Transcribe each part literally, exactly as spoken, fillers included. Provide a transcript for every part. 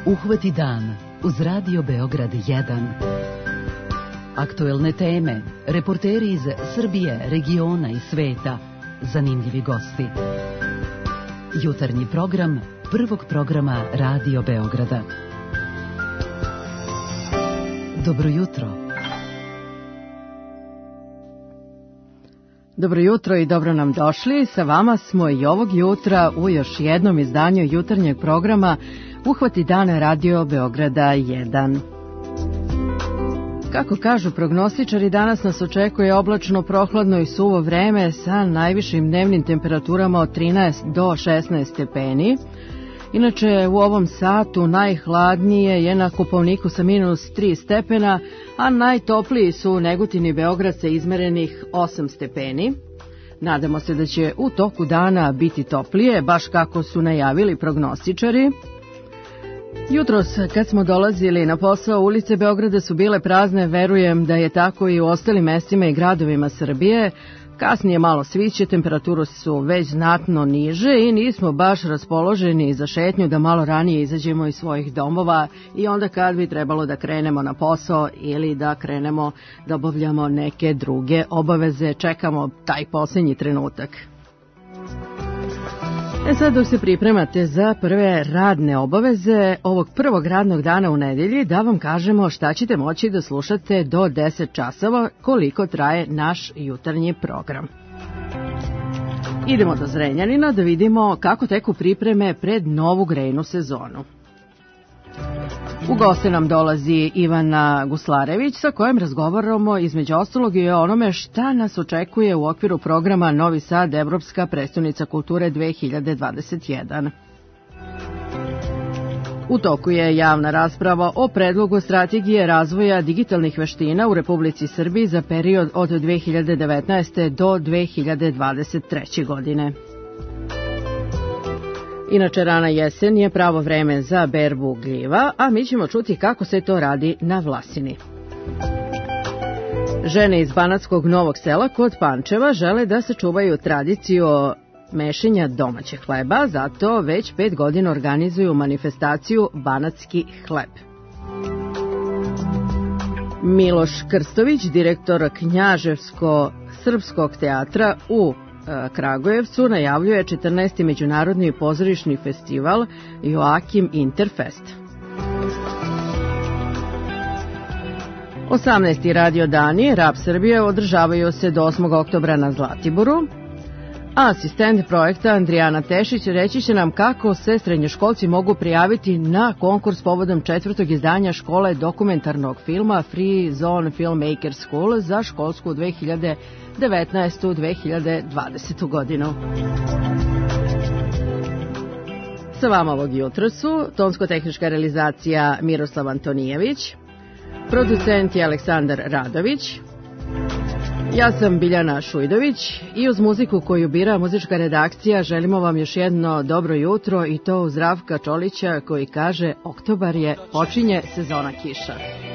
Uhvati dan uz Radio Beograd jedan. Aktuelne teme, reporteri iz Srbije, regiona i sveta, zanimljivi gosti. Jutarnji program prvog programa Radio Beograda. Dobro jutro. Dobro jutro i dobro nam došli. Sa vama smo i ovog jutra u još jednom izdanju jutarnjeg programa Uhvati dan Radio Beograda jedan. Kako kažu prognostičari, danas nas očekuje oblačno, prohladno i suvo vreme sa najvišim dnevnim temperaturama od trinaest do šesnaest stepeni. Inače, u ovom satu najhladnije je na Kopaoniku sa minus tri stepena, a najtopliji su Negotin i Beograd sa izmerenih osam stepeni. Nadamo se da će u toku dana biti toplije, baš kako su najavili prognostičari. Jutros, kad smo dolazili na posao, ulice Beograda su bile prazne, verujem da je tako i u ostalim mestima i gradovima Srbije. Kasnije malo sviće, temperaturu su već znatno niže i nismo baš raspoloženi za šetnju da malo ranije izađemo iz svojih domova i onda kad bi trebalo da krenemo na posao ili da krenemo da obavljamo neke druge obaveze, čekamo taj posljednji trenutak. E sad, dok se pripremate za prve radne obaveze ovog prvog radnog dana u nedelji, da vam kažemo šta ćete moći da slušate do deset časova, koliko traje naš jutarnji program. Idemo do Zrenjanina da vidimo kako teku pripreme pred novu grejnu sezonu. U goste nam dolazi Ivana Guslarević, sa kojom razgovaramo između ostalog i o onome šta nas očekuje u okviru programa Novi Sad, Evropska prestonica kulture dve hiljade dvadeset jedan. U toku je javna rasprava o predlogu strategije razvoja digitalnih veština u Republici Srbiji za period od dve hiljade devetnaeste. do dve hiljade dvadeset treće. godine. Inače, rana jesen je pravo vreme za berbu gljiva, a mi ćemo čuti kako se to radi na Vlasini. Žene iz Banatskog Novog Sela kod Pančeva žele da sačuvaju tradiciju mešanja domaćeg hleba, zato već pet godina organizuju manifestaciju Banatski hleb. Miloš Krstović, direktor Knjaževsko-srpskog teatra u Kragujevcu, najavljuje četrnaesti međunarodni pozorišni festival Joakim Interfest. osamnaesti radio dani Rap Srbije održavaju se do osmog oktobra na Zlatiboru, a asistent projekta Andrijana Tešić reći će nam kako se srednjoškolci mogu prijaviti na konkurs povodom četvrtog izdanja škole dokumentarnog filma Free Zone Filmmaker School za školsku dve hiljade devetnaeste. dve hiljade dvadesete. godinu. Sa vama ovog jutra su tonsko-tehnička realizacija Miroslav Antonijević, producent je Aleksandar Radović, ja sam Biljana Šujdović i uz muziku koju bira muzička redakcija želimo vam još jedno dobro jutro i to uz Zdravka Čolića koji kaže oktobar je, počinje sezona kiša.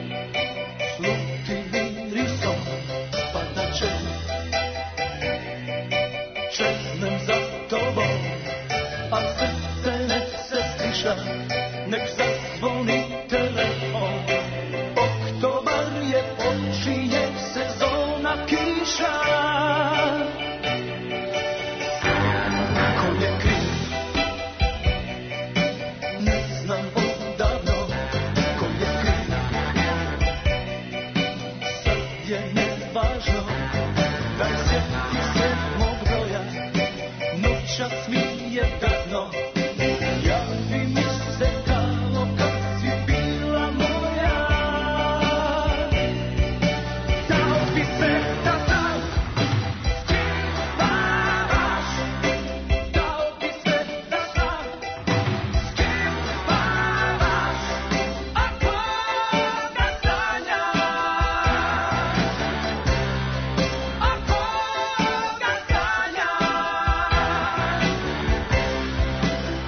Čeznem za tobom, a srce nek se stiša, nek zazvoni telefon. Oktobar je, počinje sezona kiša. Ko je kriv? Ne znam odavno. Ko je kriv? Sad je nevažno. Daj sjeti se mog broja. Noćas mi je davno. Javi mi se kao kad si bila moja. Dao bi se da znam s kim spavaš. Dao bi se da znam s kim spavaš. A koga sanjaš? A koga sanjaš?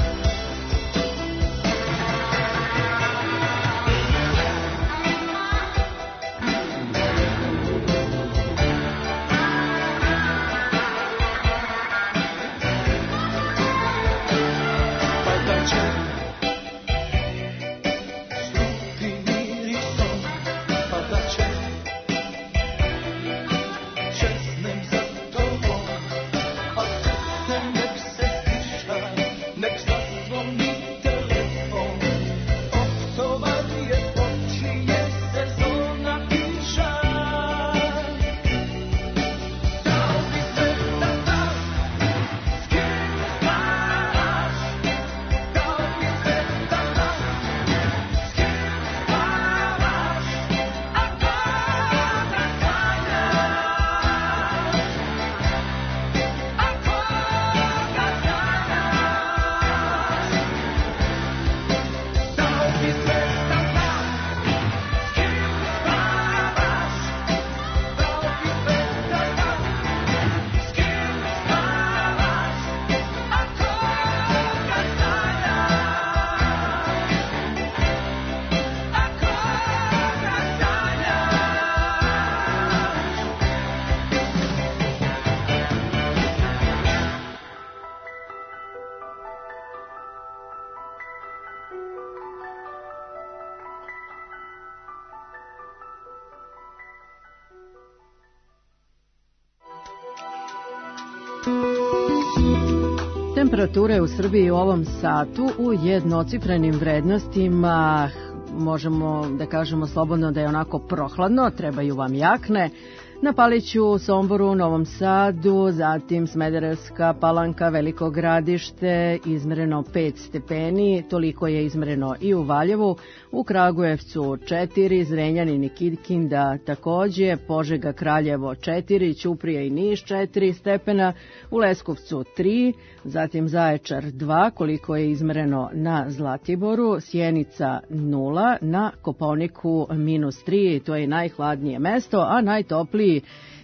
Temperature u Srbiji u ovom satu u jednocifrenim vrednostima, možemo da kažemo slobodno da je onako prohladno, trebaju vam jakne. Na Paliću, Somboru, Novom Sadu, zatim Smederevska Palanka, Veliko Gradište, izmereno pet stepeni, toliko je izmereno i u Valjevu, u Kragujevcu četiri, Zrenjanin i Kikinda takođe, Požega, Kraljevo četiri, Ćuprija i Niš četiri stepena, u Leskovcu tri, zatim Zaječar dva, koliko je izmereno na Zlatiboru, Sjenica nula, na Kopaoniku minus tri, to je najhladnije mesto, a najtopliji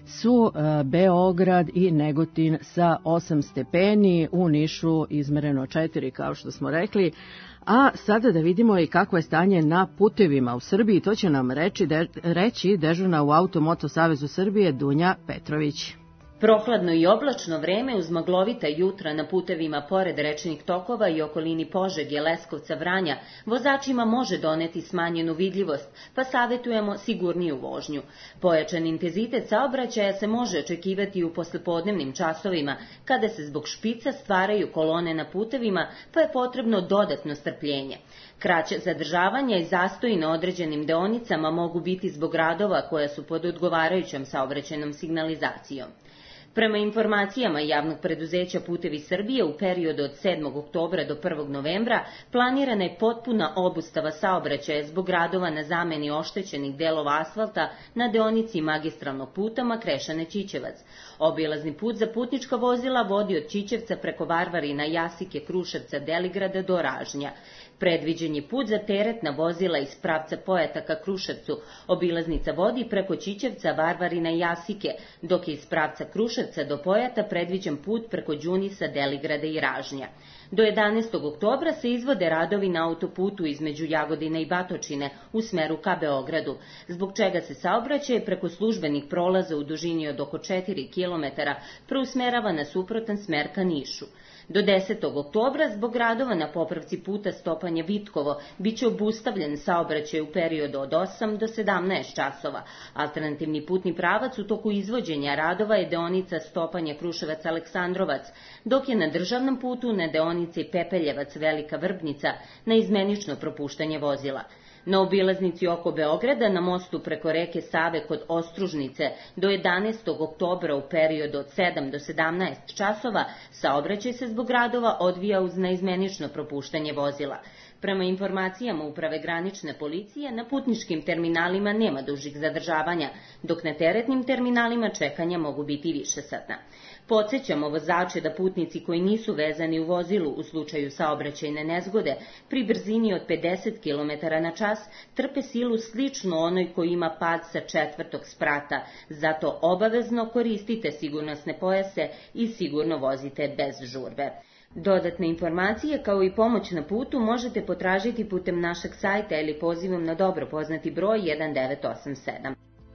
su Beograd i Negotin sa osam stepeni, u Nišu izmereno četiri, kao što smo rekli. A sada da vidimo i kakvo je stanje na putevima u Srbiji, to će nam reći, de, reći dežurna u Automoto Savezu Srbije Dunja Petrović. Prohladno i oblačno vreme uz maglovita jutra na putevima pored rečnih tokova i okolini Požege, Leskovca, Vranja vozačima može doneti smanjenu vidljivost, pa savjetujemo sigurniju vožnju. Pojačan intenzitet saobraćaja se može očekivati u poslepodnevnim časovima, kada se zbog špica stvaraju kolone na putevima, pa je potrebno dodatno strpljenje. Kraće zadržavanja i zastoji na određenim deonicama mogu biti zbog radova koja su pod odgovarajućom saobraćajnom signalizacijom. Prema informacijama javnog preduzeća Putevi Srbije, u periodu od sedmog oktobra do prvog novembra planirana je potpuna obustava saobraćaja zbog radova na zameni oštećenih delova asfalta na deonici magistralnog puta Makrešane-Ćićevac. Obilazni put za putnička vozila vodi od Ćićevca preko Varvarina, Jasike, Kruševca, Deligrada do Ražnja. Predviđen je put za teretna vozila iz pravca Pojata ka Kruševcu. Obilaznica vodi preko Ćićevca, Varvarina i Jasike, dok je iz pravca Kruševca do Pojata predviđen put preko Đunisa, Deligrada i Ražnja. Do jedanaestog oktobra se izvode radovi na autoputu između Jagodine i Batočine u smeru ka Beogradu, zbog čega se saobraćaj preko službenih prolaza u dužini od oko četiri kilometara preusmerava na suprotan smer ka Nišu. Do desetog oktobra zbog radova na popravci puta Stopanje Vitkovo biće obustavljen saobraćaj u periodu od osam do sedamnaest časova. Alternativni putni pravac u toku izvođenja radova je deonica Stopanje Kruševac-Aleksandrovac, dok je na državnom putu na deonici Pepeljevac-Velika Vrbnica na izmenično propuštanje vozila. Na obilaznici oko Beograda na mostu preko reke Save kod Ostružnice do jedanaestog oktobra u periodu od sedam do sedamnaest časova saobraćaj se zbog radova odvija uz neizmenično propuštanje vozila. Prema informacijama Uprave granične policije, na putničkim terminalima nema dužih zadržavanja, dok na teretnim terminalima čekanja mogu biti višesatna. Podsećamo vozače da putnici koji nisu vezani u vozilu u slučaju saobraćajne nezgode pri brzini od pedeset kilometara na čas trpe silu sličnu onoj koji ima pad sa četvrtog sprata, zato obavezno koristite sigurnosne pojase i sigurno vozite bez žurbe. Dodatne informacije kao i pomoć na putu možete potražiti putem našeg sajta ili pozivom na dobro poznati broj jedan devet osam sedam.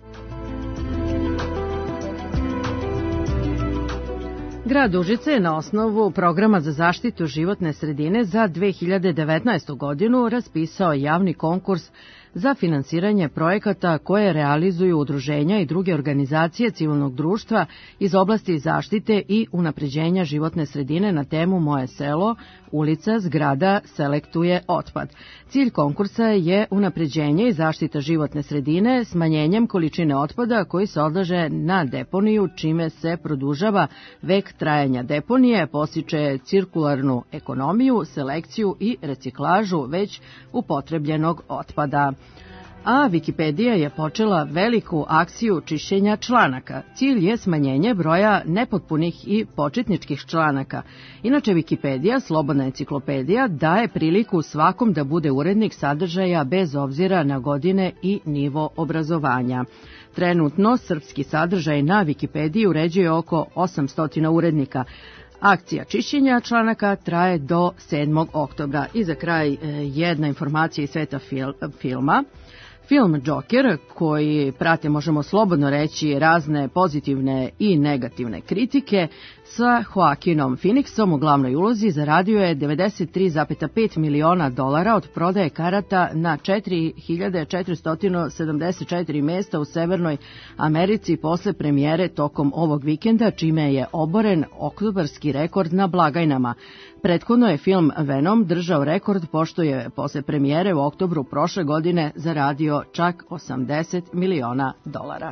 Grad Užice je na osnovu programa za zaštitu životne sredine za dve hiljade devetnaestu godinu raspisao javni konkurs za finansiranje projekata koje realizuju udruženja i druge organizacije civilnog društva iz oblasti zaštite i unapređenja životne sredine na temu Moje selo, ulica, zgrada, selektuje otpad. Cilj konkursa je unapređenje i zaštita životne sredine smanjenjem količine otpada koji se odlaže na deponiju, čime se produžava vek trajanja deponije, postiče cirkularnu ekonomiju, selekciju i reciklažu već upotrebljenog otpada. A Wikipedija je počela veliku akciju čišćenja članaka. Cilj je smanjenje broja nepotpunih i početničkih članaka. Inače, Wikipedija, slobodna enciklopedija, daje priliku svakom da bude urednik sadržaja bez obzira na godine i nivo obrazovanja. Trenutno srpski sadržaj na Wikipediji uređuje oko osamsto urednika. Akcija čišćenja članaka traje do sedmog oktobra. I za kraj jedna informacija iz sveta filma. Film Joker, koji prate, možemo slobodno reći, razne pozitivne i negativne kritike, sa Joaquinom Phoenixom u glavnoj ulozi zaradio je devedeset tri zarez pet miliona dolara od prodaje karata na četiri hiljade četiristo sedamdeset četiri mesta u Severnoj Americi posle premijere tokom ovog vikenda, čime je oboren oktobarski rekord na blagajnama. Prethodno je film Venom držao rekord, pošto je posle premijere u oktobru prošle godine zaradio čak osamdeset miliona dolara.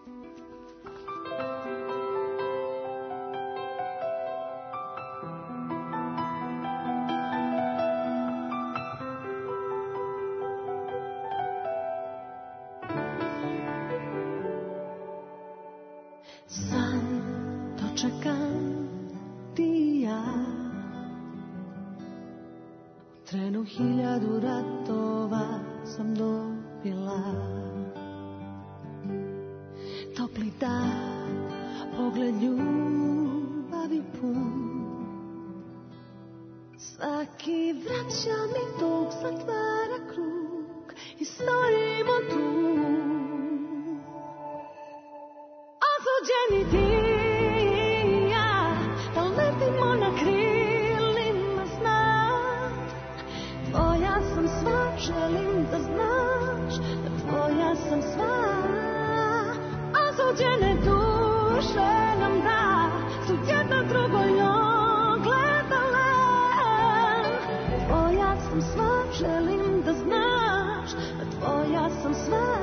San dočekam ti i ja, u trenu hiljadu ratova sam dobila topli dan, pogled ljubavi pun. Svaki vraća mi dug, zatvara krug i stojimo tu. Osuđeni ti i ja, da letimo na krilima sna. Tvoja sam sva, želim da znaš, da tvoja sam sva. Osuđene duše nam da, su jedna drugoj ogledale. Tvoja sam sva, želim da znaš, da tvoja sam sva.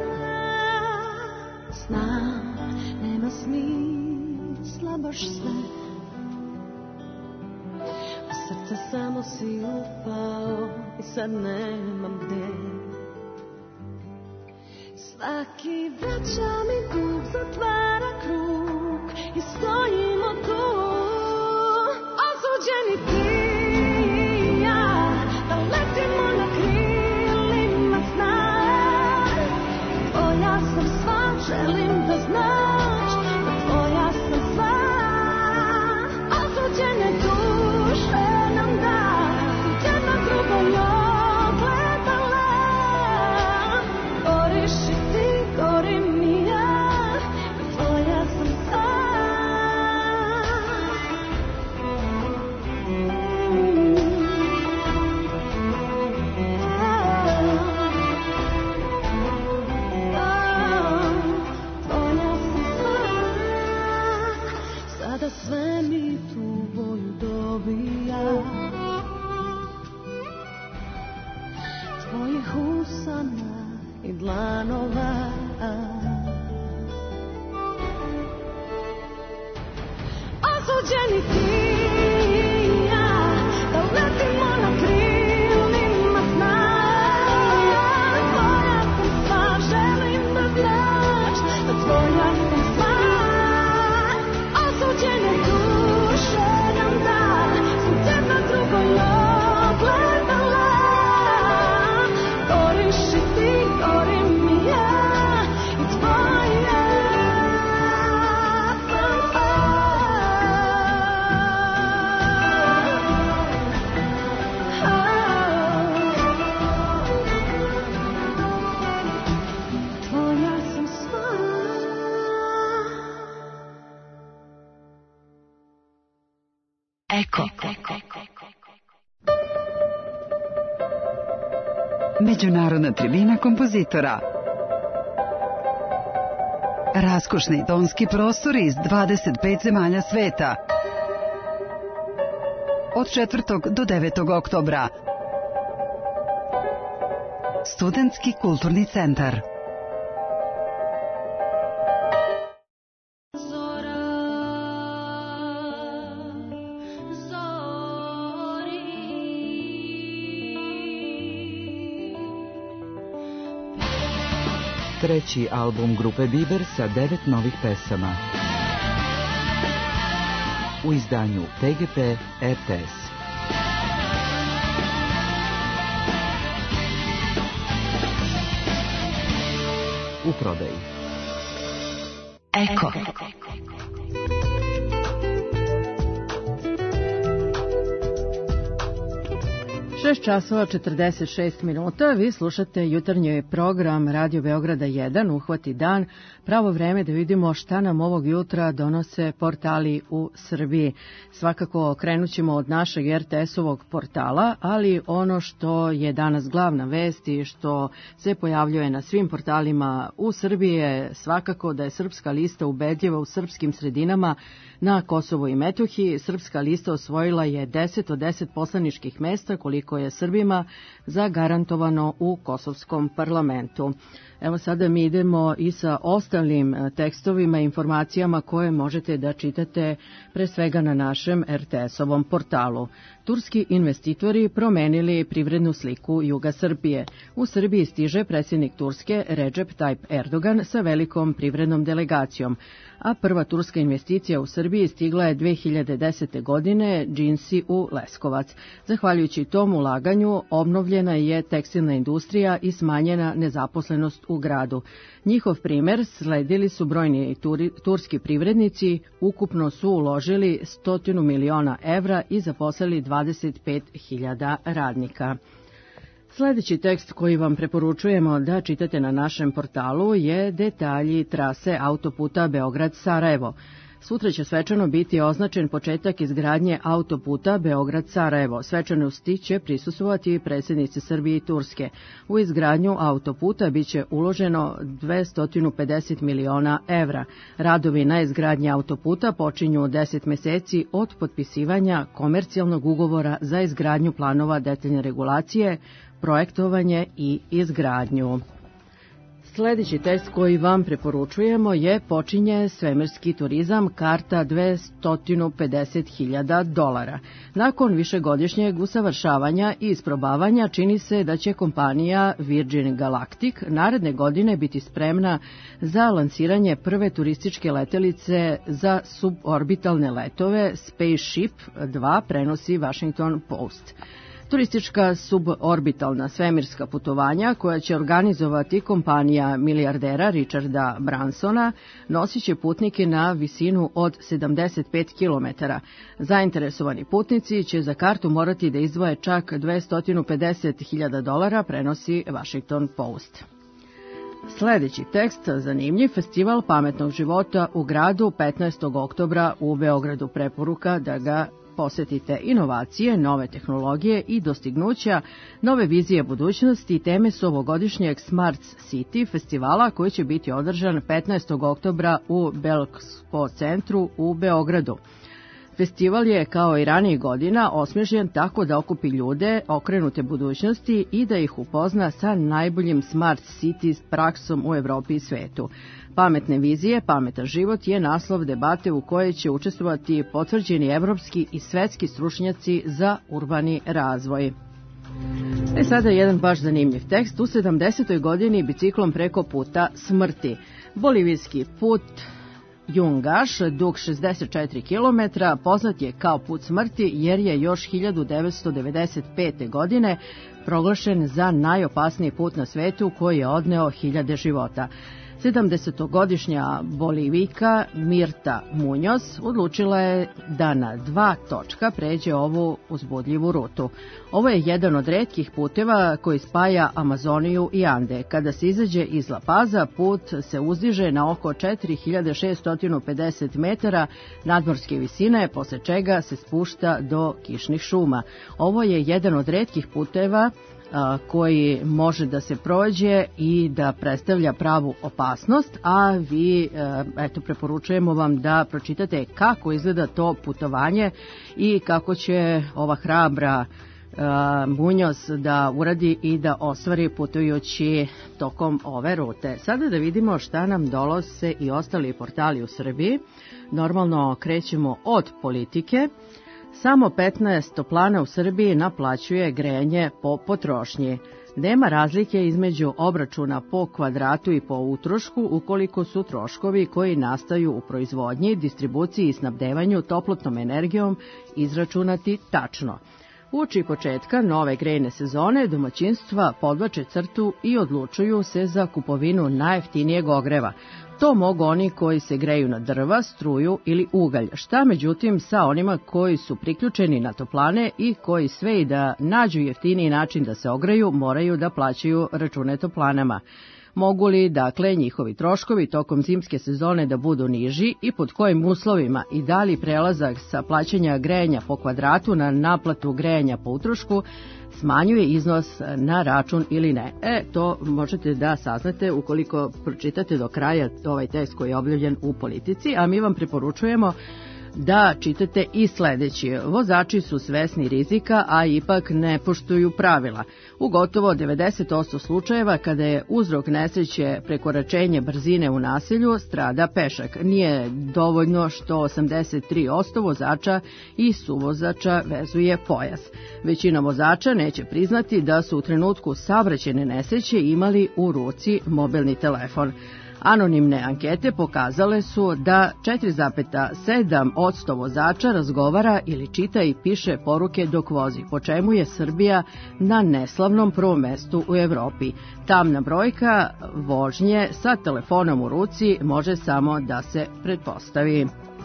Znam, nema smisla baš sve, u srce samo si upao i sad nemam gde. Svaki vraća mi dug, zatvara krug i stojimo tu. Osuđeni ti i ja, da letimo na krilima sna. Tvoja sam sva, želim da znaš, da tvoja sam sva. Osuđene duše nam da, su jedna drugoj ogledale. Goriš i ti, gorim i ja, da tvoja sam sva. Sada sve mi tu boju dobija, tvojih usana i dlanova. Osuđeni ti i ja, da letimo na krilima sna. Tvoja sam sva, želim da znaš, da tvoja sam sva. Osuđene duše nam da, su jedna drugoj ogledale. Goriš i ti, gorim i ja, i tvoja sam sva. Tvoja sam sva. Eko. Međunarodna tribina kompozitora. Raskošni tonski prostori iz dvadeset pet zemalja sveta. Od četvrtog do devetog oktobra. Studentski kulturni centar. Treći album grupe Biber sa devet novih pesama. U izdanju T G P R T S. U prodaji. Eko. šest časova četrdeset šest minuta, vi slušate jutarnji program Radio Beograda jedan, Uhvati dan, pravo vreme da vidimo šta nam ovog jutra donose portali u Srbiji. Svakako krenut ćemo od našeg er te es-ovog portala, ali ono što je danas glavna vest i što se pojavljuje na svim portalima u Srbiji je svakako da je Srpska lista ubedljiva u srpskim sredinama na Kosovu i Metohiji. Srpska lista osvojila je deset od deset poslaničkih mesta koliko je Srbima zagarantovano u kosovskom parlamentu. Evo sada mi idemo i sa ostalim tekstovima i informacijama koje možete da čitate pre svega na našem er te es-ovom portalu. Turski investitori promenili privrednu sliku juga Srbije. U Srbiji stiže predsjednik Turske Recep Tayyip Erdogan sa velikom privrednom delegacijom, a prva turska investicija u Srbiji stigla je dve hiljade desete. godine džinsi u Leskovac. Zahvaljujući tom ulaganju obnovljena je tekstilna industrija i smanjena nezaposlenost u gradu. Njihov primer sledili su brojni turi, turski privrednici, ukupno su uložili stotinu miliona evra i zaposlili dvadeset pet hiljada radnika. Sljedeći tekst koji vam preporučujemo da čitate na našem portalu je detalji trase autoputa Beograd-Sarajevo. Sutra će svečano biti označen početak izgradnje autoputa Beograd-Sarajevo. Svečanosti će prisustvovati predsjednici Srbije i Turske. U izgradnju autoputa biće uloženo dvesta pedeset miliona evra. Radovi na izgradnji autoputa počinju deset meseci od potpisivanja komercijalnog ugovora za izgradnju planova detaljne regulacije, projektovanje i izgradnju. Sljedeći tekst koji vam preporučujemo je počinje svemirski turizam, karta dvesta pedeset hiljada dolara. Nakon višegodišnjeg usavršavanja i isprobavanja čini se da će kompanija Virgin Galactic naredne godine biti spremna za lansiranje prve turističke letelice za suborbitalne letove. Spaceship dva prenosi Washington Post. Turistička suborbitalna svemirska putovanja koja će organizovati kompanija milijardera Richarda Bransona nosit će putnike na visinu od sedamdeset pet kilometara. Zainteresovani putnici će za kartu morati da izdvoje čak dvesta pedeset hiljada dolara, prenosi Washington Post. Sljedeći tekst, zanimljiv, festival pametnog života u gradu petnaestog oktobra u Beogradu, preporuka da ga posetite. Inovacije, nove tehnologije i dostignuća, nove vizije budućnosti i teme su ovogodišnjeg Smart City festivala koji će biti održan petnaestog oktobra u Belkspo centru u Beogradu. Festival je, kao i ranijih godina, osmišljen tako da okupi ljude okrenute budućnosti i da ih upozna sa najboljim Smart City praksom u Evropi i svetu. Pametne vizije, pametan život je naslov debate u kojoj će učestvovati potvrđeni evropski i svetski stručnjaci za urbani razvoj. E sada jedan baš zanimljiv tekst. U sedamdesetoj godini biciklom preko puta smrti. Bolivijski put Jungaš, dug šezdeset četiri kilometra, poznat je kao put smrti jer je još hiljadu devetsto devedeset pete. godine proglašen za najopasniji put na svetu koji je odneo hiljade života. sedamdesetogodišnja Bolivijka Mirta Muñoz odlučila je da na dva točka pređe ovu uzbudljivu rutu. Ovo je jedan od retkih puteva koji spaja Amazoniju i Ande. Kada se izađe iz La Paza, put se uzdiže na oko četiri hiljade šeststo pedeset metara nadmorske visine, posle čega se spušta do kišnih šuma. Ovo je jedan od retkih puteva koji može da se prođe i da predstavlja pravu opasnost, a vi, eto, preporučujemo vam da pročitate kako izgleda to putovanje i kako će ova hrabra Muñoz da uradi i da ostvari putujući tokom ove rute. Sada da vidimo šta nam donose i ostali portali u Srbiji. Normalno krećemo od politike. Samo petnaest toplana u Srbiji naplaćuje grejanje po potrošnji. Nema razlike između obračuna po kvadratu i po utrošku ukoliko su troškovi koji nastaju u proizvodnji, distribuciji i snabdevanju toplotnom energijom izračunati tačno. Uoči početka nove grejne sezone domaćinstva podvlače crtu i odlučuju se za kupovinu najjeftinijeg ogreva. To mogu oni koji se greju na drva, struju ili ugalj. Šta međutim sa onima koji su priključeni na toplane i koji sve i da nađu jeftiniji način da se ogreju, moraju da plaćaju račune toplanama. Mogu li, dakle, njihovi troškovi tokom zimske sezone da budu niži i pod kojim uslovima i da li prelazak sa plaćanja grejanja po kvadratu na naplatu grejanja po utrošku smanjuje iznos na račun ili ne? E, to možete da saznate ukoliko pročitate do kraja ovaj tekst koji je objavljen u Politici, a mi vam preporučujemo da čitate i sledeći. Vozači su svesni rizika, a ipak ne poštuju pravila. U gotovo devedeset posto slučajeva kada je uzrok nesreće prekoračenje brzine u naselju, strada pešak. Nije dovoljno što osamdeset tri posto vozača i suvozača vezuje pojas. Većina vozača neće priznati da su u trenutku saobraćajne nesreće imali u ruci mobilni telefon. Anonimne ankete pokazale su da četiri zarez sedam posto vozača razgovara ili čita i piše poruke dok vozi, po čemu je Srbija na neslavnom prvom mestu u Evropi. Tamna brojka vožnje sa telefonom u ruci može samo da se pretpostavi.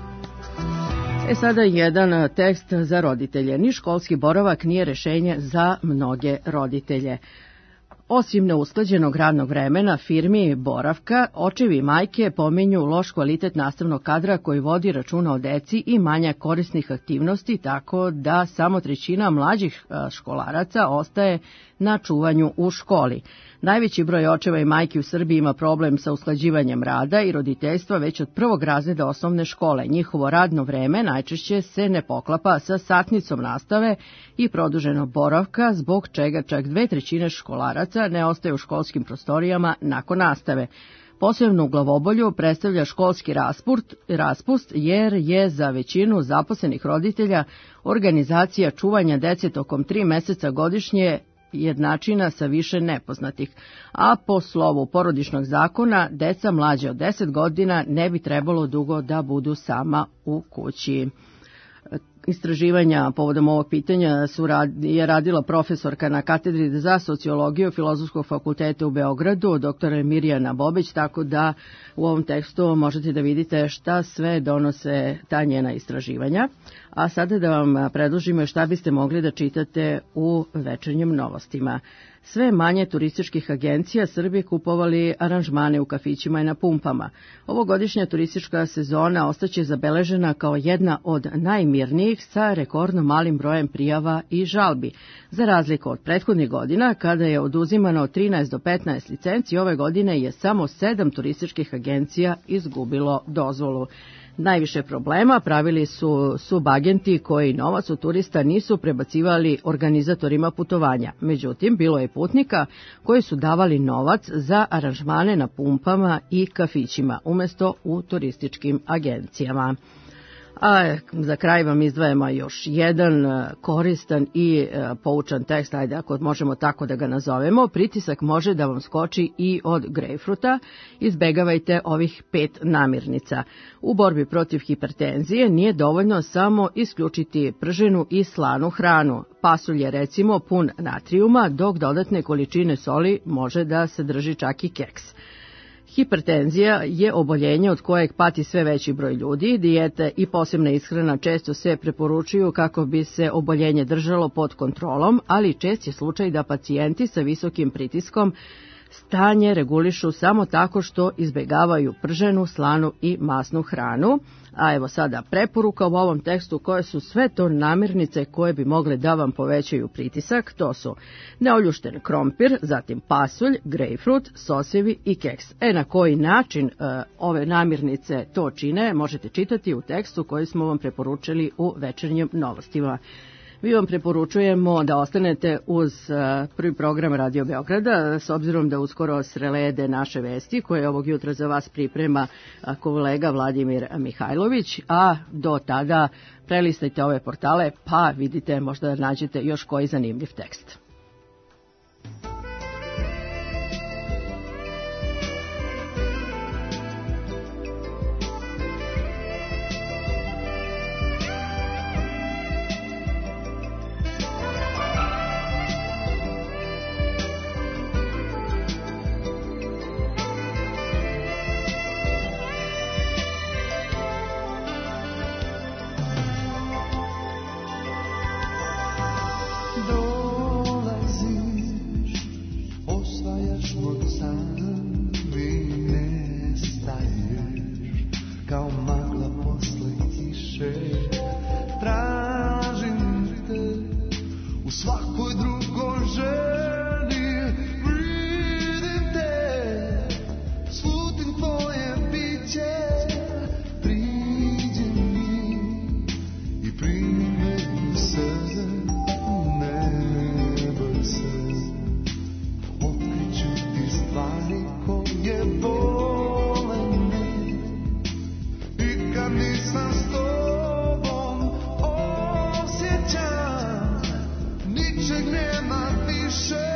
E sada jedan tekst za roditelje. Ni školski boravak nije rešenje za mnoge roditelje. Osim neusklađenog radnog vremena, firmi i boravka, očevi i majke pominju loš kvalitet nastavnog kadra koji vodi računa o deci i manja korisnih aktivnosti, tako da samo trećina mlađih školaraca ostaje na čuvanju u školi. Najveći broj očeva i majki u Srbiji ima problem sa usklađivanjem rada i roditeljstva već od prvog razreda osnovne škole. Njihovo radno vreme najčešće se ne poklapa sa satnicom nastave i produženog boravka, zbog čega čak dve trećine školaraca ne ostaje u školskim prostorijama nakon nastave. Posebnu glavobolju predstavlja školski raspust, raspust jer je za većinu zaposlenih roditelja organizacija čuvanja dece tokom tri meseca godišnje jednačina sa više nepoznatih, a po slovu porodičnog zakona deca mlađe od deset godina ne bi trebalo dugo da budu sama u kući. Istraživanja povodom ovog pitanja su rad, je radila profesorka na katedri za sociologiju Filozofskog fakulteta u Beogradu, doktora Mirjana Bobić, tako da u ovom tekstu možete da vidite šta sve donose ta njena istraživanja. A sada da vam predložimo šta biste mogli da čitate u večernjim novostima. Sve manje turističkih agencija Srbije kupovali aranžmane u kafićima i na pumpama. Ovogodišnja turistička sezona ostaće zabeležena kao jedna od najmirnijih sa rekordno malim brojem prijava i žalbi. Za razliku od prethodnih godina, kada je oduzimano od trinaest do petnaest licenci, ove godine je samo sedam turističkih agencija izgubilo dozvolu. Najviše problema pravili su subagenti koji novac od turista nisu prebacivali organizatorima putovanja. Međutim, bilo je putnika koji su davali novac za aranžmane na pumpama i kafićima, umesto u turističkim agencijama. A za kraj vam izdvajamo još jedan koristan i poučan tekst, ajde ako možemo tako da ga nazovemo. Pritisak može da vam skoči i od grejpfruta. Izbegavajte ovih pet namirnica. U borbi protiv hipertenzije nije dovoljno samo isključiti prženu i slanu hranu. Pasulj je recimo pun natrijuma, dok dodatne količine soli može da sadrži čak i keks. Hipertenzija je oboljenje od kojeg pati sve veći broj ljudi. Dijete i posebna ishrana često se preporučuju kako bi se oboljenje držalo pod kontrolom, ali čest je slučaj da pacijenti sa visokim pritiskom stanje regulišu samo tako što izbegavaju prženu, slanu i masnu hranu. A evo sada preporuka u ovom tekstu koje su sve to namirnice koje bi mogle da vam povećaju pritisak. To su neoljušten krompir, zatim pasulj, grejpfrut, sosevi i keks. E na koji način e, ove namirnice to čine možete čitati u tekstu koji smo vam preporučili u večernjim novostima. Mi vam preporučujemo da ostanete uz prvi program Radio Beograda, s obzirom da uskoro srelede naše vesti koje ovog jutra za vas priprema kolega Vladimir Mihajlović, a do tada prelistajte ove portale pa vidite, možda nađete još koji zanimljiv tekst. svakoj drugoj ženi vidim te, slutim tvoje biće, priđi mi i primi me u sebe, ne boj se, otkriću ti stvari koje bole me, i kad nisam s tobom osjećam, ničeg nema više,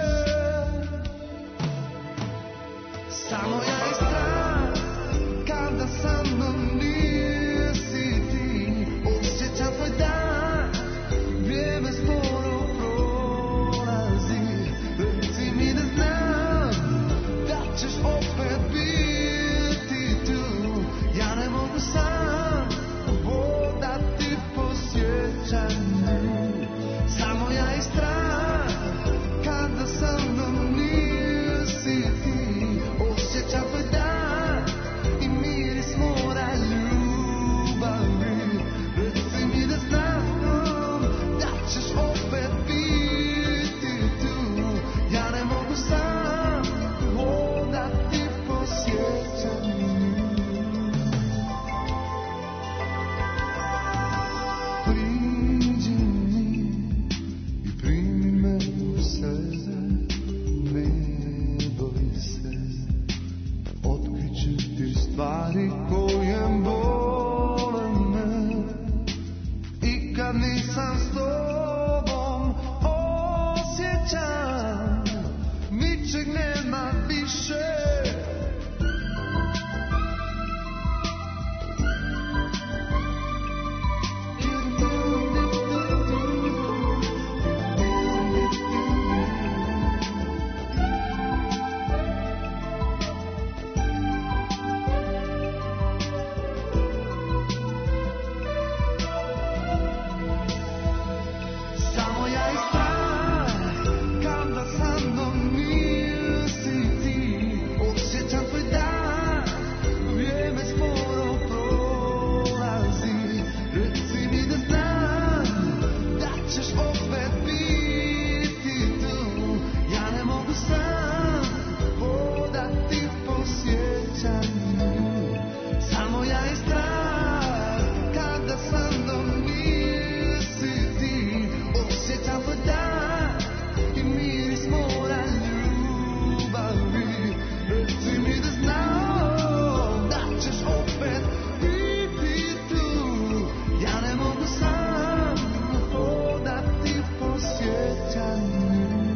samo ja i strah, kada sa mnom nisi ti, osjećam tvoj dan, vrijeme sporo prolazi, reci mi da znam, da ćeš opet biti tu, ja ne mogu sam vodati po sjećanju, samo ja i strah, kada sa mnom nisi ti, osjećam tvoj dan i miris mora ljubavi, reci mi da znam, da ćeš opet biti tu, ja ne mogu sam vodati po sjećanju. Priđi mi i primi me u sebe, ne boj se, otkriću ti stvari koje bole me, i kad nisam s tobom osjećam, ničeg nema više. Samo ja i strah, kada sa mnom nisi ti, osjećam tvoj dan, vrijeme sporo prolazi, reci mi da znam, da ćeš opet biti tu, ja ne mogu sam hodati po sjećanju, samo ja i strah, kada sa mnom nisi ti, osjećam tvoj dan i miris mora ljubavi, reci mi da znam, da ćeš opet biti tu, ja ne mogu sam hodati po sjećanju.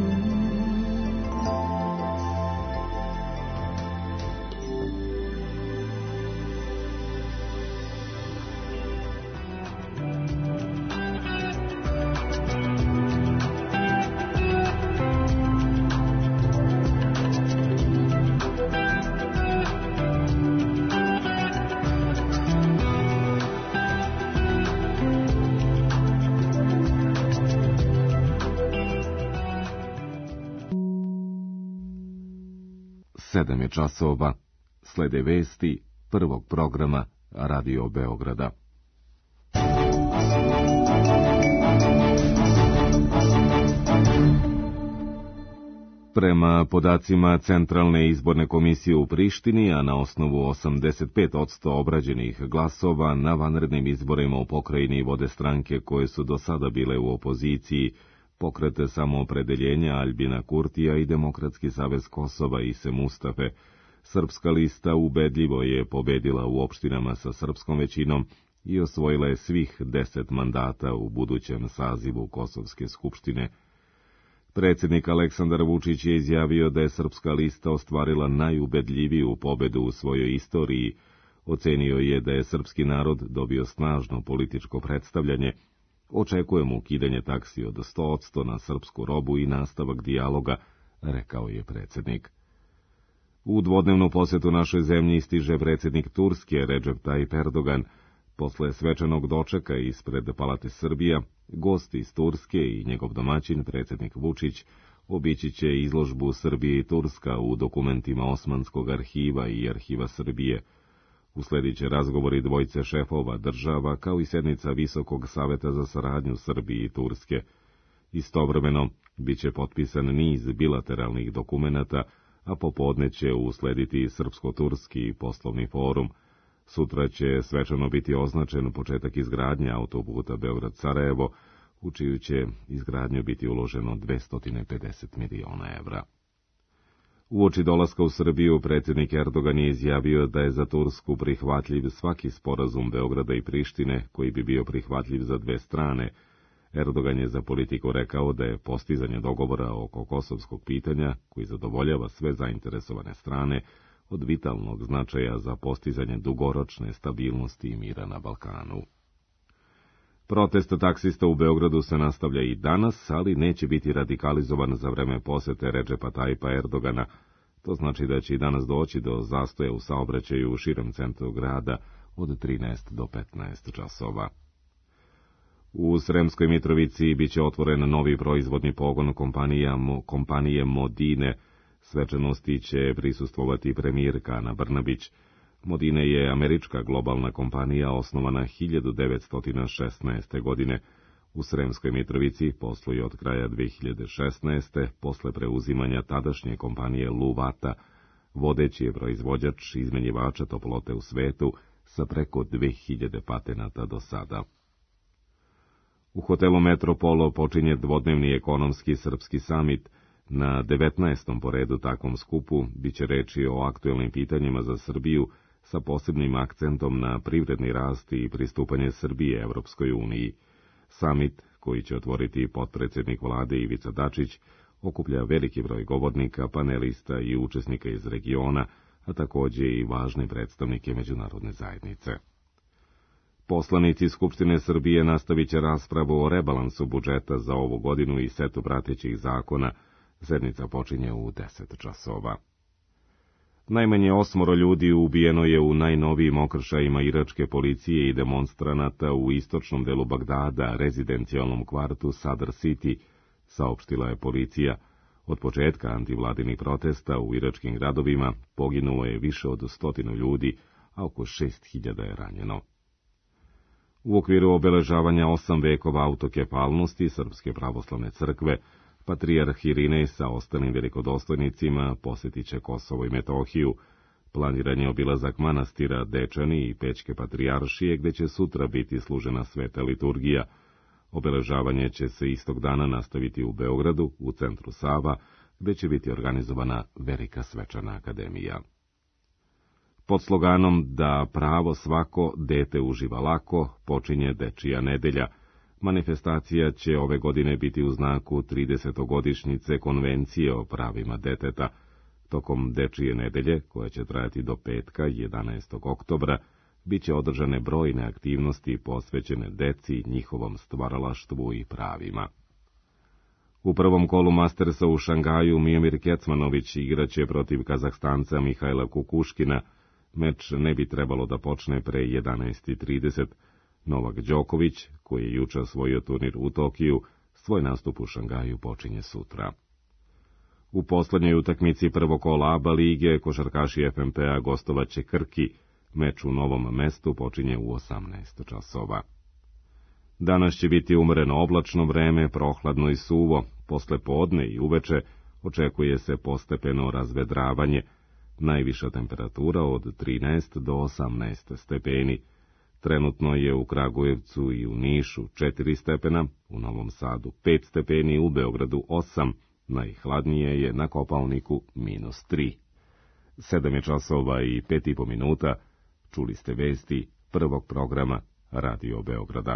Sedam je časova, slede vesti prvog programa Radio Beograda. Prema podacima Centralne izborne komisije u Prištini, a na osnovu osamdeset pet posto obrađenih glasova, na vanrednim izborima u pokrajini vode stranke koje su do sada bile u opoziciji, Pokrete samoopredeljenja Aljbina Kurtija i Demokratski savez Kosova Ise Mustafe. Srpska lista ubedljivo je pobedila u opštinama sa srpskom većinom i osvojila je svih deset mandata u budućem sazivu Kosovske skupštine. Predsjednik Aleksandar Vučić je izjavio da je Srpska lista ostvarila najubedljiviju pobedu u svojoj istoriji. Ocenio je da je srpski narod dobio snažno političko predstavljanje. Očekujemo ukidanje taksi od sto posto na srpsku robu i nastavak dijaloga, rekao je predsjednik. U dvodnevnu posjetu našoj zemlji stiže predsjednik Turske Recep Tayyip Erdogan. Posle svečanog dočeka ispred Palate Srbija, gost iz Turske i njegov domaćin, predsjednik Vučić, obići će izložbu Srbije i Turska u dokumentima Osmanskog arhiva i Arhiva Srbije. Usledit će razgovori dvojce šefova država, kao i sednica Visokog saveta za saradnju Srbije i Turske. Istovremeno, bit će potpisan niz bilateralnih dokumenata, a popodne će uslediti Srpsko-turski poslovni forum. Sutra će svečano biti označen početak izgradnje autoputa Beograd-Sarajevo, u čiju će izgradnju biti uloženo dvesta pedeset miliona evra. Uoči dolaska u Srbiju, predsjednik Erdogan je izjavio da je za Tursku prihvatljiv svaki sporazum Beograda i Prištine koji bi bio prihvatljiv za dve strane. Erdogan je za Politiku rekao da je postizanje dogovora oko kosovskog pitanja, koji zadovoljava sve zainteresovane strane, od vitalnog značaja za postizanje dugoročne stabilnosti i mira na Balkanu. Protest taksista u Beogradu se nastavlja i danas, ali neće biti radikalizovan za vreme posete Redžepa Tajipa Erdogana. To znači da će i danas doći do zastoja u saobraćaju u širem centru grada od trinaest do petnaest časova. U Sremskoj Mitrovici biće otvoren novi proizvodni pogon kompanije Modine. Svečanosti će prisustvovati premijerka Ana Brnabić. Modine je američka globalna kompanija osnovana hiljadu devetsto šesnaeste. godine. U Sremskoj Mitrovici posluje od kraja dve hiljade šesnaeste. posle preuzimanja tadašnje kompanije Luvata, vodeći je proizvođač izmenjivača toplote u svetu sa preko dve hiljade patenata do sada. U hotelu Metropolo počinje dvodnevni ekonomski srpski samit. Na devetnaestom po redu takvom skupu biće reči o aktuelnim pitanjima za Srbiju sa posebnim akcentom na privredni rast i pristupanje Srbije Evropskoj uniji. Samit, koji će otvoriti potpredsjednik vlade Ivica Dačić, okuplja veliki broj govornika, panelista i učesnika iz regiona, a takođe i važne predstavnike međunarodne zajednice. Poslanici Skupštine Srbije nastavit će raspravu o rebalansu budžeta za ovu godinu i setu pratećih zakona. Sednica počinje u deset časova. Najmanje osmoro ljudi ubijeno je u najnovijim okršajima iračke policije i demonstranata u istočnom delu Bagdada, rezidencijalnom kvartu Sadr City, saopštila je policija. Od početka antivladinih protesta u iračkim gradovima poginulo je više od stotinu ljudi, a oko šest hiljada je ranjeno. U okviru obeležavanja osam vekova autokefalnosti Srpske pravoslavne crkve, patrijarh Irinej sa ostalim velikodostojnicima posjetit će Kosovo i Metohiju. Planiran je obilazak manastira Dečani i Pećke patrijaršije, gde će sutra biti služena sveta liturgija. Obeležavanje će se istog dana nastaviti u Beogradu, u centru Sava, gde će biti organizovana velika svečana akademija. Pod sloganom da pravo svako dete uživa lako počinje Dečija nedelja. Manifestacija će ove godine biti u znaku tridesetogodišnjice Konvencije o pravima deteta. Tokom Dečije nedelje, koja će trajati do petka, jedanaestog oktobra, bit će održane brojne aktivnosti posvećene deci, njihovom stvaralaštvu i pravima. U prvom kolu Mastersa u Šangaju Miomir Kecmanović igraće protiv Kazahstanca Mihajla Kukuškina. Meč ne bi trebalo da počne pre jedanaest i trideset. Novak Đoković, koji je juče osvojio turnir u Tokiju, svoj nastup u Šangaju počinje sutra. U poslednjoj utakmici prvog kola ABA lige košarkaši F M P-a gostovaće Krki. Meč u Novom Mestu počinje u osamnaest časova. Danas će biti umereno oblačno vreme, prohladno i suvo. Posle podne i uveče očekuje se postepeno razvedravanje. Najviša temperatura od trinaest do osamnaest stepeni. Trenutno je u Kragujevcu i u Nišu četiri stepena, u Novom Sadu pet stepeni, u Beogradu osam, najhladnije je na Kopaoniku minus tri. Sedam je časova i pet i po minuta, čuli ste vesti prvog programa Radio Beograda.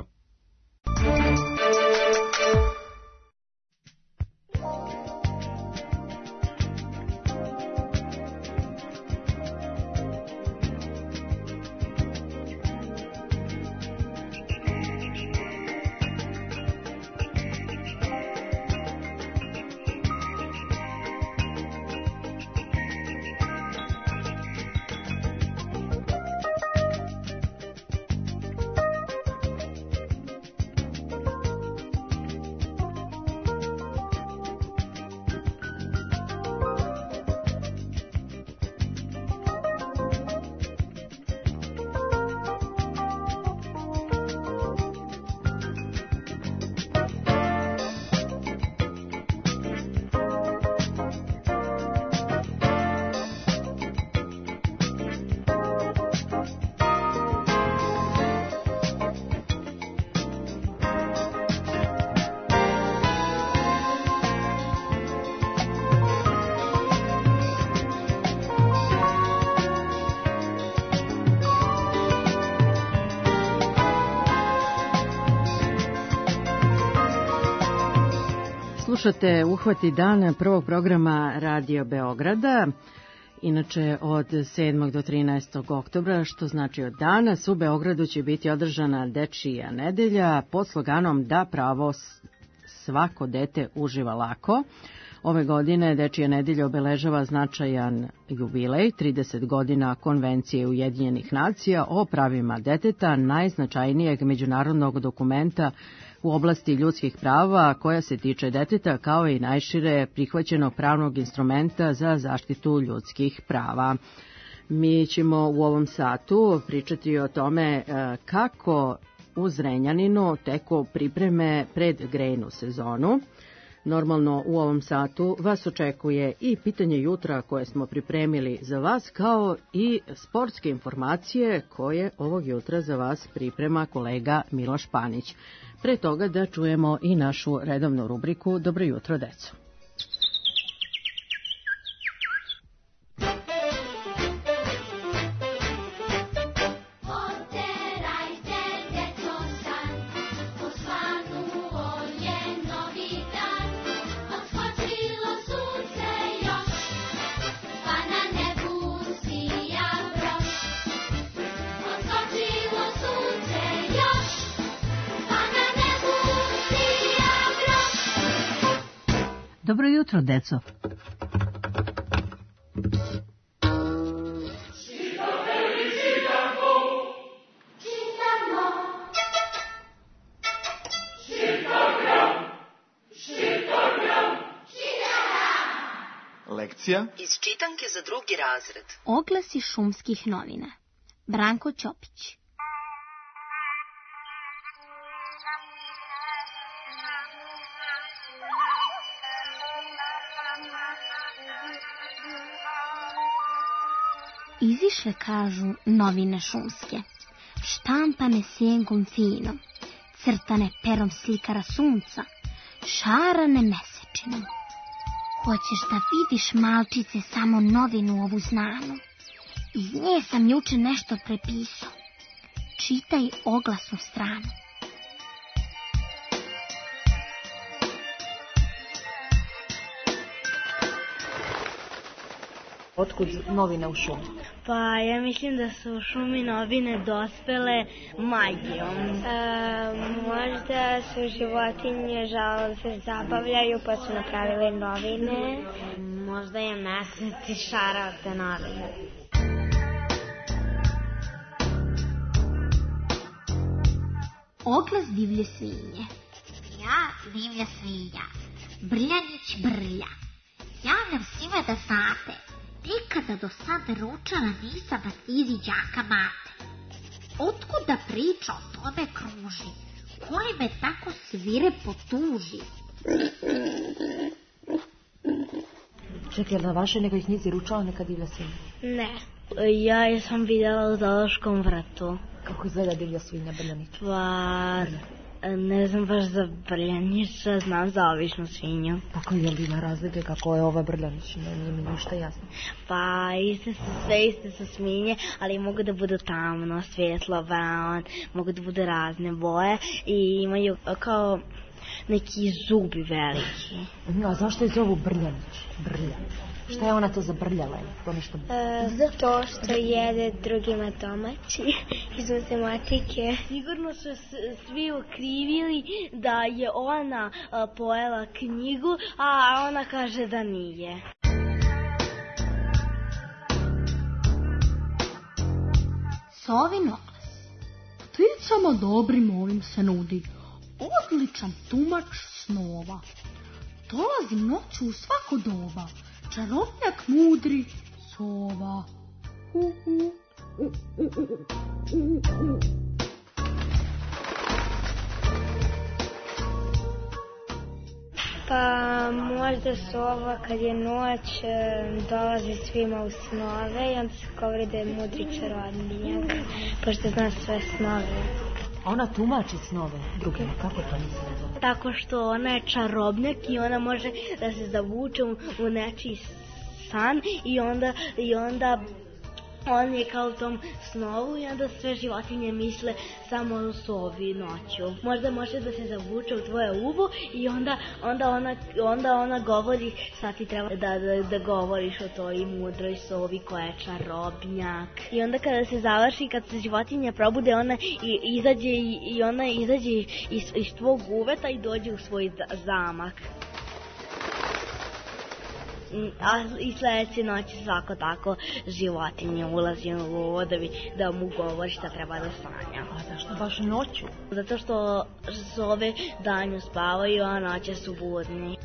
Slušate Uhvati dan prvog programa Radio Beograda, inače od sedmog do trinaestog oktobra, što znači od danas u Beogradu će biti održana Dečija nedelja pod sloganom Da pravo svako dete uživa lako. Ove godine Dečija nedelja obeležava značajan jubilej, trideset godina Konvencije Ujedinjenih nacija o pravima deteta, najznačajnijeg međunarodnog dokumenta u oblasti ljudskih prava koja se tiče deteta, kao i najšire prihvaćenog pravnog instrumenta za zaštitu ljudskih prava. Mi ćemo u ovom satu pričati o tome kako u Zrenjaninu teku pripreme pred grejnu sezonu. Normalno u ovom satu vas očekuje i pitanje jutra koje smo pripremili za vas, kao i sportske informacije koje ovog jutra za vas priprema kolega Miloš Panić. Pre toga da čujemo i našu redovnu rubriku Dobro jutro, deco. Dobro jutro, deco. Lekcija iz čitanke za drugi razred. Oglasi šumskih novina. Branko Ćopić. Izišle, kažu, novine šumske, štampane sjengom finom, crtane perom slikara sunca, šarane mesečinom. Hoćeš da vidiš, malčice, samo novinu ovu znanu? Iz nje sam juče nešto prepisao. Čitaj oglasnu stranu. Otkud novine u šumi? Pa ja mislim da su u šumi novine dospele magijom. E, možda su životinje žele da se zabavljaju pa su napravile novine. Možda je mesec išarao te novine. Oglas divlje svinje. Ja, divlja svinja, Brljanić brlja. Javljam svima da znate, nikada do sada ručala nisam na knjizi đaka mate. Otkuda priča o tome kruži? Koji me tako svirepo tuži? Čekaj, na vašoj nekoj knjizi ručala neka divlja svinja? Ne, ja je sam vidjela u Zološkom vrtu. Kako izgleda divlja svinja Brljanić? Pa, ne znam baš za Brljanića, znam za običnu svinju. Tako je li ima razlike kako je ova Brljanić? Ne, nije mi ništa jasno. Pa, iste su, sve iste su svinje, ali mogu da budu tamno, svjetlo, brown, mogu da budu razne boje i imaju kao neki zubi veliki. A zašto je zovu Brljanić? Brlja. Šta je ona to zabrljala? To nešto... E, zato što jede drugima domaći iz matematike. Sigurno su svi okrivili da je ona a, pojela knjigu, a ona kaže da nije. Sovin oglas. Pticama dobrim ovim se nudi odličan tumač snova. Dolazim noću u svako doba, čarobnjak mudri sova. Uh, uh, uh, uh, uh, uh, uh. Pa možda sova kad je noć dolazi svima u snove i onda se govori da je mudri čarobnjak, pošto zna sve snove. A ona tumači snove drugima, kako to misle? Tako što ona je čarobnjak i ona može da se zavuče u, u nečiji san i onda, i onda on je kao u tom snovu i onda sve životinje misle samo o sovi noću. Možda može da se zavuče u tvoje uvo i onda, onda, ona, onda ona govori, sad ti treba da, da, da govoriš o toj mudroj sovi koja je čarobnjak. I onda kada se završi, kad se životinja probude, ona i, izađe i, i ona izađe iz, iz tvog uveta i dođe u svoj zamak. A i sledeće noći svako tako životinje ulazi u uvo da, da mu govori šta treba da sanja. A zašto baš noću? Zato što sove danju spavaju, a noće su budni.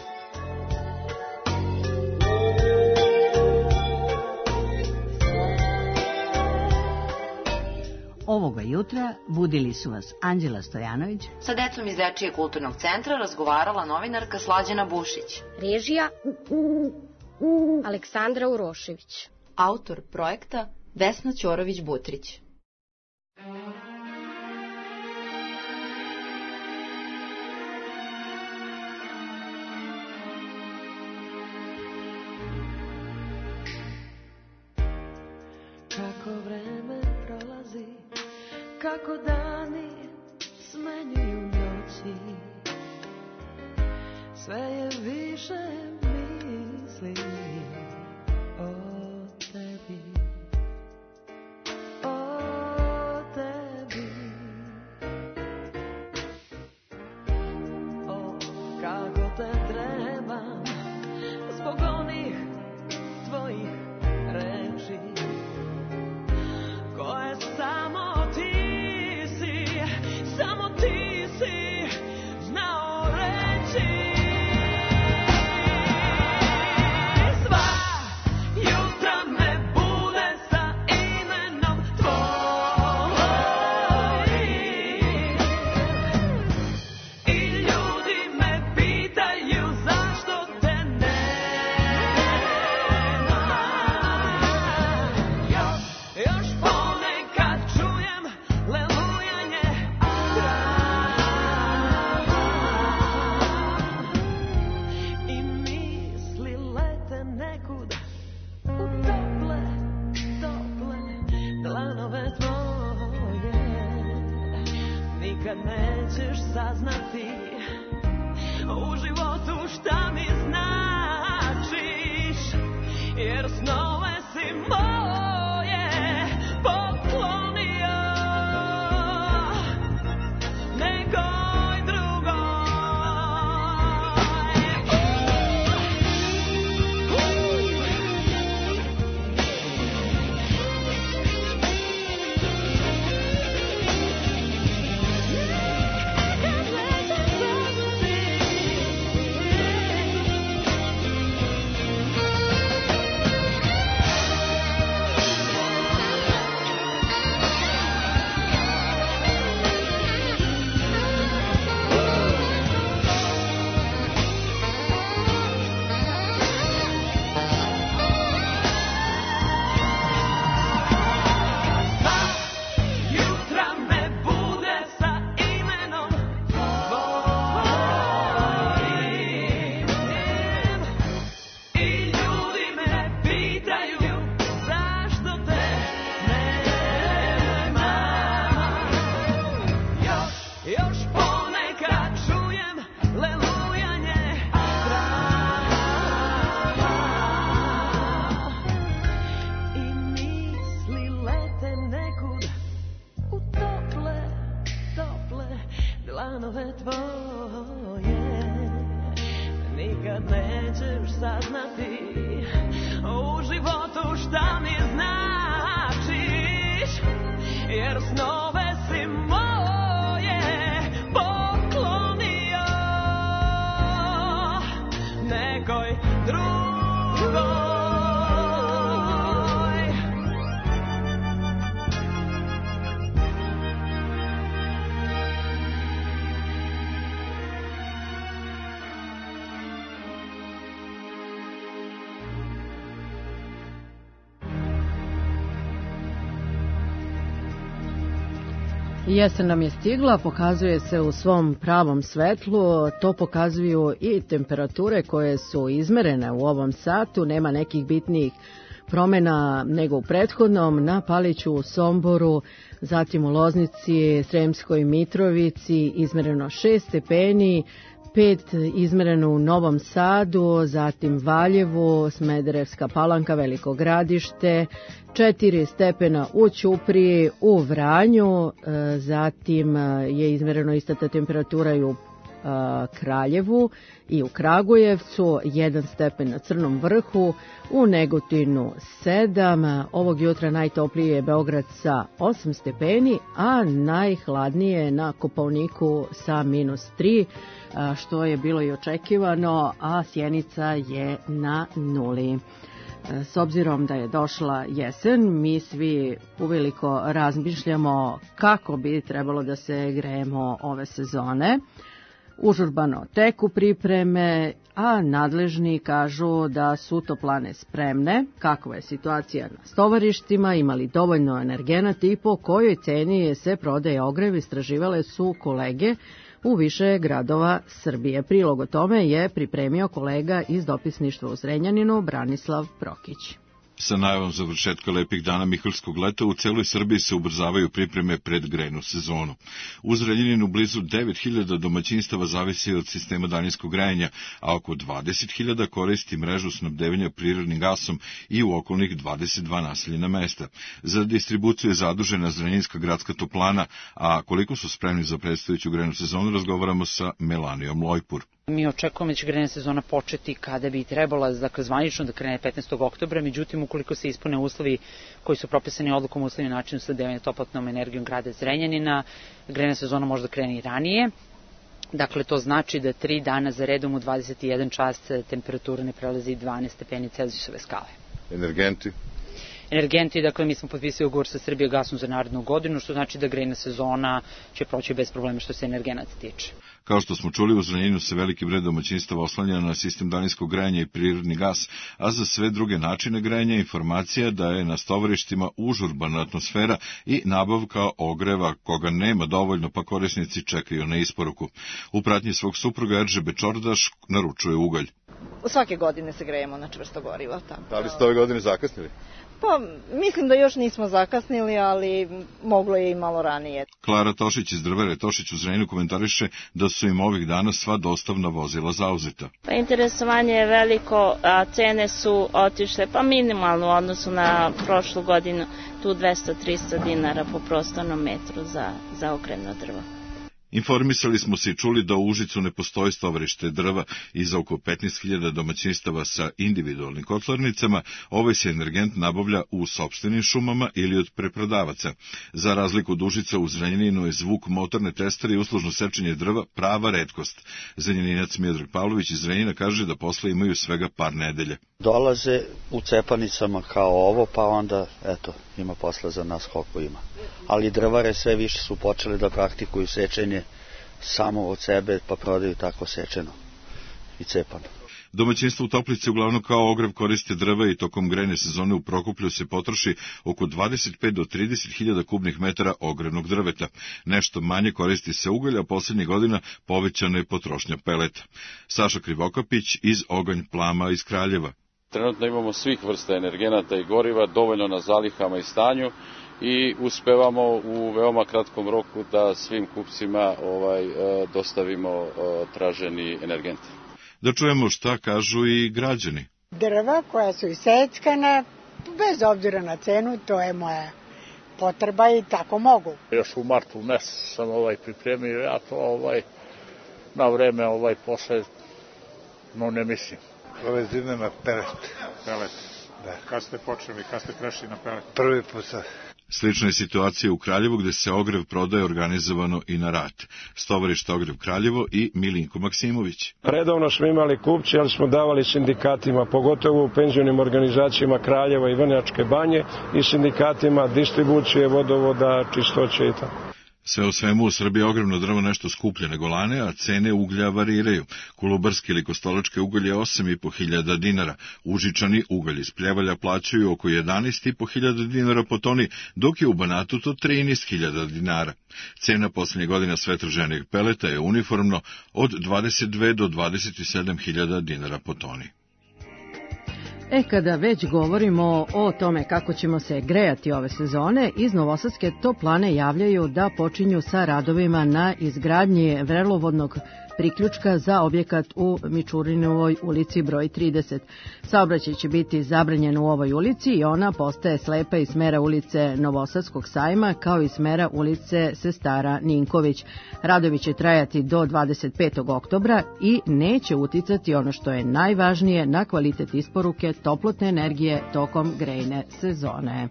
Ovoga jutra budili su vas Anđela Stojanović. Sa decom iz Dečijeg kulturnog centra razgovarala novinarka Slađana Bušić. Režija Aleksandra Urošević. Autor projekta Vesna Ćorović-Butrić. Kako vreme prolazi, kako dani smenjuju noći, sve je više misli o tebi, o tebi. O, kako te trebam zbog onih tvojih reči koje samo ti si, samo ti si znao reći. Sva jutra me bude sa imenom tvojim i ljudi me pitaju zašto te nema. Još, još ponekad čujem lelujanje trava i misli lete nekud u tople, tople dlanove tvoje. Nikad nećeš saznati u životu šta mi značiš, jer snove si moje poklonio nekoj drugoj. Jutra me bude sa imenom tvojim i ljudi me pitaju zašto te nema. Još, još ponekad čujem lelujanje trava i misli lete nekud u tople, tople dlanove tvoje. Nikad nećeš saznati u životu šta mi značiš, jer snove si moje poklonio nekoj drugoj. Jesen nam je stigla, pokazuje se u svom pravom svetlu, to pokazuju i temperature koje su izmerene u ovom satu, nema nekih bitnijih promjena nego u prethodnom, na Paliću, u Somboru, zatim u Loznici, Sremskoj Mitrovici izmereno šest stepeni, pet izmereno u Novom Sadu, zatim Valjevu, Smederevska Palanka, Veliko Gradište, četiri stepena u Ćupriji, u Vranju, zatim je izmereno ista ta temperatura i u Kraljevu i u Kragujevcu, jedan stepen na Crnom Vrhu, u Negotinu sedam, ovog jutra najtoplije je Beograd sa osam stepeni, a najhladnije na Kopaoniku sa minus tri, što je bilo i očekivano, a Sjenica je na nuli. S obzirom da je došla jesen, mi svi uveliko razmišljamo kako bi trebalo da se grejemo ove sezone. Užurbano teku pripreme, a nadležni kažu da su toplane spremne. Kakva je situacija na stovarištima, imali dovoljno energenata i po kojoj ceni se prodaje ogrev, istraživale su kolege u više gradova Srbije. Prilog o tome je pripremio kolega iz dopisništva u Zrenjaninu, Branislav Prokić. Sa najavom završetka lepih dana Mihaljskog leta u celoj Srbiji se ubrzavaju pripreme pred grejnu sezonu. U Zrenjaninu blizu devet hiljada domaćinstava zavisi od sistema daljinskog grejanja, a oko dvadeset hiljada koristi mrežu snabdevanja prirodnim gasom i u okolnih dvadeset dva naseljena mesta. Za distribuciju je zadužena Zrenjaninska gradska toplana, a koliko su spremni za predstojeću grejnu sezonu razgovaramo sa Melanijom Lojpur. Mi očekujemo da će grejna sezona početi kada bi trebala, dakle, zvanično da krene petnaestog oktobra, međutim, ukoliko se ispune uslovi koji su propisani odlukom o uslovima i načinu snabdevanja toplotnom energijom grada Zrenjanina, grejna sezona može da krene i ranije. Dakle, to znači da tri dana za redom u dvadeset jedan čas temperatura ne prelazi dvanaest stepeni Celzijusove skale. Energenti? Energenti, dakle, mi smo potpisali ugovor sa Srbijagasom za narednu godinu, što znači da grejna sezona će proći bez problema što se energenata tiče. Kao što smo čuli, u Zrenjaninu se veliki broj domaćinstava oslanja na sistem daljinskog grejanja i prirodni gas, a za sve druge načine grejanja informacija da je na stovarištima užurbana atmosfera i nabavka ogreva koga nema dovoljno, pa korisnici čekaju na isporuku. U pratnji svog supruga Eržebe Čordaš naručuje ugalj. Svake godine se grejemo na čvrsto gorivo. Tako. Da li ste ove godine zakasnili? Pa, mislim da još nismo zakasnili, ali moglo je i malo ranije. Klara Tošić iz Drvere Tošić u Zrenjaninu komentariše da su im ovih dana sva dostavna vozila zauzeta. Pa interesovanje je veliko, a cene su otišle pa minimalno u odnosu na prošlu godinu, tu dvesta do trista dinara po prostornom metru za, za ogrevno drvo. Informisali smo se i čuli da u Užicu ne postoji stovarište drva i za oko petnaest hiljada domaćinstava sa individualnim kotlarnicama ovaj se energent nabavlja u sopstvenim šumama ili od preprodavaca. Za razliku od Užica, u Zrenjaninu je zvuk motorne testere i uslužno sečenje drva prava retkost. Zrenjaninac Miodrag Pavlović iz Zrenjanina kaže da posle imaju svega par nedelje. Dolaze u cepanicama kao ovo, pa onda, eto, ima posla za nas koliko ima. Ali drvare sve više su počeli da praktikuju sečenje samo od sebe, pa prodaju tako sečeno i cepano. Domaćinstvo u Toplici uglavnom kao ogrev koriste drva i tokom grejne sezone u Prokuplju se potroši oko dvadeset pet do trideset hiljada kubnih metara ogrevnog drveta. Nešto manje koristi se ugalj, a posljednjih godina povećana je potrošnja peleta. Saša Krivokapić iz Oganj Plama iz Kraljeva. Trenutno imamo svih vrsta energenata i goriva, dovoljno na zalihama i stanju i uspevamo u veoma kratkom roku da svim kupcima ovaj, dostavimo traženi energent. Da čujemo šta kažu i građani. Drva koja su iseckana, bez obzira na cenu, to je moja potreba i tako mogu. Još u martu mjesecu sam ovaj pripremio, ja to ovaj, na vreme ovaj, posle, no ne mislim. Ove zime na pelet. Pelet. Da. Kad ste počeli, kad ste prešli na pelet? Prvi put sad. Slična je situacija u Kraljevu gde se ogrev prodaje organizovano i na rat. Stovarište Ogrev Kraljevo i Milinko Maksimović. Redovno smo imali kupci, ali smo davali sindikatima, pogotovo u penzionim organizacijama Kraljeva i Vrnjačke banje i sindikatima distribucije vodovoda, čistoće i tako. Sve u svemu u Srbiji ogrevno drvo nešto skuplje nego lane, a cene uglja variraju. Kolubarski ili kostolački ugalj je osam i po hiljada dinara. Užičani ugalj iz Pljevalja plaćaju oko jedanaest i po hiljada dinara po toni, dok je u Banatu to trinaest hiljada dinara. Cena posljednje godina svetroženih peleta je uniformno od dvadeset dve do dvadeset sedam hiljada dinara po toni. E, kada već govorimo o tome kako ćemo se grejati ove sezone, iz Novosadske toplane javljaju da počinju sa radovima na izgradnji vrelovodnog priključka za objekat u Mičurinovoj ulici broj trideset. Saobraćaj će biti zabranjen u ovoj ulici i ona postaje slepa iz smera ulice Novosadskog sajma kao i smera ulice Sestara Ninković. Radovi će trajati do dvadeset petog oktobra i neće uticati, ono što je najvažnije, na kvalitet isporuke toplotne energije tokom grejne sezone.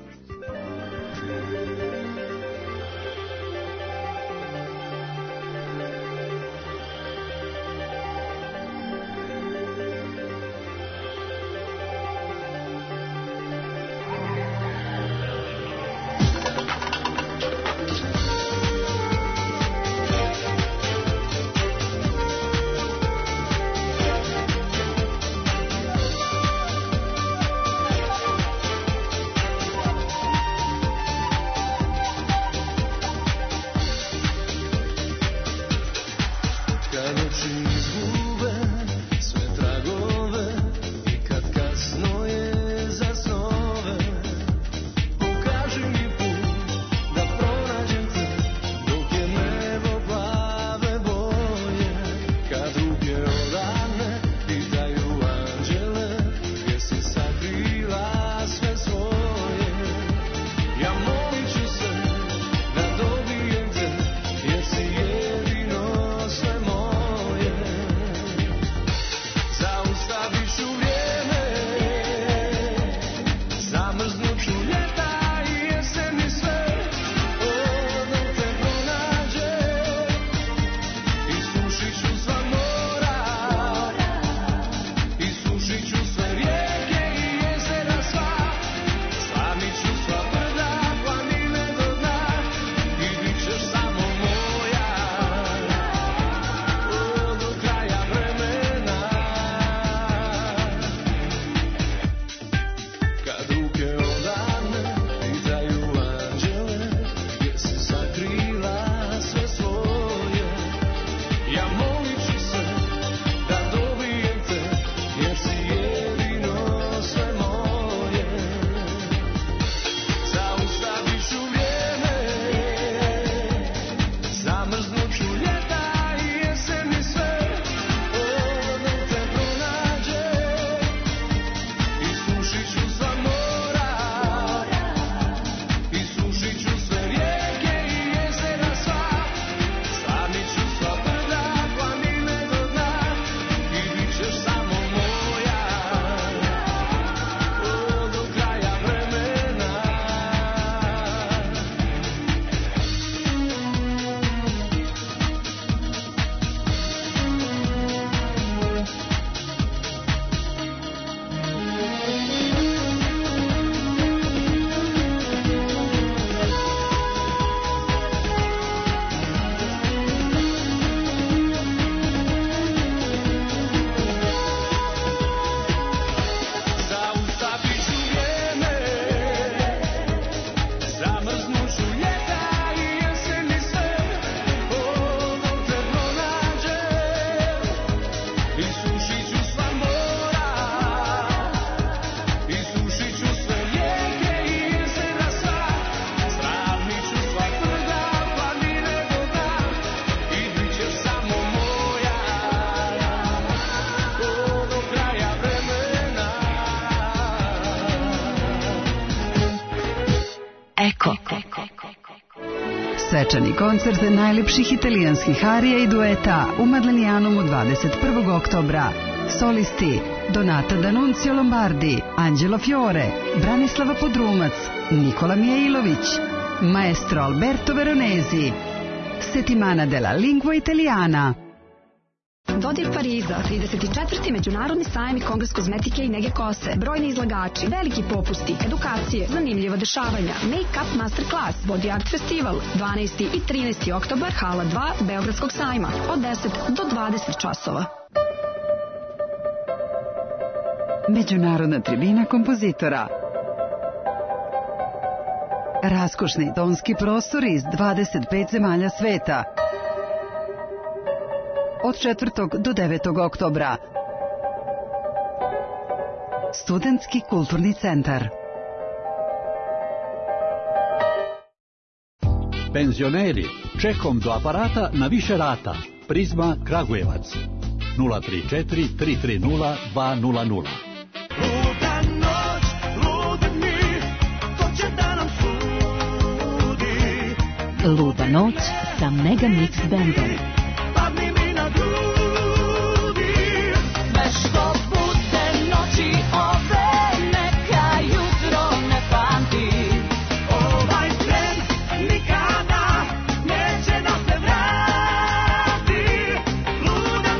Eko. Svečani koncert najlepših italijanskih arija i dueta u Madlenijanumu dvadeset prvog oktobra. Solisti Donata D'Annunzio Lombardi, Angelo Fiore, Branislava Podrumac, Nikola Mijailović, maestro Alberto Veronesi. Settimana della Lingua Italiana. Dodir Pariza, trideset četvrti Međunarodni sajam i kongres kozmetike i nege kose, brojni izlagači, veliki popusti, edukacije, zanimljiva dešavanja, Make-up Masterclass, Body Art Festival, dvanaesti i trinaesti oktobar, hala dva, Beogradskog sajma, od deset do dvadeset časova. Međunarodna tribina kompozitora. Raskošni tonski prostori iz dvadeset pet zemalja sveta. Od četvrtog do devetog oktobra. Studentski kulturni centar. Penzioneri, čekom do aparata na više rata. Prizma Kragujevac. nula tri četiri tri tri nula dva nula nula. Luda noć, ludi mi, ko će da nam sudi? Luda noć sa Mega Mix bandom. Padni mi na grudi. Nešto bude noći ove, neka jutro ne pamti. Ovaj tren nikada neće da se vrati. Luda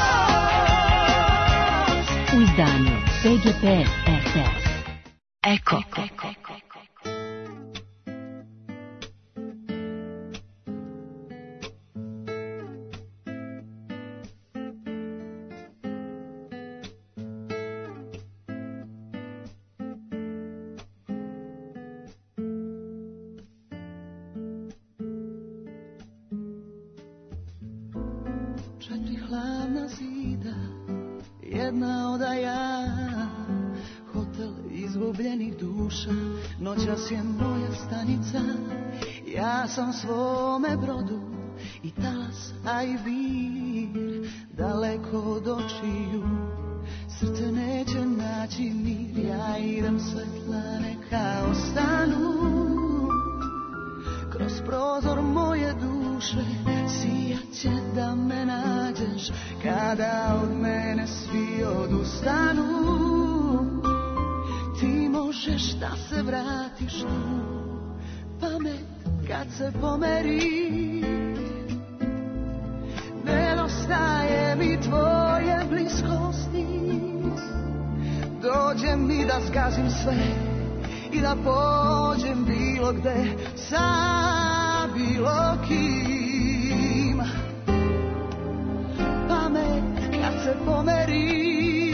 noć. U izdanju P G P S R T S. Eko. Četiri hladna zida, jedna odaja, hotel izgubljenih duša, noćas je moja stanica. Ja sam svome brodu i talas, a i vir, daleko od očiju, srce neće naći mir. Ja idem svetla, neka ostanu, kroz prozor moje duše sijaće da me nađeš, kada od mene svi odustanu. Ti možeš da se vratiš tu, pamet kad se pomeri. Nedostaje mi tvoje bliskosti, dođe mi da zgazim sve i da pođem bilo gde sa bilo kim. Pamet kad se pomeri,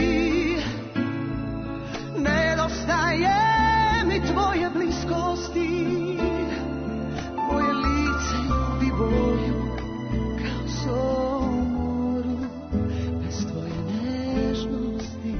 nedostaje mi tvoje bliskosti, moje lice gubi boju kao somoru bez tvoje nežnosti.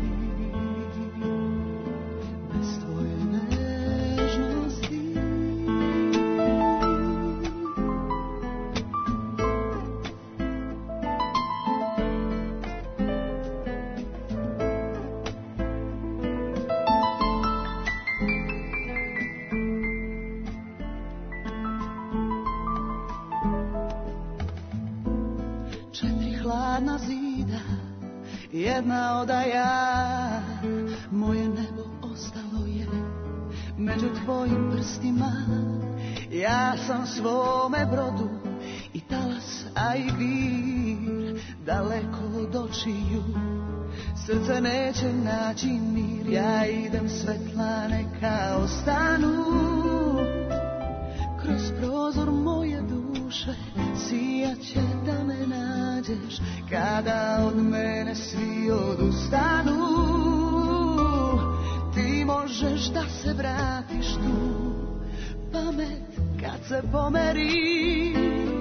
Hladna zida, jedna odaja, moje nebo ostalo je među tvojim prstima. Ja sam svome brodu i talas, a i vir, daleko od očiju, srce neće naći mir. Ja idem svetla, neka ostanu, kroz prozor moje duše sijaće da me nađeš, kada od mene svi odustanu. Ti možeš da se vratiš tu, pamet kad se pomeri.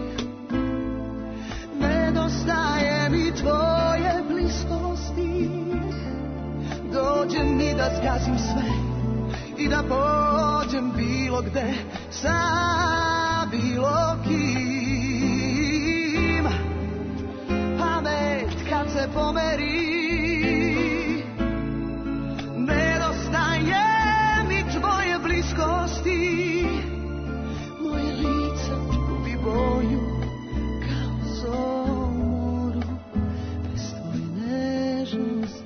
Nedostaje mi tvoje bliskosti, dođe mi da zgazim sve i da pođem bilo gde sa bilo kim. Pamet kad se pomeri, nedostaje mi tvoje bliskosti, moje lice gubi boju kao somoru bez tvoje nežnosti.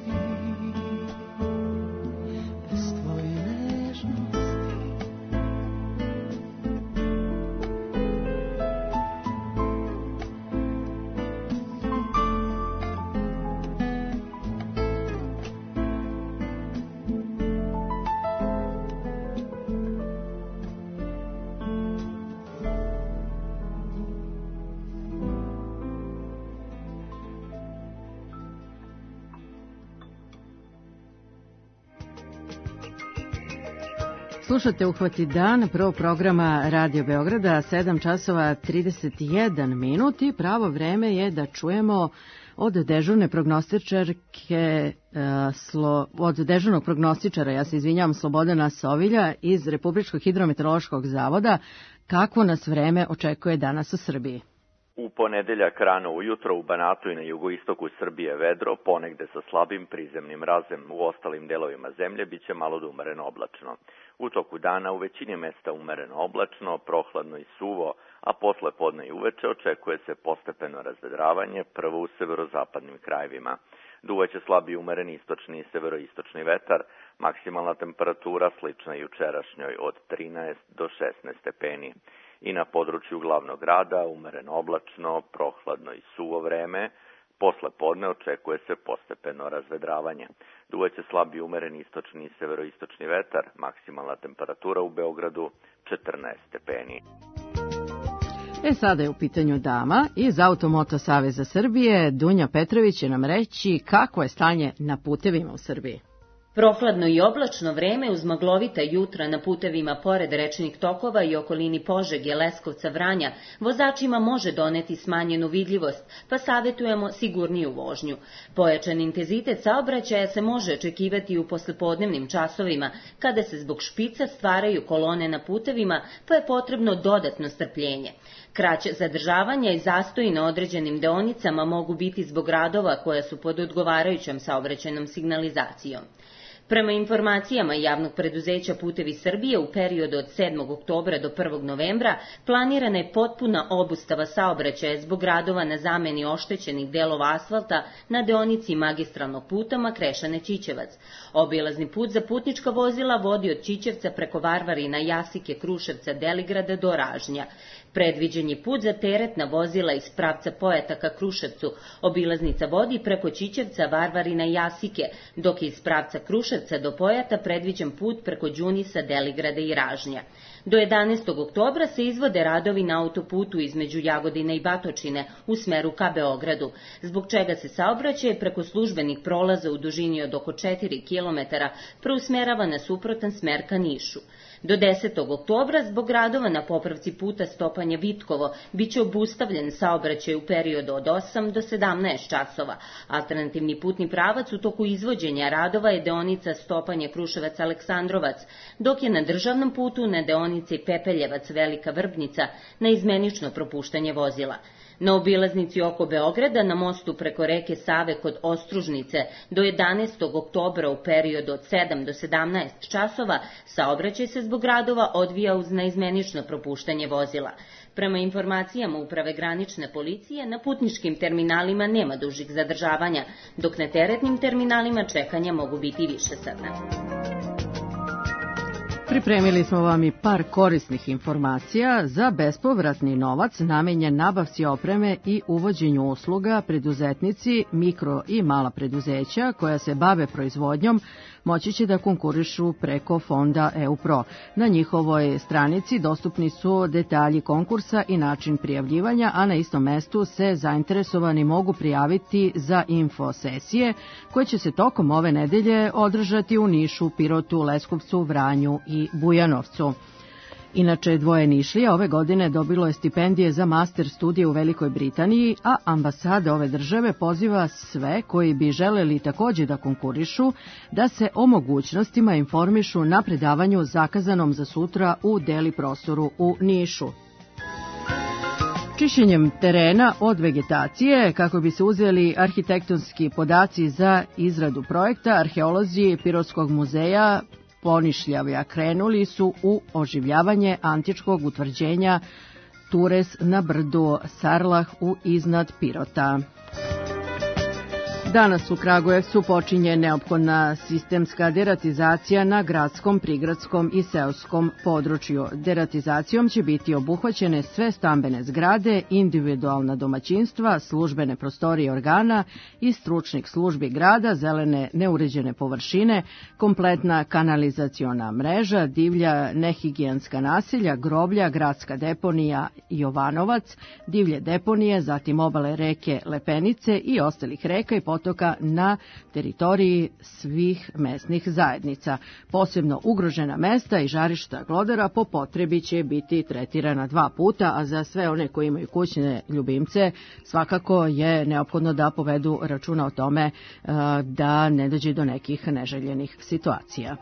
Slušate Uhvati dan, prvog programa Radio Beograda, sedam časova trideset jedan minut i pravo vreme je da čujemo od dežurne prognostičarke Slo, od dežurnog prognostičara, ja se izvinjavam, Slobodana Sovilja iz Republičkog hidrometeorološkog zavoda, kako nas vreme očekuje danas u Srbiji. U ponedeljak rano ujutro u Banatu i na jugoistoku Srbije vedro, ponegde sa slabim prizemnim razem. U ostalim delovima zemlje biće malo da umereno oblačno. U toku dana u većini mesta umereno oblačno, prohladno i suvo, a posle podne i uveče očekuje se postepeno razvedravanje, prvo u severozapadnim krajevima. Duvaće slabi umereni istočni i severoistočni vetar, maksimalna temperatura slična jučerašnjoj od trinaest do šesnaest stepeni. I na području glavnog grada umereno oblačno, prohladno i suvo vreme, posle podne očekuje se postepeno razvedravanje. Duvaće slabi umereni istočni i severoistočni vetar, maksimalna temperatura u Beogradu četrnaest stepeni. E sada je u pitanju dama iz Automoto Saveza Srbije. Dunja Petrović će nam reći kako je stanje na putevima u Srbiji. Prohladno i oblačno vreme uz maglovita jutra na putevima pored rečnih tokova i okolini Požege, Leskovca, Vranja vozačima može doneti smanjenu vidljivost, pa savjetujemo sigurniju vožnju. Pojačan intenzitet saobraćaja se može očekivati u poslepodnevnim časovima, kada se zbog špica stvaraju kolone na putevima, pa je potrebno dodatno strpljenje. Kraće zadržavanja i zastoji na određenim deonicama mogu biti zbog radova koja su pod odgovarajućom saobraćajnom signalizacijom. Prema informacijama javnog preduzeća Putevi Srbije, u periodu od sedmog oktobra do prvog novembra planirana je potpuna obustava saobraćaja zbog radova na zameni oštećenih delova asfalta na deonici magistralnog puta Makrešane-Ćićevac. Obilazni put za putnička vozila vodi od Ćićevca preko Varvarina, Jasike, Kruševca, Deligrada do Ražnja. Predviđen je put za teretna vozila iz pravca Pojata ka Kruševcu. Obilaznica vodi preko Ćićevca, Varvarina i Jasike, dok je iz pravca Kruševca do Pojata predviđen put preko Đunisa, Deligrada i Ražnja. Do jedanaestog oktobra se izvode radovi na autoputu između Jagodine i Batočine u smeru ka Beogradu, zbog čega se saobraćaj preko službenih prolaza u dužini od oko četiri kilometara preusmerava na suprotan smer ka Nišu. Do desetog oktobra zbog radova na popravci puta Stopanje Vitkovo biće obustavljen saobraćaj u periodu od osam do sedamnaest časova. Alternativni putni pravac u toku izvođenja radova je deonica Stopanje Kruševac-Aleksandrovac, dok je na državnom putu na deonici Pepeljevac-Velika Vrbnica na izmenično propuštanje vozila. Na obilaznici oko Beograda na mostu preko reke Save kod Ostružnice do jedanaestog oktobra u periodu od sedam do sedamnaest časova saobraćaj se zbog radova odvija uz naizmenično propuštanje vozila. Prema informacijama Uprave granične policije, na putničkim terminalima nema dužih zadržavanja, dok na teretnim terminalima čekanja mogu biti više sata. Pripremili smo vam i par korisnih informacija za bespovratni novac namenjen nabavci opreme i uvođenju usluga. Preduzetnici, mikro i mala preduzeća koja se bave proizvodnjom moći će da konkurišu preko fonda E U P R O. Na njihovoj stranici dostupni su detalji konkursa i način prijavljivanja, a na istom mestu se zainteresovani mogu prijaviti za info sesije koje će se tokom ove nedelje održati u Nišu, Pirotu, Leskovcu, Vranju i Bujanovcu. Inače, dvoje Nišlija ove godine dobilo je stipendije za master studije u Velikoj Britaniji, a ambasada ove države poziva sve koji bi želeli takođe da konkurišu da se o mogućnostima informišu na predavanju zakazanom za sutra u Deli prostoru u Nišu. Čišćenjem terena od vegetacije, kako bi se uzeli arhitektonski podaci za izradu projekta, arheolozi Pirotskog muzeja Ponišljavlja krenuli su u oživljavanje antičkog utvrđenja Tures na brdu Sarlah u iznad Pirota. Danas u Kragujevcu počinje neophodna sistemska deratizacija na gradskom, prigradskom i seoskom području. Deratizacijom će biti obuhvaćene sve stambene zgrade, individualna domaćinstva, službene prostorije organa i stručnih službi grada, zelene neuređene površine, kompletna kanalizaciona mreža, divlja nehigijenska naselja, groblja, gradska deponija Jovanovac, divlje deponije, zatim obale reke Lepenice i ostalih reka i potoka protoka na teritoriji svih mesnih zajednica. Posebno ugrožena mesta i žarišta glodara po potrebi će biti tretirana dva puta, a za sve one koji imaju kućne ljubimce svakako je neophodno da povedu računa o tome da ne dođe do nekih neželjenih situacija.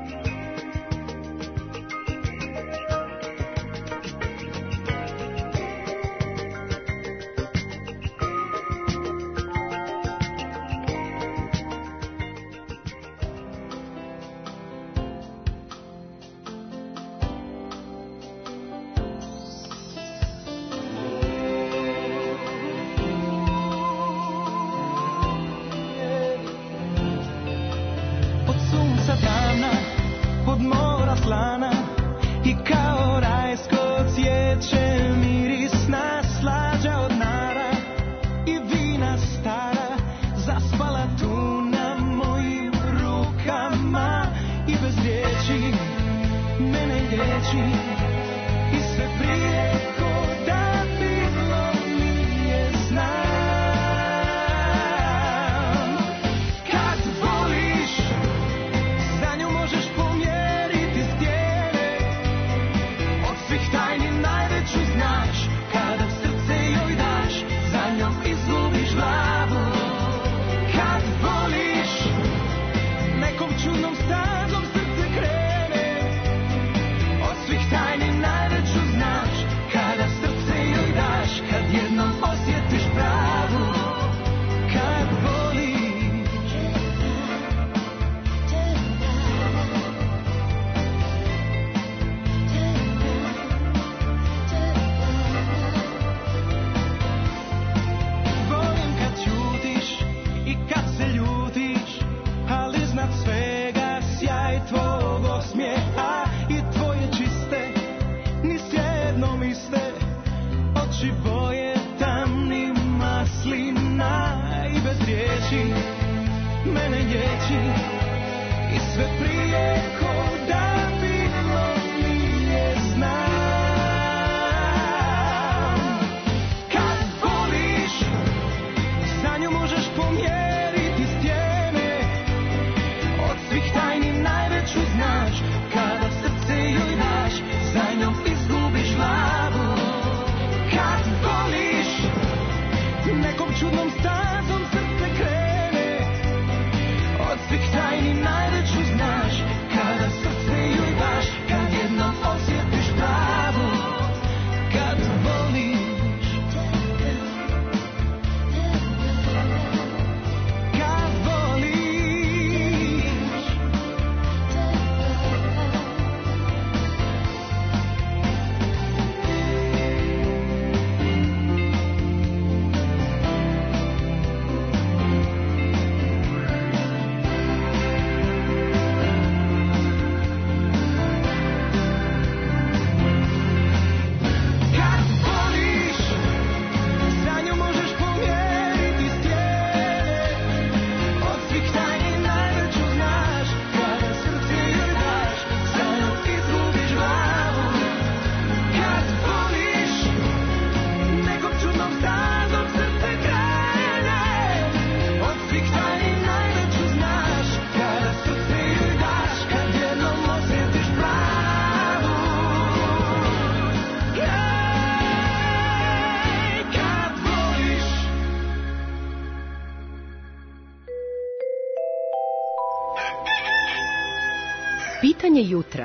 Pitanje jutra.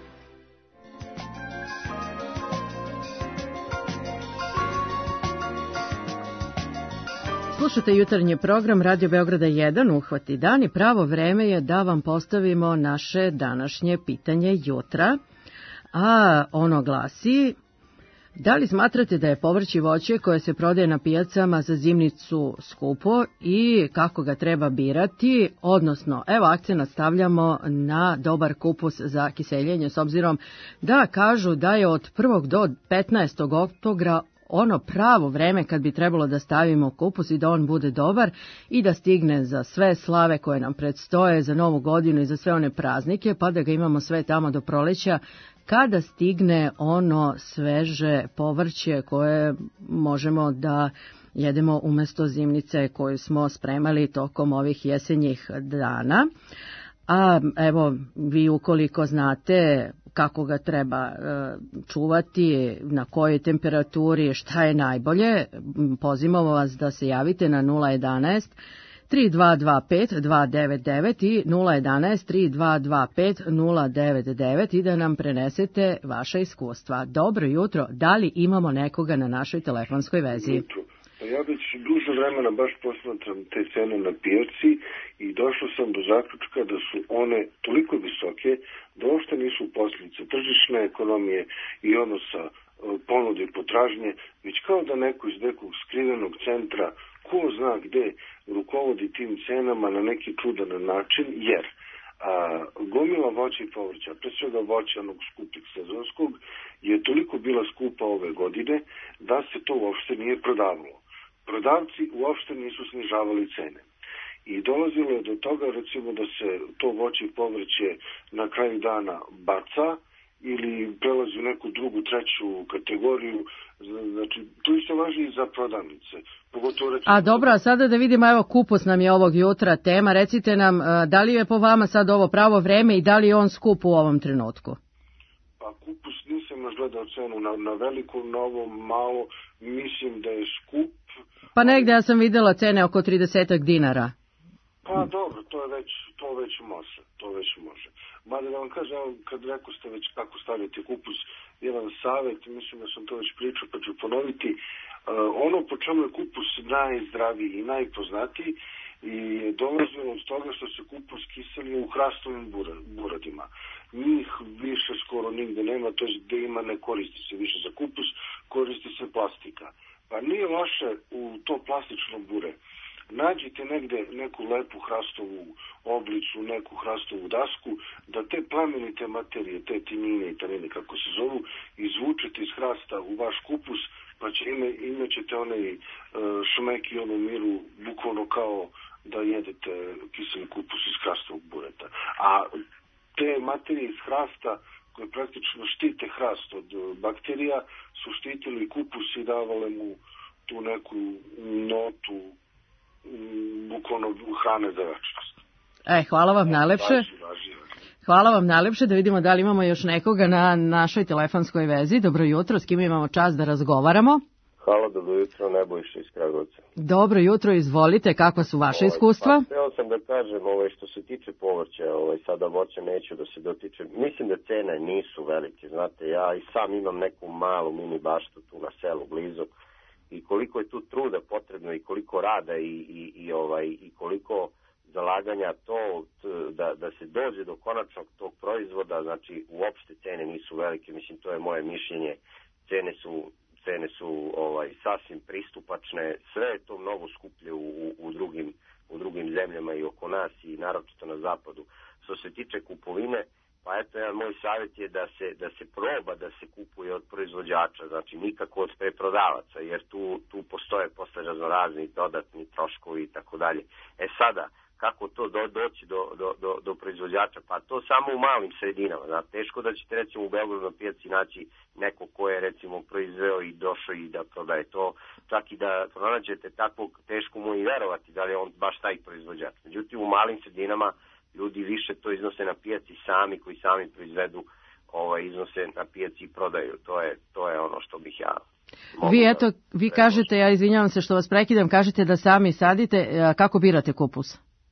Slušate jutarnji program Radio Beograda jedan, Uhvati dan, i pravo vreme je da vam postavimo naše današnje pitanje jutra. A ono glasi: da li smatrate da je povrće i voće koje se prodaje na pijacama za zimnicu skupo i kako ga treba birati, odnosno, evo, akcenat stavljamo na dobar kupus za kiseljenje, s obzirom da kažu da je od prvog do petnaestog oktobra ono pravo vreme kad bi trebalo da stavimo kupus i da on bude dobar i da stigne za sve slave koje nam predstoje, za Novu godinu i za sve one praznike, pa da ga imamo sve tamo do proleća, kada stigne ono sveže povrće koje možemo da jedemo umesto zimnice koju smo spremali tokom ovih jesenjih dana. A evo, vi ukoliko znate kako ga treba e, čuvati, na kojoj temperaturi, šta je najbolje, pozivamo vas da se javite na nula jedanaest tri dva dva pet dva devet devet i nula jedanaest tri dva dva pet nula devet devet i da nam prenesete vaše iskustva. Dobro jutro, da li imamo nekoga na našoj telefonskoj vezi? Jutro. Ja već duže vremena baš posmatram te cene na pijaci i došao sam do zaključka da su one toliko visoke da uopšte nisu posljedice tržišne ekonomije i odnosa ponude i potražnje, već kao da neko iz nekog skrivenog centra, ko zna gde, rukovodi tim cenama na neki čudan način, jer a, gomila voća i povrća, pre svega voća onog skupih sezonskog, je toliko bila skupa ove godine da se to uopšte nije prodavalo. Prodavci uopšte nisu snižavali cene. I dolazilo je do toga, recimo, da se to voće i povrće na kraju dana baca ili prelazi u neku drugu, treću kategoriju. Znači, to isto važi i za prodavnice. Pogotovo, recimo... A dobro, a sada da vidimo, evo, kupus nam je ovog jutra tema. Recite nam, da li je po vama sad ovo pravo vreme i da li je on skup u ovom trenutku? Pa kupus nisam još gledao cenu na, na veliko, na ovo malo, mislim da je skup. Pa negde ja sam videla cene oko trideset dinara. Pa dobro, to je već, to već može, to već može. Mada da vam kažem, kad rekao ste već kako stavljate kupus, jedan savjet, mislim da sam to već pričao, pa ću ponoviti, uh, ono po čemu je kupus najzdraviji i najpoznatiji i je dolazilo od toga što se kupus kiselio u hrastovim buradima. Njih više skoro nigde nema, to je gde ima ne koristi se više za kupus, koristi se plastika. Pa nije loše u to plastično bure. Nađite negde neku lepu hrastovu oblicu, neku hrastovu dasku, da te plemenite materije, te tinine i tanine, kako se zovu, izvučete iz hrasta u vaš kupus, pa će ime, imaćete onaj e, šmek i onu miru, bukvalno kao da jedete kiseli kupus iz hrastovog bureta. A te materije iz hrasta, koje praktično štite hrast od bakterija, su štitili kupus i davale mu tu neku notu, bukvalno hrane za večnost. E, hvala vam najlepše. Hvala vam najlepše, da vidimo da li imamo još nekoga na našoj telefonskoj vezi. Dobro jutro, s kim imamo čast da razgovaramo? Hvala, dobro jutro, Nebojša iz Kragujevca. Dobro jutro, izvolite, kakva su vaše ovaj, iskustva? Pa, hteo sam da kažem, ovaj, što se tiče povrća, ovaj, sada voća neću da se dotiče. Mislim da cene nisu velike, znate, ja i sam imam neku malu mini baštu tu na selu blizu i koliko je tu truda potrebno i koliko rada i, i, i, ovaj, i koliko zalaganja to da, da se dođe do konačnog tog proizvoda, znači uopšte cene nisu velike, mislim to je moje mišljenje, cene su cene su ovaj sasvim pristupačne, sve je to mnogo skuplje u, u, u drugim u drugim zemljama i oko nas i naročito na zapadu. Što se tiče kupovine, pa eto jedan moj savjet je da se da se proba da se kupuje od proizvođača, znači nikako od preprodavaca, jer tu tu postoje posle raznorazni dodatni troškovi i tako dalje. E sada kako to do, doći do, do, do, do proizvođača? Pa to samo u malim sredinama. Znači, teško da ćete recimo u Beogradu na pijaci naći neko ko je recimo proizveo i došao i da prodaje to. Čak i da pronađete takvog, teško mu i verovati da li je on baš taj proizvođač. Međutim, u malim sredinama ljudi više to iznose na pijaci sami, koji sami proizvedu, ovaj, iznose na pijaci i prodaju. To je, to je ono što bih ja... Vi eto, vi kažete, ja izvinjavam se što vas prekidam, kažete da sami sadite, kako birate kupus?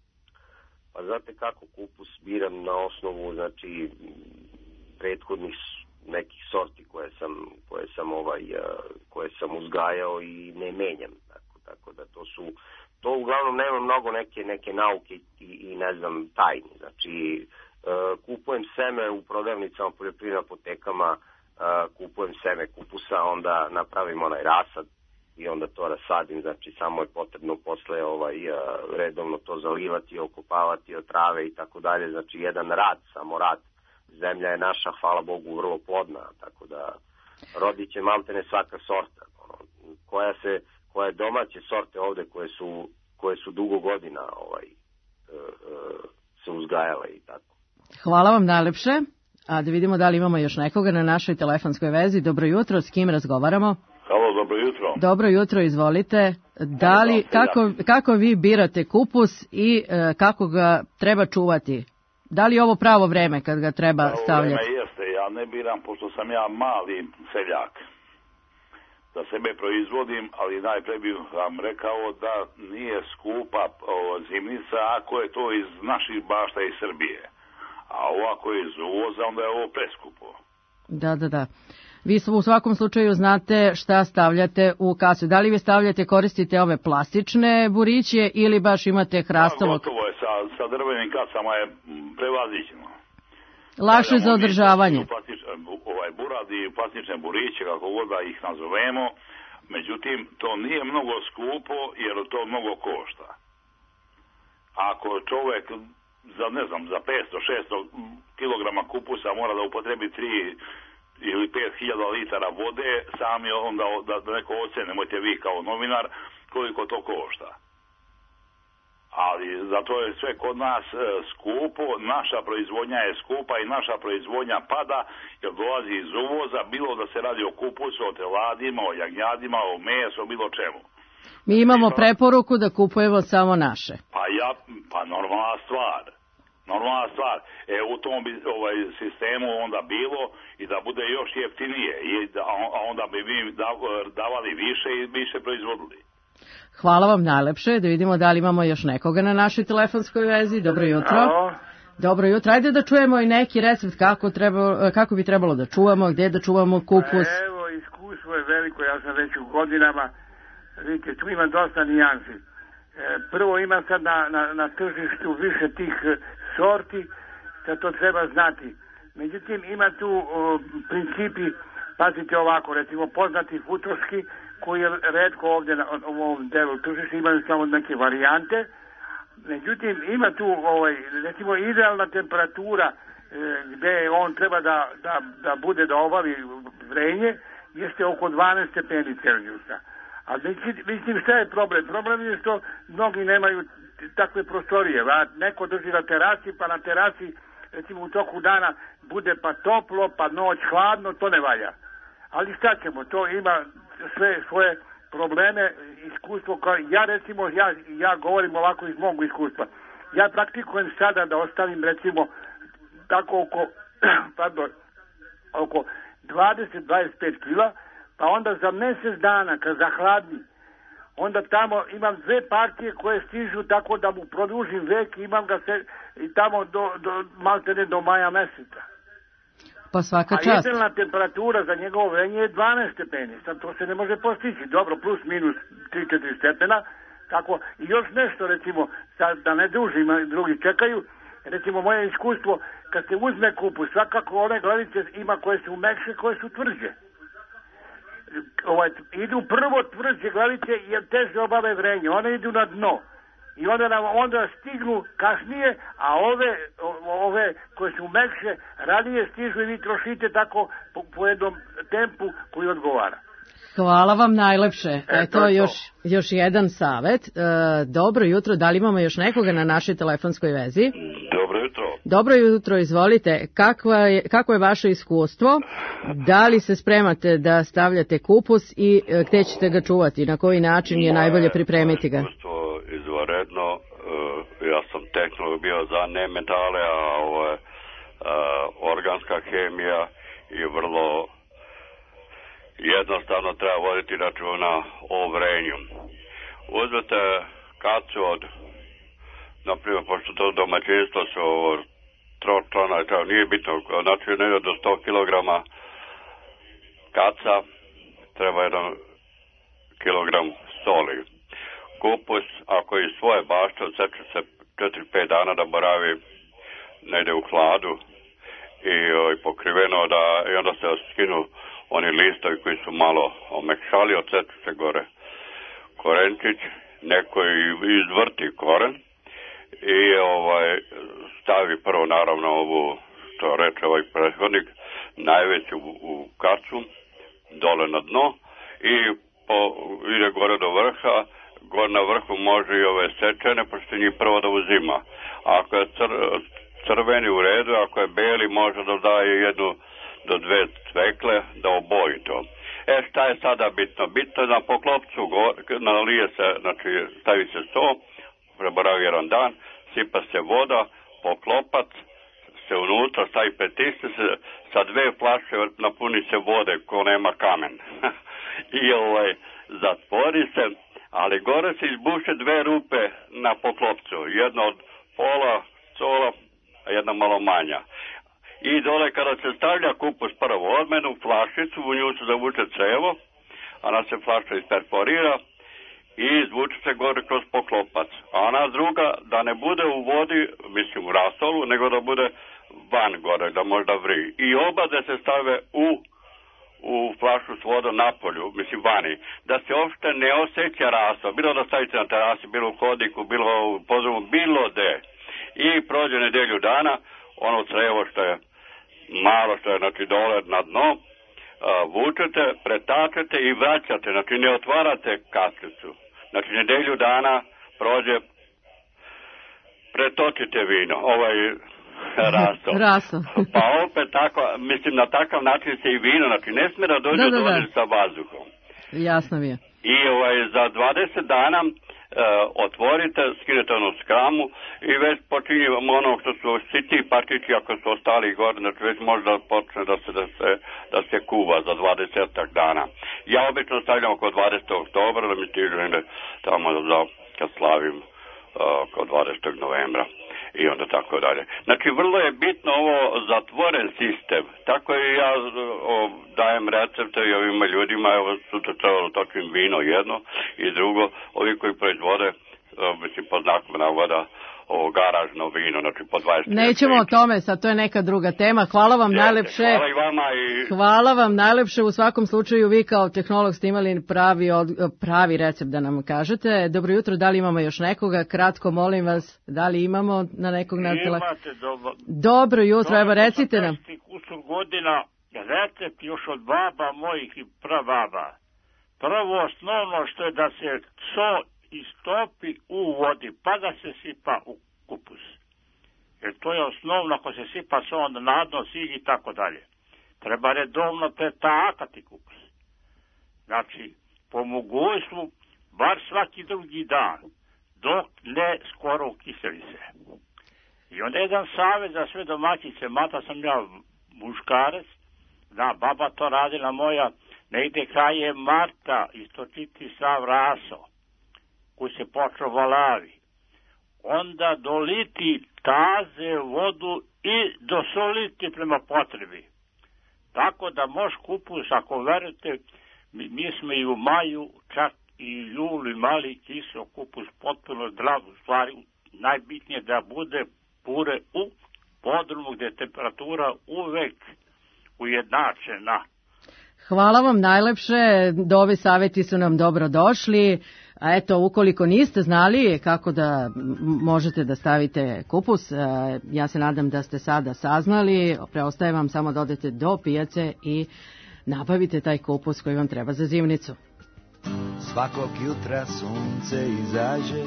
Pa znate kako, kupus biram na osnovu, znači, prethodnih nekih sorti koje sam, koje sam, ovaj, koje sam uzgajao i ne menjam. Tako, tako da to su, to uglavnom nema mnogo neke, neke nauke i, i ne znam, tajni. Znači, kupujem seme u prodavnicama, poljoprivrednim apotekama, kupujem seme kupusa, onda napravim onaj rasad i onda to rasadim, znači samo je potrebno posle ovaj, redovno to zalivati, okopavati od trave i tako dalje, znači jedan rad, samo rad. Zemlja je naša, hvala Bogu, vrlo plodna, tako da rodit će maltene svaka sorta, koja se, koje domaće sorte ovde koje su, koje su dugo godina ovaj, se uzgajale i tako. Hvala vam najlepše. A da vidimo da li imamo još nekoga na našoj telefonskoj vezi. Dobro jutro, s kim razgovaramo? Halo, dobro dobro jutro. Dobro jutro, izvolite. Da li, kako, kako vi birate kupus i e, kako ga treba čuvati? Da li je ovo pravo vreme kad ga treba stavljati? Ovo vreme jeste, ja ne biram, pošto sam ja mali seljak. Da sebe proizvodim, ali najpre bih vam rekao da nije skupa o, zimnica ako je to iz naših bašta iz Srbije. A ovako iz uvoza, onda je ovo preskupo. Da, da, da. Vi u svakom slučaju znate šta stavljate u kasu. Da li vi stavljate, koristite ove plastične buriće ili baš imate hrastavog? Gotovo je, sa, sa drvenim kasama je prevazićeno. Lakše za održavanje. Plastič, ovaj burad i plastične buriće, kako god da ih nazovemo, međutim, to nije mnogo skupo jer to mnogo košta. Ako čovjek za, ne znam, za petsto do šesto kilograma kupusa mora da upotrebi tri ili pet hiljada litara vode, sami onda da, da neko ocene, nemojte vi kao novinar, koliko to košta. Ali zato je sve kod nas e, skupo, naša proizvodnja je skupa i naša proizvodnja pada jer dolazi iz uvoza, bilo da se radi o kupusu, o teladima, o jagnjadima, o mesu, o bilo čemu. Mi imamo preporuku da kupujemo samo naše. Pa ja, pa normalna stvar. Normalna stvar. E, u tom bi ovaj, sistemu onda bilo i da bude još jeftinije, i da, a onda bi mi davali više i više proizvodili. Hvala vam najlepše, da vidimo da li imamo još nekoga na našoj telefonskoj vezi. Dobro jutro. Alo. Dobro jutro. Ajde da čujemo i neki recept kako, treba, kako bi trebalo da čuvamo, gdje da čuvamo kupus. Pa evo, iskustvo je veliko, ja sam već u godinama. Vidite, tu ima dosta nijansi. E, prvo ima sad na, na, na tržištu više tih sorti, da to treba znati. Međutim, ima tu o, principi, pazite ovako, recimo poznati futoški, koji je redko ovdje na u ovom delu tržišta, imaju samo neke varijante. Međutim, ima tu ovaj, recimo idealna temperatura e, gdje on treba da, da, da bude da obavi vrenje, jeste oko dvanaest stepeni Celzijusa. A mislim šta je problem? Problem je što mnogi nemaju takve prostorije. A neko drži na terasi, pa na terasi recimo u toku dana bude pa toplo, pa noć hladno, to ne valja. Ali šta ćemo, to ima sve svoje probleme, iskustvo kao ja recimo, ja, ja govorim ovako iz mog iskustva. Ja praktikujem sada da ostavim recimo tako oko, pardon, oko dvadeset do dvadeset pet kila, pa onda za mjesec dana kad zahladni, onda tamo imam dve partije koje stižu tako da mu produžim vek, imam ga se i tamo do, do maltene do maja mjeseca. Pa svaka čast. A idealna temperatura za njegovo vrenje je dvanaest stepeni. Sad to se ne može postići. Dobro, plus minus tri do četiri stepena. Tako, i još nešto recimo, sad da ne dužim, drugi čekaju, recimo moje iskustvo, kad se uzme kupus, svakako one gladice ima koje su mekše, koje su tvrđe. Ovaj, idu prvo tvrđe gladice jer teže obave vrenje. One idu na dno. I onda nam onda stignu kasnije, a ove, ove koje su mekše radije stižu i vi trošite tako po, po jednom tempu koji odgovara. Hvala vam najlepše. E, Eto to još, još jedan savjet. E, dobro jutro, da li imamo još nekoga na našoj telefonskoj vezi? Dobro jutro. Dobro jutro, izvolite. Kakva je, kako je vaše iskustvo? Da li se spremate da stavljate kupus i e, gdje ćete ga čuvati? Na koji način je najbolje pripremiti ga? Izvanredno, ja sam tehnolog bio za nemetale, a ovo je organska hemija i vrlo jednostavno treba voditi računa o vrenju. Uzmete kacu od, naprimjer, pošto to domaćinstvo su tročlana, nije bitno, znači negdje do sto kilograma kaca treba jedan kilogram soli. Kupus, ako iz svoje bašte odseče se četiri do pet dana da boravi negdje u hladu i, i pokriveno da i onda se skinu oni listovi koji su malo omekšali, odseče se gore korenčić, neko izvrti koren i ovaj stavi prvo naravno ovu, što reče ovaj prethodnik, najveću u, u kacu, dole na dno i po, ide gore do vrha. Gore na vrhu može i ove sečene, pošto njih prvo da uzima. Ako je cr, crveni u redu, ako je beli može da daje jednu do dve cvekle da oboji to. E, šta je sada bitno? Bitno je na poklopcu nalije se, znači stavi se sto, preboravi jedan dan, sipa se voda, poklopac se unutra, stavi petisce se, sa dve flaše napuni se vode ko nema kamen. I ovaj, zatvori se, ali gore se izbuše dve rupe na poklopcu, jedna od pola cola, a jedna malo manja. I dole kada se stavlja kupus prvo odmenu, flašicu, u nju se zavuče crevo, ona se flaša isperforira i izvuče se gore kroz poklopac. A ona druga da ne bude u vodi, mislim u rastolu, nego da bude van gore, da možda vri. I oba da se stave u, u flašu s vodom napolju, mislim vani, da se uopšte ne osjeća rastol, bilo da stavite na terasi, bilo u hodniku, bilo u podrumu, bilo gde. I prođe nedelju dana, ono crevo što je malo, što je znači dole na dno, a, vučete, pretačete i vraćate, znači ne otvarate kaslicu. Znači nedelju dana prođe, pretočite vino, ovaj rasto. Rasto. Pa opet tako, mislim na takav način se i vino, znači ne smije da dođe do dodir sa vazduhom. Jasno mi je. I ovaj, za dvadeset dana e, otvorite, skinete onu skramu i već počinjemo ono što su sitni partići, ako su ostali gore, znači već možda počne da se, da se, da se kuva za dvadesetak dana. Ja obično stavljam oko dvadesetog oktobra, da mi stiže tamo za, kad slavim uh, oko dvadesetog novembra. I onda tako dalje. Znači, vrlo je bitno ovo zatvoren sistem. Tako i ja o, dajem recepte i ovima ljudima, evo, sutra trebalo točim vino jedno i drugo, ovi koji proizvode, o, mislim, pod znakom navoda, ovo garažno vino, znači po dvadeset. Nećemo o tome, sad to je neka druga tema. Hvala vam Jeste, najlepše. Hvala i vama i... Hvala vam najlepše. U svakom slučaju vi kao tehnolog ste imali pravi, od, pravi recept da nam kažete. Dobro jutro, da li imamo još nekoga? Kratko, molim vas, da li imamo na nekog na telefonu? Imate dobro. Dobro jutro, dobro, evo recite nam. Kusur godina, recept još od baba mojih i prababa. Prvo osnovno što je da se so istopi u vodi, pa da se sipa u kupus. Jer to je osnovno, ako se sipa so onda na dno silj i tako dalje. Treba redovno pretakati kupus. Znači, po mogućstvu, bar svaki drugi dan, dok ne skoro ukiseli se. I onda jedan savjet za sve domaćice, mata sam ja muškarec, da, baba to radila moja, ne ide kraje marta istočiti sav raso, koji se počeo valavi, onda doliti taze vodu i dosoliti prema potrebi. Tako da moš kupus, ako verujete, mi, mi smo i u maju, čak i u julu imali kiseo kupus potpuno zdrav, u stvari najbitnije da bude pure u podrumu gdje je temperatura uvek ujednačena. Hvala vam najlepše, ovi savjeti su nam dobro došli. A eto, ukoliko niste znali kako da možete da stavite kupus, ja se nadam da ste sada saznali. Preostaje vam samo da odete do pijace i nabavite taj kupus koji vam treba za zimnicu. Svakog jutra sunce izađe,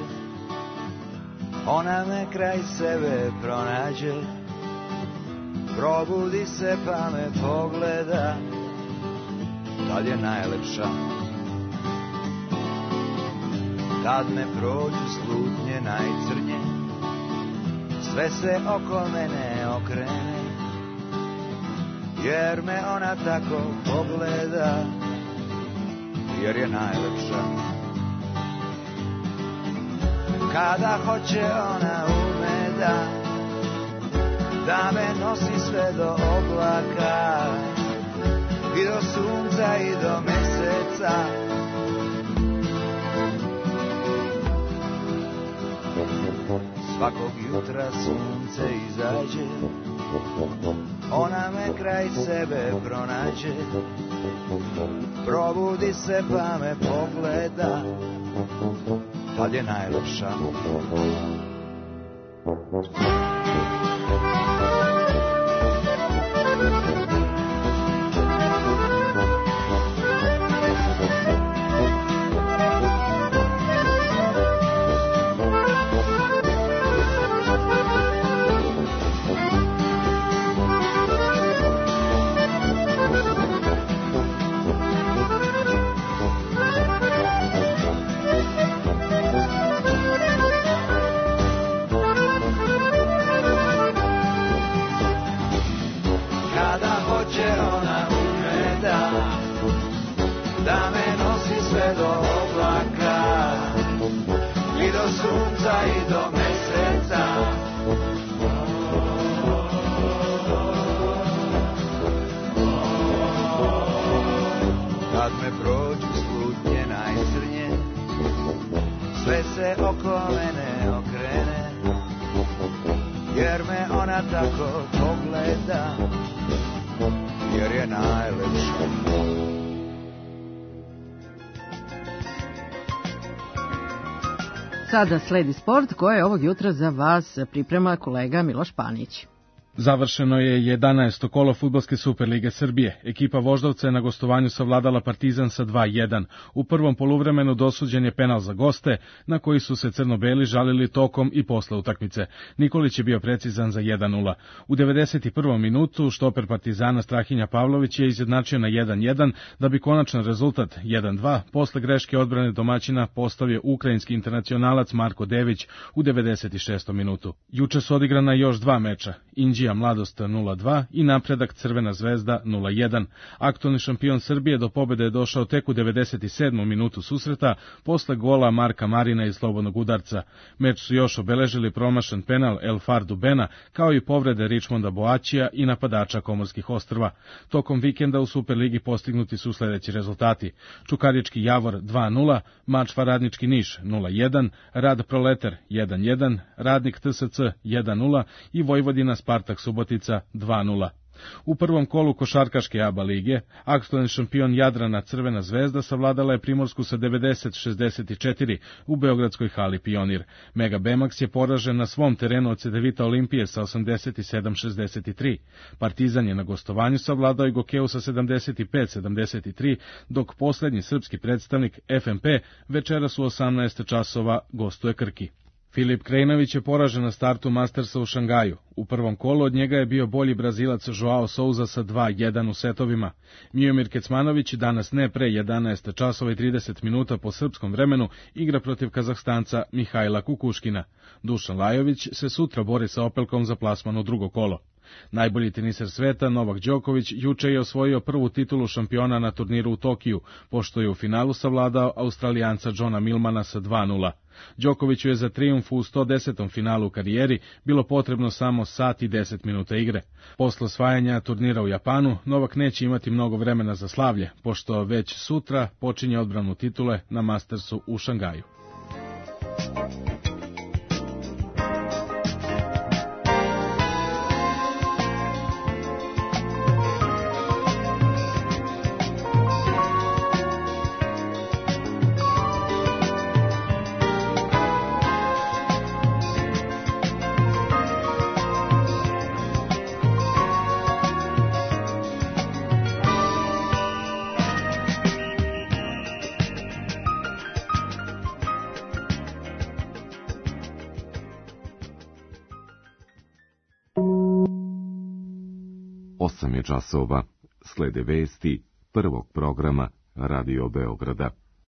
ona me kraj sebe pronađe, probudi se pa me pogleda, tad je najlepša. Tad me prođu slutnje najcrnje, sve se oko mene okrene, jer me ona tako pogleda, jer je najlepša. Kada hoće ona umeda, da me nosi sve do oblaka, i do sunca i do meseca. Svakog jutra sunce izađe, ona me kraj sebe pronađe, probudi se pa me pogleda, tad je najlepša. i do meseca. Kad me prođu slutnje najcrnje, sve se oko mene okrene, jer me ona tako pogleda, jer je najlepša. Sada sledi sport koje ovog jutra za vas priprema kolega Miloš Panić. Završeno je jedanaesto kolo Fudbalske Superlige Srbije. Ekipa Voždovca je na gostovanju savladala Partizan sa dva jedan. U prvom poluvremenu dosuđen je penal za goste, na koji su se crno-beli žalili tokom i posle utakmice. Nikolić je bio precizan za jedan nula. U devedeset prvom minutu štoper Partizana Strahinja Pavlović je izjednačio na jedan jedan, da bi konačan rezultat jedan dva posle greške odbrane domaćina postavio ukrajinski internacionalac Marko Dević u devedeset šestom minutu. Juče su odigrana još dva meča. Inđija Mladost nula dva i Napredak Crvena zvezda nula jedan. Aktualni šampion Srbije do pobede je došao tek u devedeset sedmom minutu susreta posle gola Marka Marina iz slobodnog udarca. Meč su još obeležili promašen penal El Fardu Bena, kao i povrede Richmonda Boaćija i napadača Komorskih ostrva. Tokom vikenda u Superligi postignuti su sledeći rezultati: Čukarički Javor dva nula, Mačva Radnički Niš nula jedan, Rad Proletar jedan jedan, Radnik T S C jedan nula i Vojvodina Spartak Subotica dva nula. U prvom kolu košarkaške A B A lige, aktualni šampion Jadrana Crvena zvezda savladala je Primorsku sa devedeset šezdeset četiri u beogradskoj hali Pionir. Mega Bemax je poražen na svom terenu od Cedevita Olimpije sa osamdeset sedam šezdeset tri. Partizan je na gostovanju savladao i Gokeu sa sedamdeset pet sedamdeset tri, dok poslednji srpski predstavnik F M P večeras u osamnaest časova gostuje Krki. Filip Krejnović je poražen na startu Mastersa u Šangaju. U prvom kolu od njega je bio bolji Brazilac Joao Souza sa dva jedan u setovima. Mijomir Kecmanović danas ne pre jedanaest časova i trideset minuta po srpskom vremenu igra protiv Kazahstanca Mihajla Kukuškina. Dušan Lajović se sutra bori sa Opelkom za plasman u drugo kolo. Najbolji teniser sveta Novak Đoković juče je osvojio prvu titulu šampiona na turniru u Tokiju, pošto je u finalu savladao Australijanca Johna Milmana sa dva nula. Đokoviću je za trijumf u sto desetom finalu u karijeri bilo potrebno samo sat i deset minuta igre. Posle osvajanja turnira u Japanu, Novak neće imati mnogo vremena za slavlje, pošto već sutra počinje odbranu titule na Mastersu u Šangaju. osam je časova, slede vesti prvog programa Radio Beograda.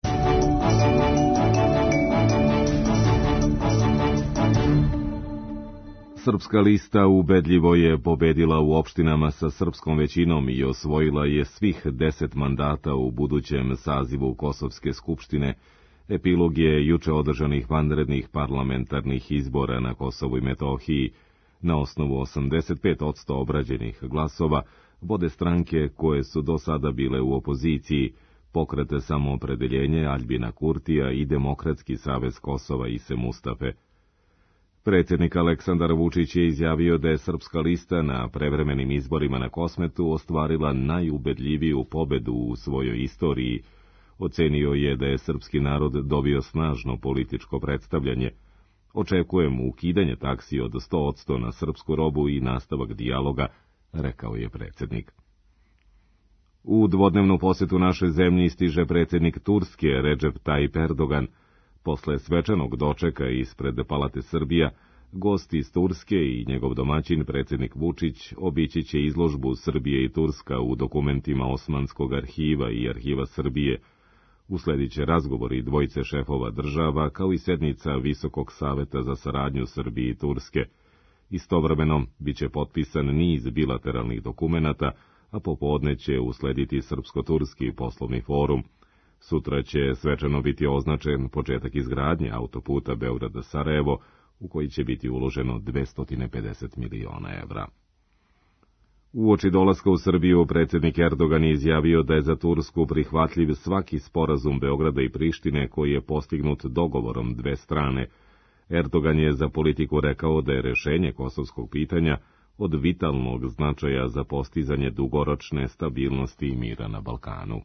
Srpska lista ubedljivo je pobedila u opštinama sa srpskom većinom i osvojila je svih deset mandata u budućem sazivu Kosovske skupštine. Epilog je juče održanih vanrednih parlamentarnih izbora na Kosovu i Metohiji. Na osnovu osamdeset pet posto obrađenih glasova vode stranke koje su do sada bile u opoziciji, Pokret Samoopredeljenje Aljbina Kurtija i Demokratski savez Kosova Ise Mustafe. Predsjednik Aleksandar Vučić je izjavio da je Srpska lista na prevremenim izborima na Kosmetu ostvarila najubedljiviju pobedu u svojoj istoriji. Ocenio je da je srpski narod dobio snažno političko predstavljanje. Očekujem ukidanje taksi od sto posto na srpsku robu i nastavak dijaloga, rekao je predsjednik. U dvodnevnu posjetu našoj zemlji stiže predsjednik Turske Recep Tayyip Erdogan. Posle svečanog dočeka ispred Palate Srbija, gost iz Turske i njegov domaćin predsjednik Vučić obići će izložbu Srbije i Turska u dokumentima Osmanskog arhiva i Arhiva Srbije. Usledit će razgovori dvojice šefova država, kao i sednica Visokog saveta za saradnju Srbije i Turske. Istovremeno biće potpisan niz bilateralnih dokumenata, a popodne će uslediti Srpsko-turski poslovni forum. Sutra će svečano biti označen početak izgradnje autoputa Beograd-Sarajevo, u koji će biti uloženo dvesta pedeset miliona evra. Uoči dolaska u Srbiju, predsjednik Erdogan je izjavio da je za Tursku prihvatljiv svaki sporazum Beograda i Prištine koji je postignut dogovorom dve strane. Erdogan je za Politiku rekao da je rešenje kosovskog pitanja od vitalnog značaja za postizanje dugoročne stabilnosti i mira na Balkanu.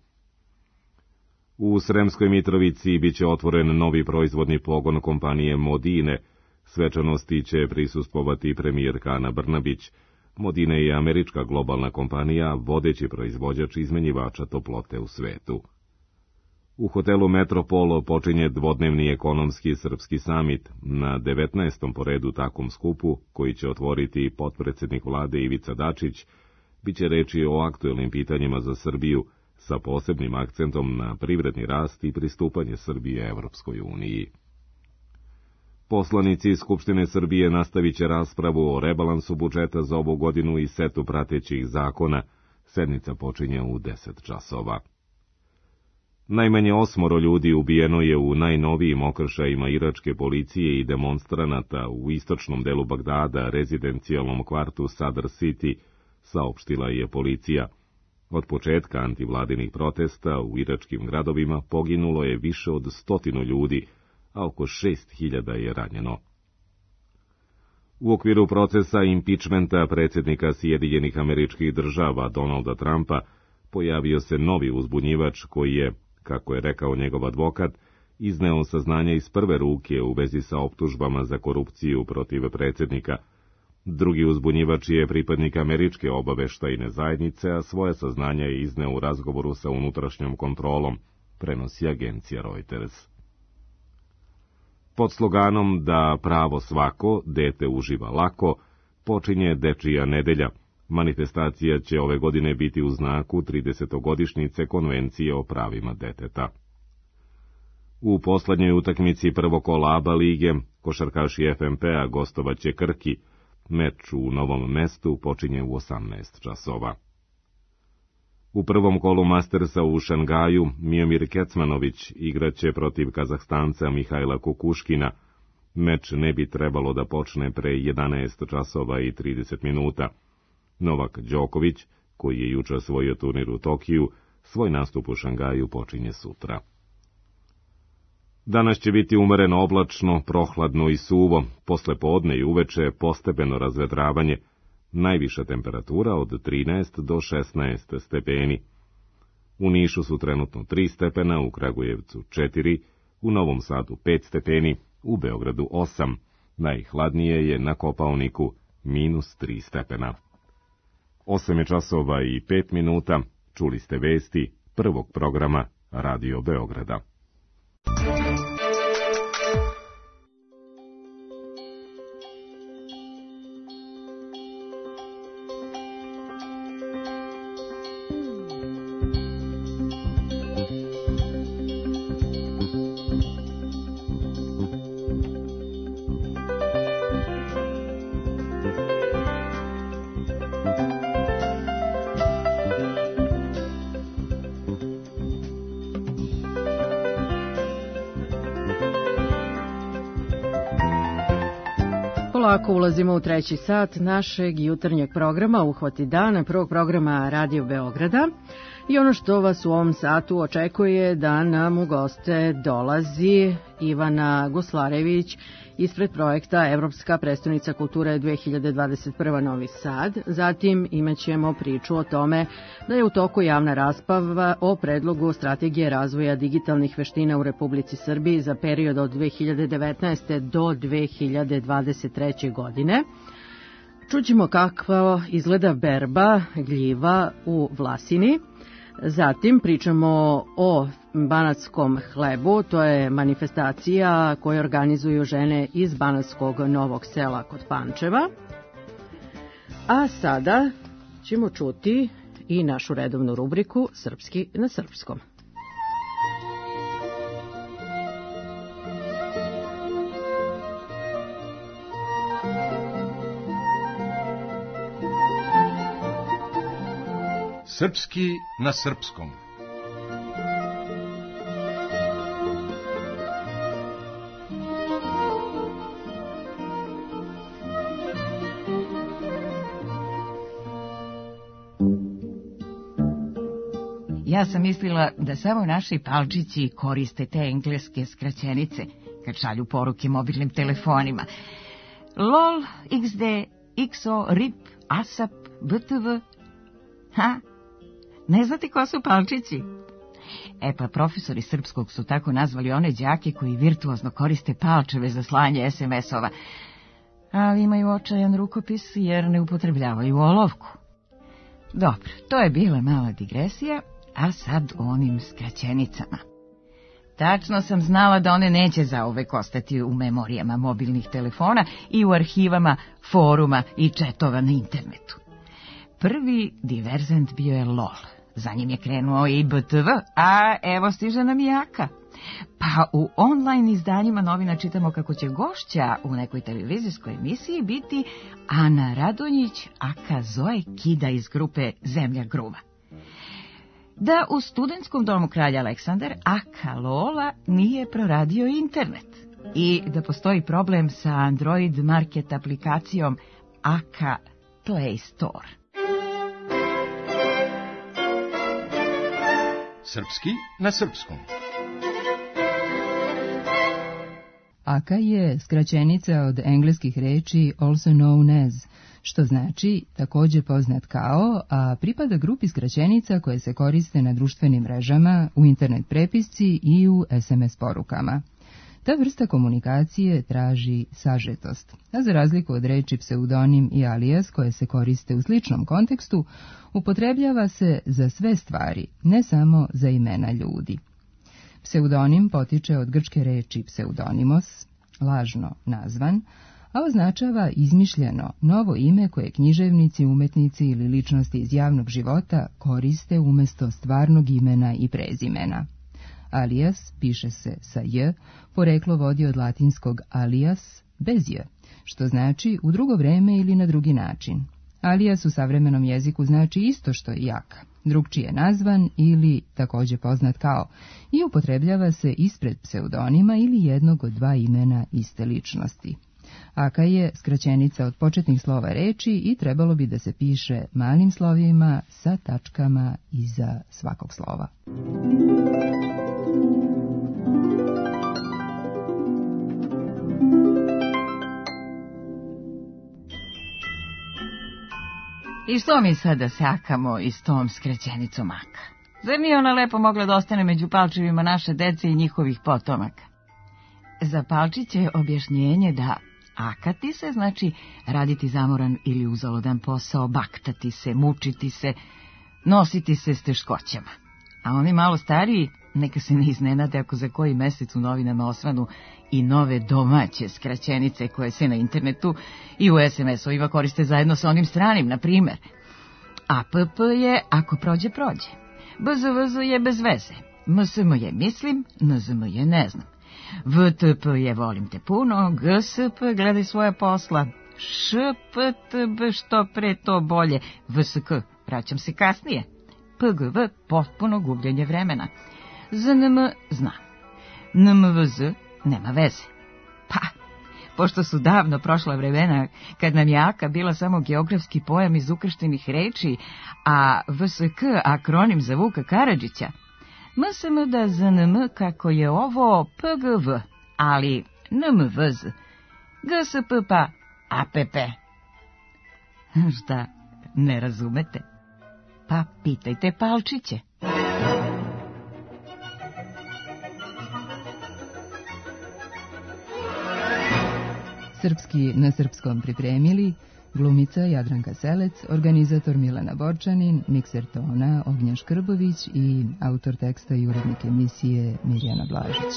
U Sremskoj Mitrovici biće otvoren novi proizvodni pogon kompanije Modine. Svečanosti će prisustvovati premijerka Ana Brnabić. Modine je američka globalna kompanija, vodeći proizvođač izmenjivača toplote u svetu. U hotelu Metropol počinje dvodnevni ekonomski srpski samit na devetnaestom po redu takvom skupu, koji će otvoriti potpredsjednik vlade Ivica Dačić. Biće reči o aktuelnim pitanjima za Srbiju, sa posebnim akcentom na privredni rast i pristupanje Srbije Evropskoj uniji. Poslanici Skupštine Srbije nastavit će raspravu o rebalansu budžeta za ovu godinu i setu pratećih zakona. Sednica počinje u deset časova. Najmanje osmoro ljudi ubijeno je u najnovijim okršajima iračke policije i demonstranata u istočnom delu Bagdada, rezidencijalnom kvartu Sadr City, saopštila je policija. Od početka antivladinih protesta u iračkim gradovima poginulo je više od stotinu ljudi, a oko šest hiljada je ranjeno. U okviru procesa impičmenta predsjednika Sjedinjenih Američkih Država Donalda Trumpa pojavio se novi uzbunjivač koji je, kako je rekao njegov advokat, izneo saznanja iz prve ruke u vezi sa optužbama za korupciju protiv predsjednika. Drugi uzbunjivač je pripadnik američke obaveštajne zajednice, a svoje saznanja je izneo u razgovoru sa unutrašnjom kontrolom, prenosi agencija Reuters. Pod sloganom da pravo svako, dete uživa lako, počinje Dečija nedelja. Manifestacija će ove godine biti u znaku tridesetogodišnjice Konvencije o pravima deteta. U poslednjoj utakmici prvog kola A B A lige, košarkaši F M P-a gostovaće Krki. Meč u Novom Mestu počinje u osamnaest časova. U prvom kolu Mastersa u Šangaju Miomir Kecmanović igraće protiv Kazahstanca Mihajla Kukuškina. Meč ne bi trebalo da počne pre jedanaest časova i trideset minuta. Novak Đoković, koji je juče osvojio turnir u Tokiju, svoj nastup u Šangaju počinje sutra. Danas će biti umereno oblačno, prohladno i suvo, posle podne i uveče postepeno razvedravanje, najviša temperatura od trinaest do šesnaest stepeni. U Nišu su trenutno tri stepena, u Kragujevcu četiri, u Novom Sadu pet stepeni, u Beogradu osam, najhladnije je na Kopaoniku minus tri stepena. Osam je časova i pet minuta, čuli ste vesti prvog programa Radio Beograda. Polako ulazimo u treći sat našeg jutarnjeg programa Uhvati dana, prvog programa Radio Beograda. I ono što vas u ovom satu očekuje da nam u goste dolazi Ivana Goslarević ispred projekta Evropska prestonica kulture dve hiljade dvadeset prva Novi Sad. Zatim imaćemo priču o tome da je u toku javna rasprava o predlogu strategije razvoja digitalnih veština u Republici Srbiji za period od dve hiljade devetnaeste do dve hiljade dvadeset treće. godine. Čućemo kakva izgleda berba gljiva u Vlasini. Zatim pričamo o banatskom hlebu, to je manifestacija koju organizuju žene iz Banatskog Novog Sela kod Pančeva. A sada ćemo čuti i našu redovnu rubriku Srpski na srpskom. Srpski na srpskom. Ja sam mislila da samo naši palčići koriste te engleske skraćenice kad šalju poruke mobilnim telefonima. LOL, iks de, iks o, rip, asap, btv. Ha? Ne znate ko su palčići? E pa profesori srpskog su tako nazvali one đake koji virtuozno koriste palčeve za slanje es em es-ova, ali imaju očajan rukopis jer ne upotrebljavaju olovku. Dobro, to je bila mala digresija, a sad o onim skraćenicama. Tačno sam znala da one neće zauvek ostati u memorijama mobilnih telefona i u arhivama foruma i četova na internetu. Prvi diverzent bio je LOL, za njim je krenuo i B T V, a evo stiže nam i Aka. Pa u online izdanjima novina čitamo kako će gošća u nekoj televizijskoj emisiji biti Ana Radonjić, aka Zoe Kida iz grupe Zemlja gruva. Da u studentskom domu Kralja Aleksandar aka Lola nije proradio internet i da postoji problem sa Android market aplikacijom aka Play Store. Srpski na srpskom. Aka je skraćenica od engleskih reči also known as, što znači također poznat kao, a pripada grupi skraćenica koje se koriste na društvenim mrežama, u internet prepisci i u es em es porukama. Ta vrsta komunikacije traži sažetost, a za razliku od reči pseudonim i alias koje se koriste u sličnom kontekstu, upotrebljava se za sve stvari, ne samo za imena ljudi. Pseudonim potiče od grčke reči pseudonimos, lažno nazvan, a označava izmišljeno novo ime koje književnici, umetnici ili ličnosti iz javnog života koriste umjesto stvarnog imena i prezimena. Alias piše se sa j, poreklo vodi od latinskog alias bez j, što znači u drugo vreme ili na drugi način. Alias u savremenom jeziku znači isto što i aka, drugčije nazvan ili također poznat kao, i upotrebljava se ispred pseudonima ili jednog od dva imena iste ličnosti. Aka je skraćenica od početnih slova reči i trebalo bi da se piše malim slovima sa tačkama iza svakog slova. I što mi sada sakamo i s tom skraćenicom aka? Zar nije ona lepo mogla da ostane među palčevima naše dece i njihovih potomaka? Za palčiće je objašnjenje da akati se znači raditi zamoran ili uzaludan posao, baktati se, mučiti se, nositi se s teškoćama. A oni malo stariji neka se ne iznenade ako za koji mesec u novinama osvanu i nove domaće skraćenice koje se na internetu i u es em es-ovima koriste zajedno sa onim stranim, na primjer. A p p je ako prođe, prođe. B z v z je bez veze. M s m je mislim, n z m je ne znam. V t p je volim te puno, g s p gledaj svoja posla, š p t b što pre to bolje, v s k vraćam se kasnije, p g v potpuno gubljenje vremena, z n m znam, n m v z nema veze. Pa, pošto su davno prošla vremena kad nam je aka bila samo geografski pojam iz ukrštenih reči, a v s k akronim za Vuka Karadžića, M S M da Z N M kako je ovo P G V, ali N M V Z, G S P pa A P P. Šta, ne razumete? Pa pitajte palčiće. Srpski na srpskom pripremili glumica Jadranka Selec, organizator Milana Borčanin, mikser tona Ognjen Škrbović i autor teksta i urednik emisije Mirjana Blažić.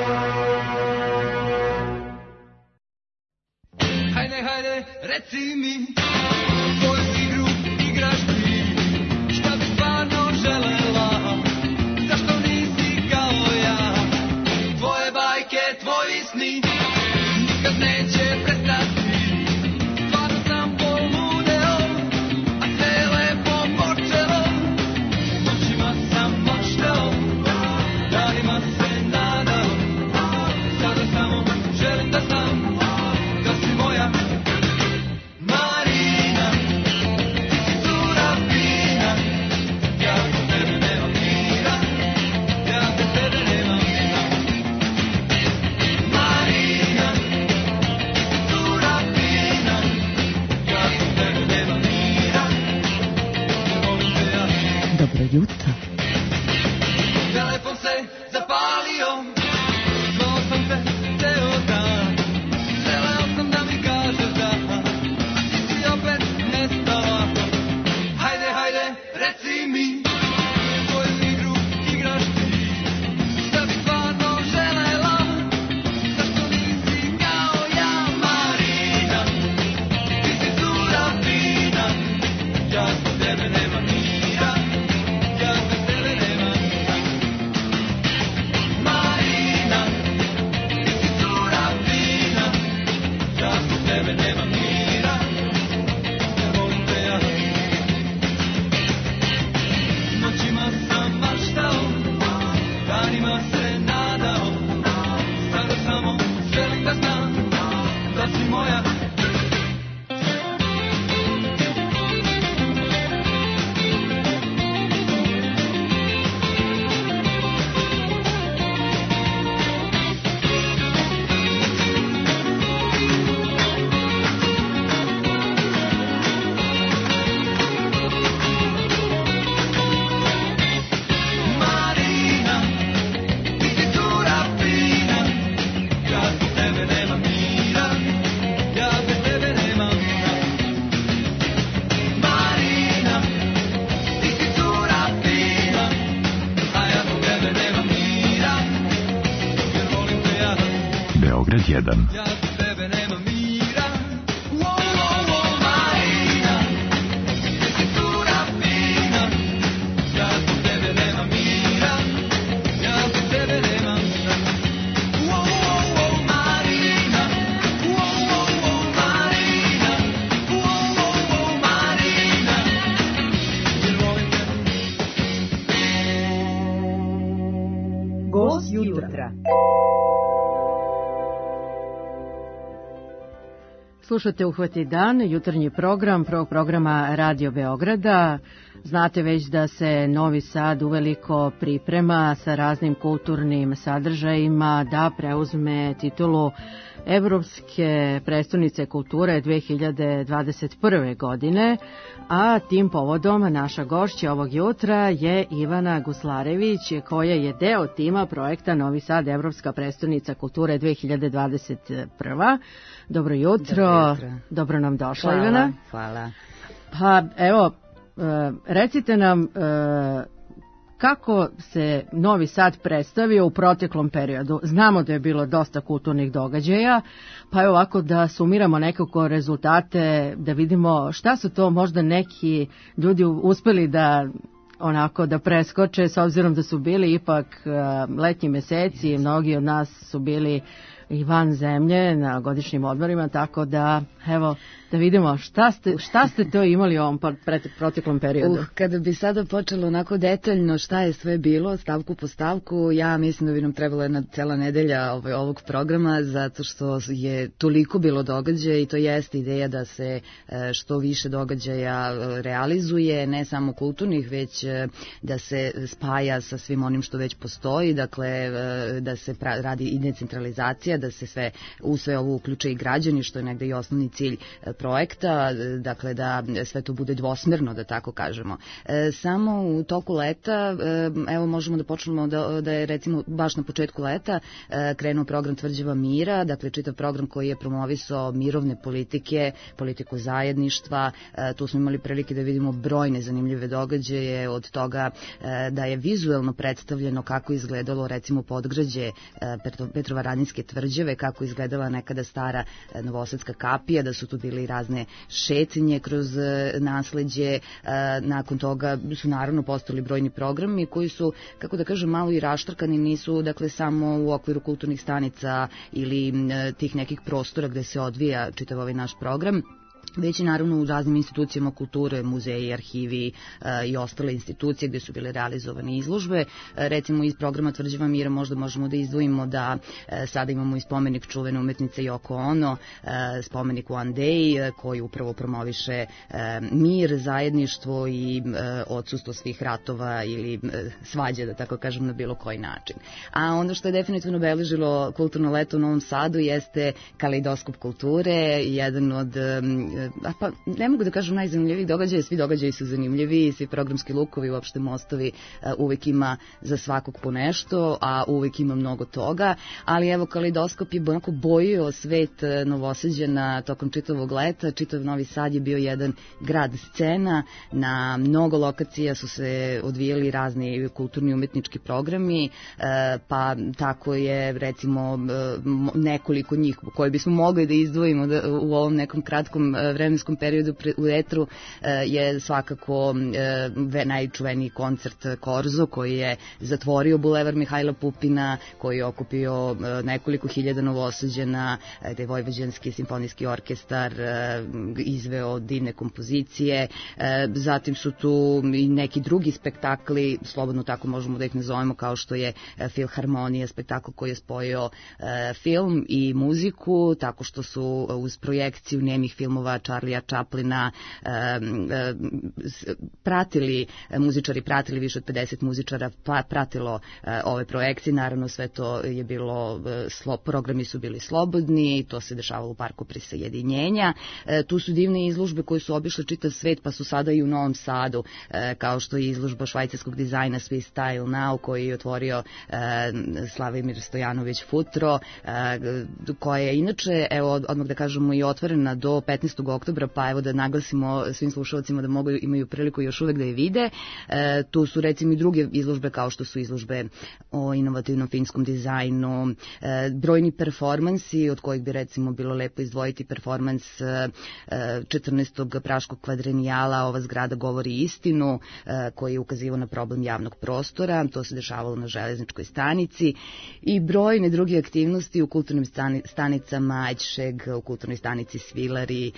Hajde, hajde, reci mi, koju igru igraš ti, šta bi stvarno želela, zašto nisi kao ja, tvoje bajke, tvoji sni, nikad neće prestati. Marina, jutro. Telefon se zapalio, zvao sam te ceo dan, želeo sam da mi kažeš da ti si opet nestala. Hajde, hajde, reci mi, koju igru igraš ti, šta bi stvarno želela, zašto nisi kao ja, Marina, ti si cura fina, ja zbog tebe nemam mira, ja zbog tebe nemam mira. Marina, ti si cura fina, ja zbog tebe nemam mira, ja volim te ja. Noćima sam maštao, danima se nadao, sada samo želim da znam da si moja. Marina, ti si cura fina, ja zbog tebe nemam mira, ja bez tebe nemam mira. Marina, ti si cura fina, a ja zbog tebe nemam mira, jer volim te ja. Beograd jedan. Ja zbog tebe nemam mira. Wo, wo, wo, Marina, ti si cura fina, ja zbog tebe nemam mira, ja zbog tebe nemam mira. Wo, wo, wo, Marina, wo, wo, wo, Marina, wo, wo, wo, Marina, jer volim te. Gost jutra. Slušate Uhvati dan, jutarnji program prvog programa Radio Beograda. Znate već da se Novi Sad uveliko priprema sa raznim kulturnim sadržajima da preuzme titulu Evropske prestonice kulture dve hiljade dvadeset prve. godine, a tim povodom naša gošća ovog jutra je Ivana Guslarević, koja je deo tima projekta Novi Sad Evropska prestonica kulture dve hiljade dvadeset prve. Dobro jutro, dobro, jutro. Dobro nam došla, hvala, Ivana. Hvala. Pa evo, recite nam kako se Novi Sad predstavio u proteklom periodu. Znamo da je bilo dosta kulturnih događaja, pa je ovako da sumiramo nekako rezultate, da vidimo šta su to možda neki ljudi uspeli da onako da preskoče, s obzirom da su bili ipak letnji meseci i mnogi od nas su bili i van zemlje na godišnjim odmorima, tako da evo da vidimo šta ste, šta ste to imali u ovom proteklom periodu. Uh, kada bi sada počelo onako detaljno šta je sve bilo, stavku po stavku, ja mislim da bi nam trebala jedna cela nedelja ovaj, ovog programa, zato što je toliko bilo događaja i to jeste ideja da se što više događaja realizuje, ne samo kulturnih, već da se spaja sa svim onim što već postoji, dakle da se pra, radi i decentralizacija, da se sve u sve ovo uključe i građani, što je negde i osnovni cilj projekta, dakle da sve to bude dvosmerno, da tako kažemo. E, samo u toku leta, e, evo možemo da počnemo da, da je recimo baš na početku leta e, krenuo program Tvrđava mira, dakle čitav program koji je promovisao mirovne politike, politiku zajedništva, e, tu smo imali prilike da vidimo brojne zanimljive događaje, od toga e, da je vizuelno predstavljeno kako izgledalo recimo podgrađe e, Petrovaradinske tvrđave, kako izgledala nekada stara e, novosadska kapija, da su tu bili razne šetnje kroz nasleđe, nakon toga su naravno postali brojni programi koji su, kako da kažem, malo i raštrkani, nisu dakle samo u okviru kulturnih stanica ili tih nekih prostora gde se odvija čitav ovaj naš program, već i naravno u raznim institucijama kulture, muzeji, arhivi e, i ostale institucije gde su bile realizovane izložbe. E, recimo iz programa Tvrđava mira možda možemo da izdvojimo da e, sada imamo i spomenik čuvene umetnice Yoko Ono, e, spomenik One Day, e, koji upravo promoviše e, mir, zajedništvo i e, odsustvo svih ratova ili e, svađe, da tako kažem, na bilo koji način. A ono što je definitivno obeležilo kulturno leto u Novom Sadu jeste kaleidoskop kulture, jedan od e, a pa ne mogu da kažem najzanimljivijih događaja, svi događaji su zanimljivi, svi programski lukovi, uopšte mostovi, uvek ima za svakog po nešto, a uvek ima mnogo toga, ali evo Kaleidoskop je onako bojio svet Novosađana tokom čitavog leta. Čitav Novi Sad je bio jedan grad scena, na mnogo lokacija su se odvijali razni kulturni umetnički programi, pa tako je recimo nekoliko njih koje bismo mogli da izdvojimo u ovom nekom kratkom vremenskom periodu u etru je svakako najčuveniji koncert Korzo koji je zatvorio Bulevar Mihajla Pupina, koji je okupio nekoliko hiljada Novosađana, gde je Vojvođanski simfonijski orkestar izveo divne kompozicije. Zatim su tu i neki drugi spektakli, slobodno tako možemo da ih nazovemo, kao što je Filharmonija, spektakl koji je spojio film i muziku, tako što su uz projekciju nemih filmova Charlija Chaplina pratili, muzičari pratili, više od pedeset muzičara pratilo ove projekcije. Naravno sve to je bilo, programi su bili slobodni, to se dešavalo u Parku Prisajedinjenja. Tu su divne izložbe koje su obišle čitav svet, pa su sada i u Novom Sadu, kao što je izložba švajcarskog dizajna Swiss Style Now, koji je otvorio Slavimir Stojanović Futro, koja je inače, evo odmah da kažemo, i otvorena do petnaestog oktobra, pa evo da naglasimo svim slušalcima da mogu, imaju priliku još uvek da je vide. Tu su recimo i druge izložbe, kao što su izložbe o inovativnom finskom dizajnu, brojni performansi, od kojih bi recimo bilo lepo izdvojiti performans četrnaestog praškog kvadrenijala Ova zgrada govori istinu, koji je ukazivao na problem javnog prostora. To se dešavalo na železničkoj stanici i brojne druge aktivnosti u kulturnim stanicama Ajdšeg, u kulturnoj stanici Svilari,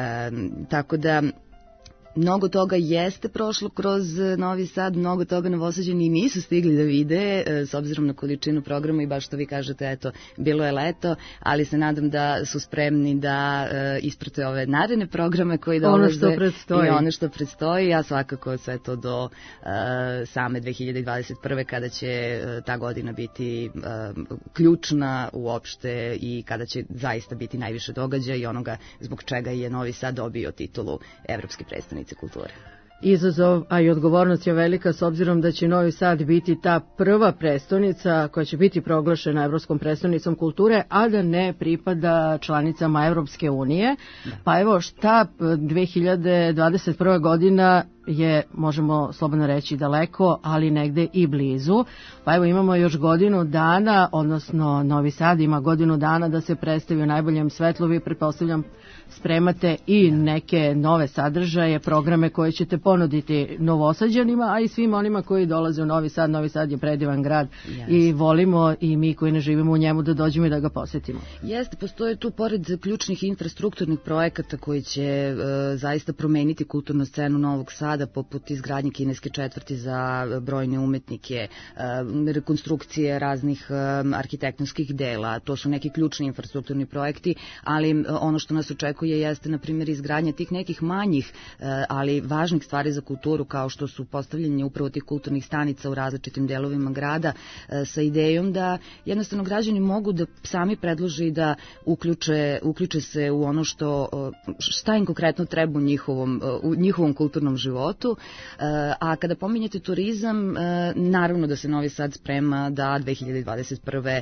tako da mnogo toga jeste prošlo kroz Novi Sad, mnogo toga Novosađani nisu stigli da vide s obzirom na količinu programa i baš što vi kažete, eto, bilo je leto, ali se nadam da su spremni da isprate ove naredne programe koji dolaze. Ono što predstoji. I ono što predstoji, a svakako sve to do uh, same dve hiljade dvadeset prve kada će uh, ta godina biti uh, ključna uopšte i kada će zaista biti najviše događaja i onoga zbog čega je Novi Sad dobio titulu Evropske predstavnice kulture. Izazov, a i odgovornost je velika s obzirom da će Novi Sad biti ta prva prestonica koja će biti proglašena Evropskom prestonicom kulture, a da ne pripada članicama Evropske unije. Da. Pa evo šta dve hiljade dvadeset prva godina je, možemo slobodno reći, daleko, ali negde i blizu. Pa evo imamo još godinu dana, odnosno Novi Sad ima godinu dana da se predstavi u najboljem svetlu. Vi, pretpostavljam, spremate i neke nove sadržaje, programe koje ćete ponuditi Novosađanima, a i svim onima koji dolaze u Novi Sad. Novi Sad je predivan grad. Yes. I volimo i mi koji ne živimo u njemu da dođemo i da ga posjetimo. Jeste, postoje tu pored ključnih infrastrukturnih projekata koji će uh, zaista promeniti kulturnu scenu Novog Sada, poput izgradnje kineske četvrti za brojne umetnike, uh, rekonstrukcije raznih uh, arhitektonskih dela. To su neki ključni infrastrukturni projekti, ali uh, ono što nas očekuje jeste, na primjer, izgradnja tih nekih manjih, uh, ali važnih stvari za kulturu, kao što su postavljanje upravo tih kulturnih stanica u različitim delovima grada, uh, sa idejom da jednostavno građani mogu da sami predlože i da uključe, uključe se u ono što, uh, šta im konkretno treba u njihovom, uh, u njihovom kulturnom životu. A kada pominjete turizam, naravno da se Novi Sad sprema da dve hiljade dvadeset prve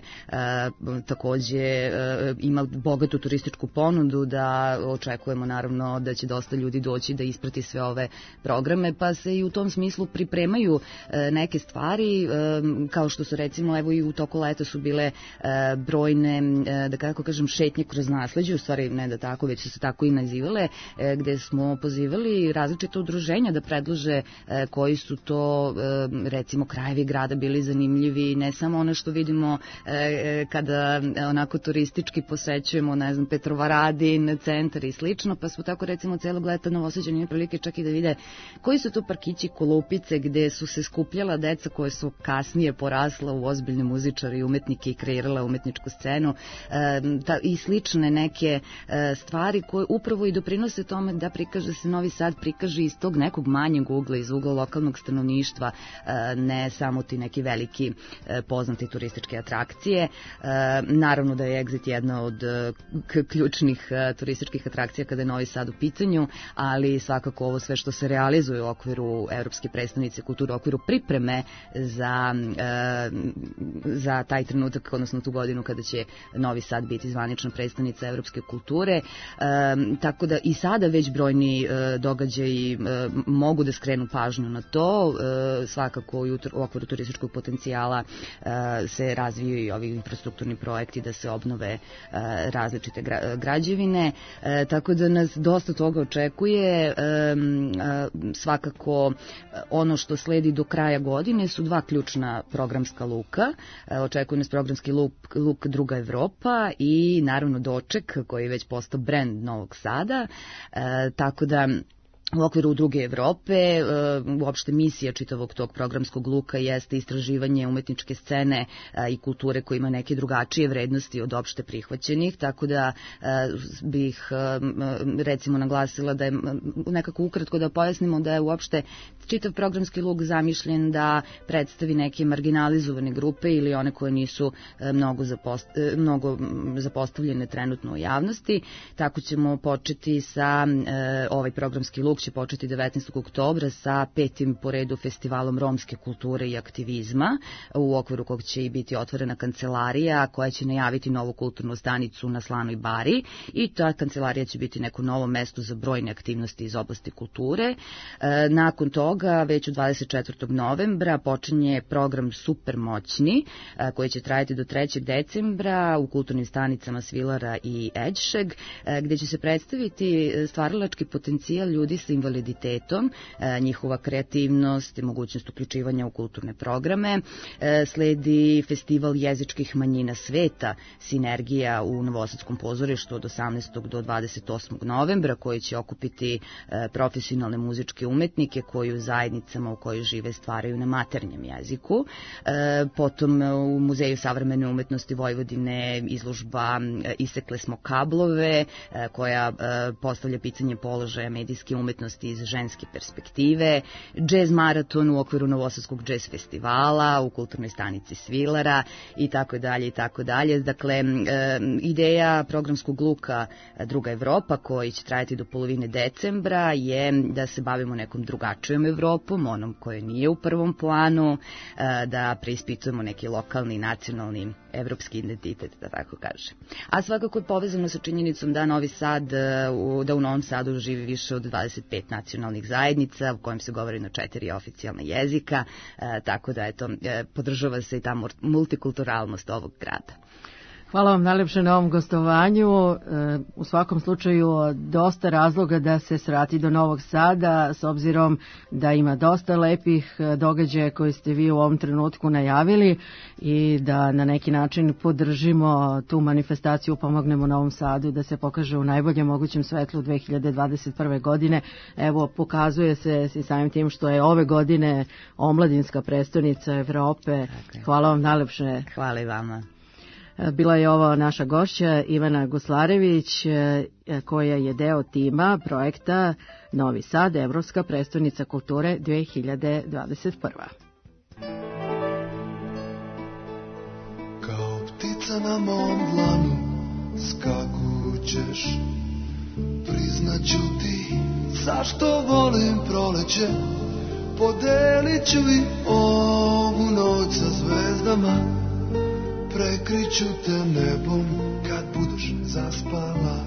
takođe ima bogatu turističku ponudu, da očekujemo naravno da će dosta ljudi doći da isprati sve ove programe, pa se i u tom smislu pripremaju neke stvari, kao što su recimo, evo i u toku leta su bile brojne, da kako kažem, šetnje kroz nasleđe, u stvari ne da tako, već su se tako i nazivale, gde smo pozivali različite udruženja da predlože koji su to, recimo, krajevi grada bili zanimljivi, ne samo ono što vidimo kada onako turistički posećujemo, ne znam, Petrovaradin, centar i slično, pa smo tako recimo celog leta Novosađani imali prilike čak i da vide koji su to parkići, kolupice gde su se skupljala deca koje su kasnije porasla u ozbiljne muzičare i umetnike i kreirala umetničku scenu i slične neke stvari koje upravo i doprinose tome da prikaže se Novi Sad prikaže iz tog nekog nekog manjeg ugla, iz ugla lokalnog stanovništva, ne samo ti neki veliki poznati turističke atrakcije. Naravno da je Exit jedna od ključnih turističkih atrakcija kada je Novi Sad u pitanju, ali svakako ovo sve što se realizuje u okviru Evropske prestonice kulture, u okviru pripreme za, za taj trenutak, odnosno tu godinu kada će Novi Sad biti zvanična prestonica evropske kulture. Tako da i sada već brojni događaji mogu da skrenu pažnju na to. Svakako u okviru turističkog potencijala se razvijaju i ovi infrastrukturni projekti da se obnove različite građevine, tako da nas dosta toga očekuje. Svakako ono što sledi do kraja godine su dva ključna programska luka. Očekuje nas programski luk, luk Druga Evropa i naravno doček koji je već postao brend Novog Sada, tako da u okviru Druge Evrope, uopšte misija čitavog tog programskog luka jeste istraživanje umetničke scene i kulture koja ima neke drugačije vrednosti od opšte prihvaćenih, tako da bih recimo naglasila da je nekako ukratko da pojasnimo da je uopšte čitav programski luk zamišljen da predstavi neke marginalizovane grupe ili one koje nisu mnogo, zapost, mnogo zapostavljene trenutno u javnosti. Tako ćemo početi sa, ovaj programski luk će početi devetnaestog oktobra sa petim po redu festivalom romske kulture i aktivizma, u okviru kog će i biti otvorena kancelarija koja će najaviti novu kulturnu stanicu na Slanoj Bari i ta kancelarija će biti neko novo mesto za brojne aktivnosti iz oblasti kulture. Nakon toga, već u dvadeset četvrtog novembra počinje program Super moćni koji će trajati do trećeg decembra u kulturnim stanicama Svilara i Eđšeg, gde će se predstaviti stvaralački potencijal ljudi sa invaliditetom, njihova kreativnost i mogućnost uključivanja u kulturne programe. Sledi festival jezičkih manjina sveta, Sinergija u Novosadskom pozorištu od osamnaestog do dvadeset osmog novembra, koji će okupiti profesionalne muzičke umetnike koji u zajednicama u kojoj žive stvaraju na maternjem jeziku. Potom u Muzeju savremene umetnosti Vojvodine izložba Isekle smo kablove, koja postavlja pitanje položaja medijske umetnosti iz ženske perspektive, džez maraton u okviru Novosadskog džez festivala, u kulturnoj stanici Svilara i tako dalje i tako dalje. Dakle, ideja programskog luka Druga Evropa, koji će trajati do polovine decembra, je da se bavimo nekom drugačijom Evropom, onom koje nije u prvom planu, da preispitujemo neki lokalni, nacionalni, evropski identitet, da tako kažem. A svakako je povezano sa činjenicom da Novi Sad, da u Novom Sadu živi više od dvadeset pet nacionalnih zajednica u kojem se govori na četiri oficijalna jezika, tako da eto, podržava se i ta multikulturalnost ovog grada. Hvala vam najlepše na ovom gostovanju. U svakom slučaju dosta razloga da se svrati do Novog Sada, s obzirom da ima dosta lepih događaja koje ste vi u ovom trenutku najavili i da na neki način podržimo tu manifestaciju, pomognemo Novom Sadu da se pokaže u najboljem mogućem svetlu dve hiljade dvadeset prve. godine. Evo, pokazuje se i samim tim što je ove godine omladinska prestonica Evrope. Hvala vam najlepše. Hvala i vama. Bila je ovo naša gošća Ivana Guslarević, koja je deo tima projekta Novi Sad, Evropska prestonica kulture dve hiljade dvadeset prva. Kao ptica na mom dlanu skakućeš, priznaću ti zašto volim proleće, podelit ću i ovu noć sa zvezdama, prekriću te nebom kad budeš zaspala,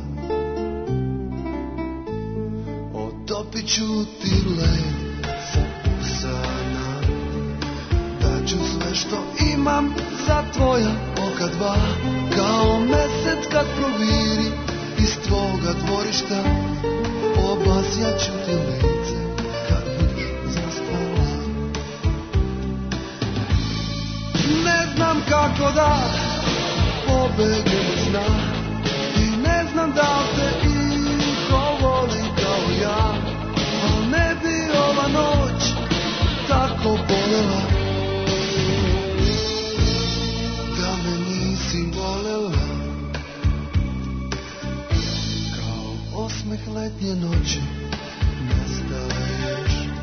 otopit ću ti led sa usana, daću sve što imam za tvoja oka dva, kao mesec kad proviri iz tvoga dvorišta, obasjaću ti lice kad budeš zaspala. Ne znam kako da pobegnem od sna i ne znam da li te iko voli kao ja, al ne bi ova noć tako bolela da me nisi volela. Kao osmeh letnje noći nestaješ,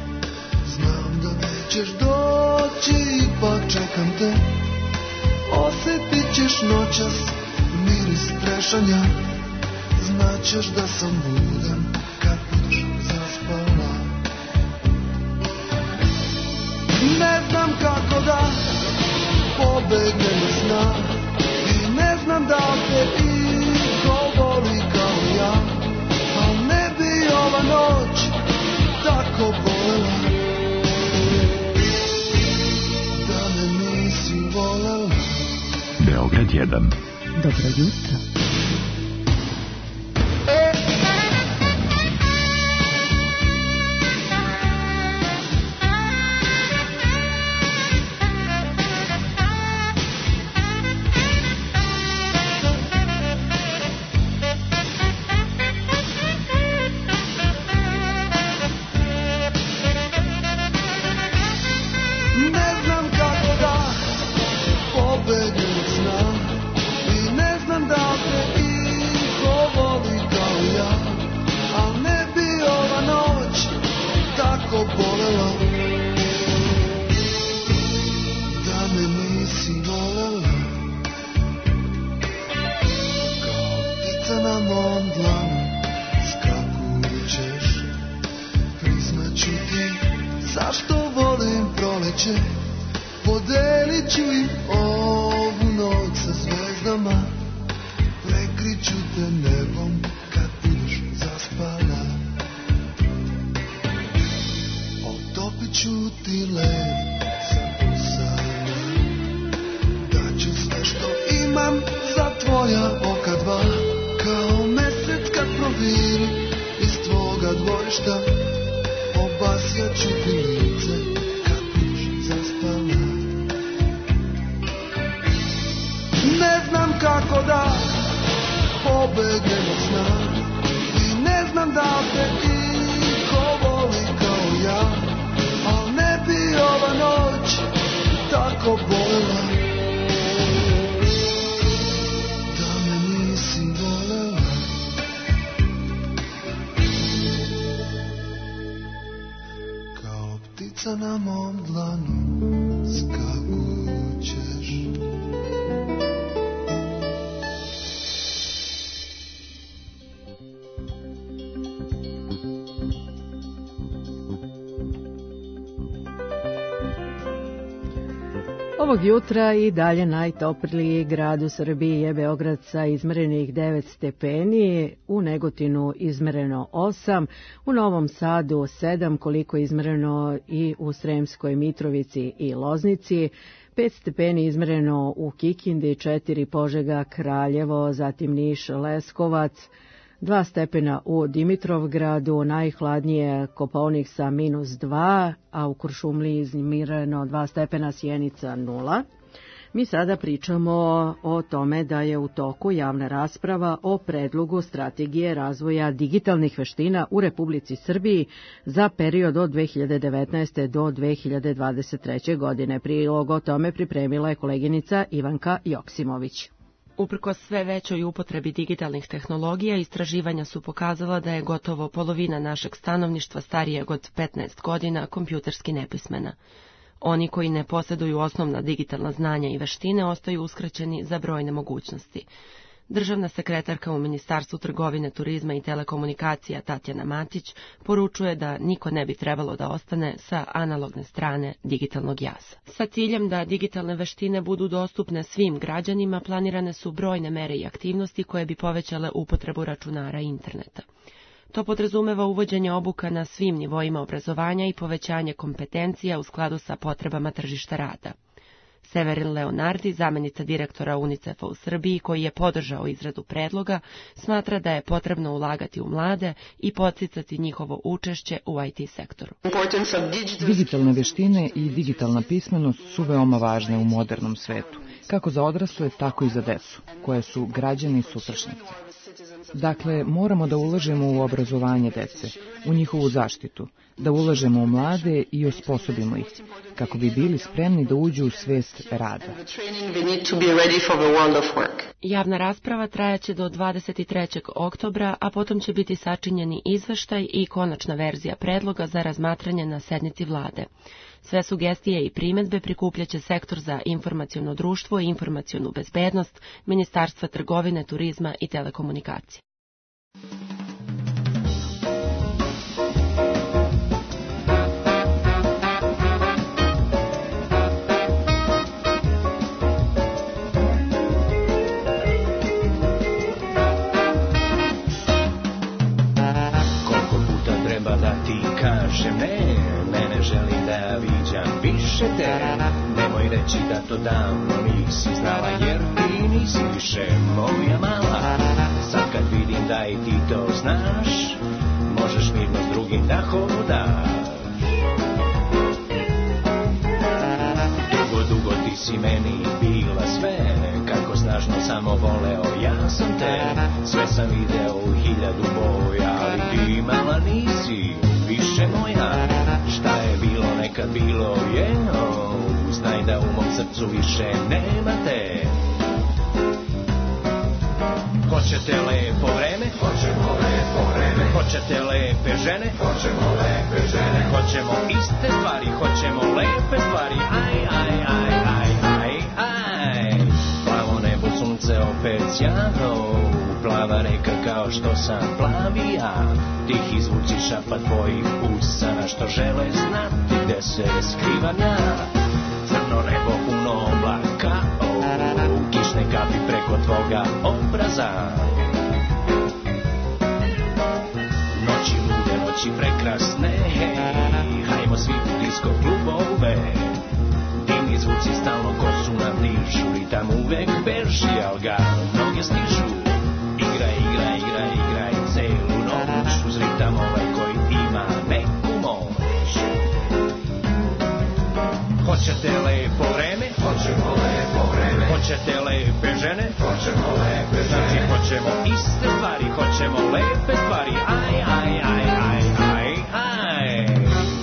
ćeš doći, ipak čekam te. Osjetit ćeš noćas miris trešanja. Znaćeš da sam budan kad budeš zaspala. Ne znam kako da pobegnem iz sna i ne znam da te iko voli kao ja. Al ne bi ova noć tako bolela da me nisi volela. Beograd jedan. Dobro jutro. Na mom dlanu skakućeš. Ovog jutra i dalje najtopliji grad u Srbiji je Beograd sa izmerenih devet stepeni, u Negotinu izmereno osam, u Novom Sadu sedam, koliko je izmereno i u Sremskoj Mitrovici i Loznici, pet stepeni izmereno u Kikindi, četiri Požega, Kraljevo, zatim Niš, Leskovac, dva stepena u Dimitrovgradu, najhladnije Kopaonik sa minus dva, a u Kuršumliji izmereno dva stepena, Sjenica nula. Mi sada pričamo o tome da je u toku javna rasprava o predlogu strategije razvoja digitalnih veština u Republici Srbiji za period od dve hiljade devetnaeste. do dve hiljade dvadeset treće. godine. Prilog o tome pripremila je koleginica Ivanka Joksimović. Uprkos sve većoj upotrebi digitalnih tehnologija, istraživanja su pokazala da je gotovo polovina našeg stanovništva starijeg od petnaest godina kompjuterski nepismena. Oni koji ne posjeduju osnovna digitalna znanja i veštine ostaju uskraćeni za brojne mogućnosti. Državna sekretarka u Ministarstvu trgovine, turizma i telekomunikacija Tatjana Matić poručuje da niko ne bi trebalo da ostane sa analogne strane digitalnog jasa. Sa ciljem da digitalne veštine budu dostupne svim građanima, planirane su brojne mere i aktivnosti koje bi povećale upotrebu računara i interneta. To podrazumeva uvođenje obuka na svim nivoima obrazovanja i povećanje kompetencija u skladu sa potrebama tržišta rada. Severin Leonardi, zamenica direktora UNICEF-a u Srbiji, koji je podržao izradu predloga, smatra da je potrebno ulagati u mlade i podsticati njihovo učešće u I T sektoru. Digitalne veštine i digitalna pismenost su veoma važne u modernom svetu, kako za odrasle, tako i za decu, koje su građani sutrašnjice. Dakle, moramo da ulažemo u obrazovanje dece, u njihovu zaštitu, da ulažemo u mlade i osposobimo ih, kako bi bili spremni da uđu u svest rada. Javna rasprava trajaće do dvadeset trećeg oktobra, a potom će biti sačinjeni izveštaj i konačna verzija predloga za razmatranje na sednici vlade. Sve sugestije i primedbe prikupljaće Sektor za informaciono društvo i informacionu bezbednost Ministarstva trgovine, turizma i telekomunikacije. Kažem ne, mene želi da viđam više te. Nemoj reći da to davno nisi znala, jer ti nisi više moja mala. Sad kad vidim da i ti to znaš, možeš mirno s drugim da hodaš. Dugo, dugo ti si meni bila sve, kako snažno samo voleo ja sam te. Sve sam video u hiljadu boja, ali ti mala nisi više moja. Šta je bilo nekad bilo je, oh, znaj da u mom srcu više nema te. Hoćete lepo vreme? Hoćemo lepo vreme. Hoćete lepe žene? Hoćemo lepe žene. Hoćemo iste stvari, hoćemo lepe stvari. Aj, aj, aj, aj, aj, aj. Plavo nebo, sunce opet sjano, plava reka kao što sam plavi ja. Tihi zvuci šapa tvojih usana što žele znati gde se skrivam ja. Crno nebo puno oblaka, oh, kišne kapi preko tvoga obraza. Noći lude, noći prekrasne, hej, hajmo svi u disko klubove. Dimni zvuci stalno kosu nam dižu, ritam uvek beži, al ga noge stižu. Igra, igra, igra, igra i celu noć, uz ritam ovaj koji ima neku moć. Hoćete lepo vreme? Hoćemo lepo vreme. Hoćete lepe žene? Hoćemo lepe žene. Znači hoćemo iste stvari, hoćemo lepe stvari. Aj, aj, aj, aj, aj, aj.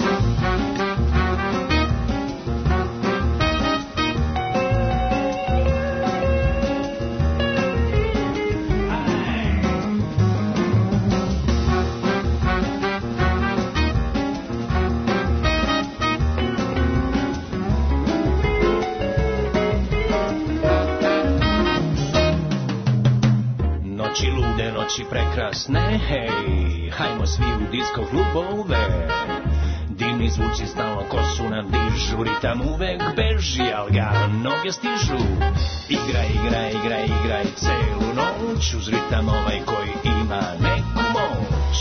Noći prekrasne, hej, hajmo svi u disko klubove. Dimni zvuci stalno kosu nam dižu, ritam uvek beži, al ga noge stižu. Igra, igra, igra, igra i celu noć, uz ritam ovaj koji ima neku moć.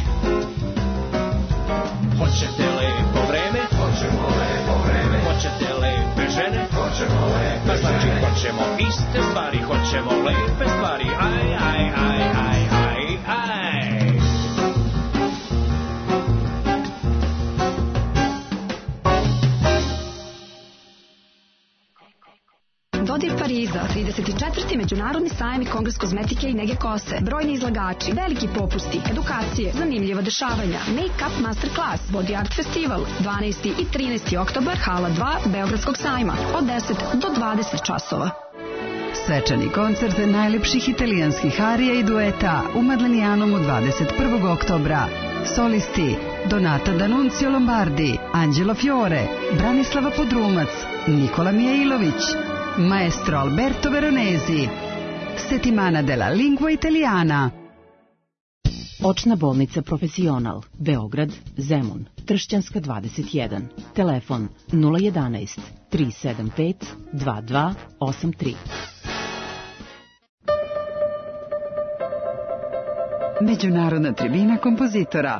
Hoćete lepo vreme? Hoćemo lepo vreme. Hoćete lepe žene? Hoćemo lepe žene. Znači hoćemo iste stvari, hoćemo lepe stvari. Aj, aj, aj, aj, aj, aj. Dodir Pariza, trideset četvrti Međunarodni sajam i kongres kozmetike i nege kose, brojni izlagači, veliki popusti, edukacije, zanimljiva dešavanja, Make-up Masterclass, Body Art Festival, dvanaesti i trinaesti oktobar, hala dva Beogradskog sajma, od deset do dvadeset časova. Svečani koncert najlepših italijanskih arija i dueta u Madlenijanom od dvadeset prvog oktobra. Solisti Donata D'Annunzio Lombardi, Angelo Fiore, Branislava Podrumac, Nikola Mijailović, Maestro Alberto Veronesi. Settimana della Lingua Italiana. Očna bolnica Profesional, Beograd, Zemun, Tršćanska dvadeset jedan. Telefon nula jedanaest tri sedam pet dva dva osam tri. Međunarodna tribina kompozitora.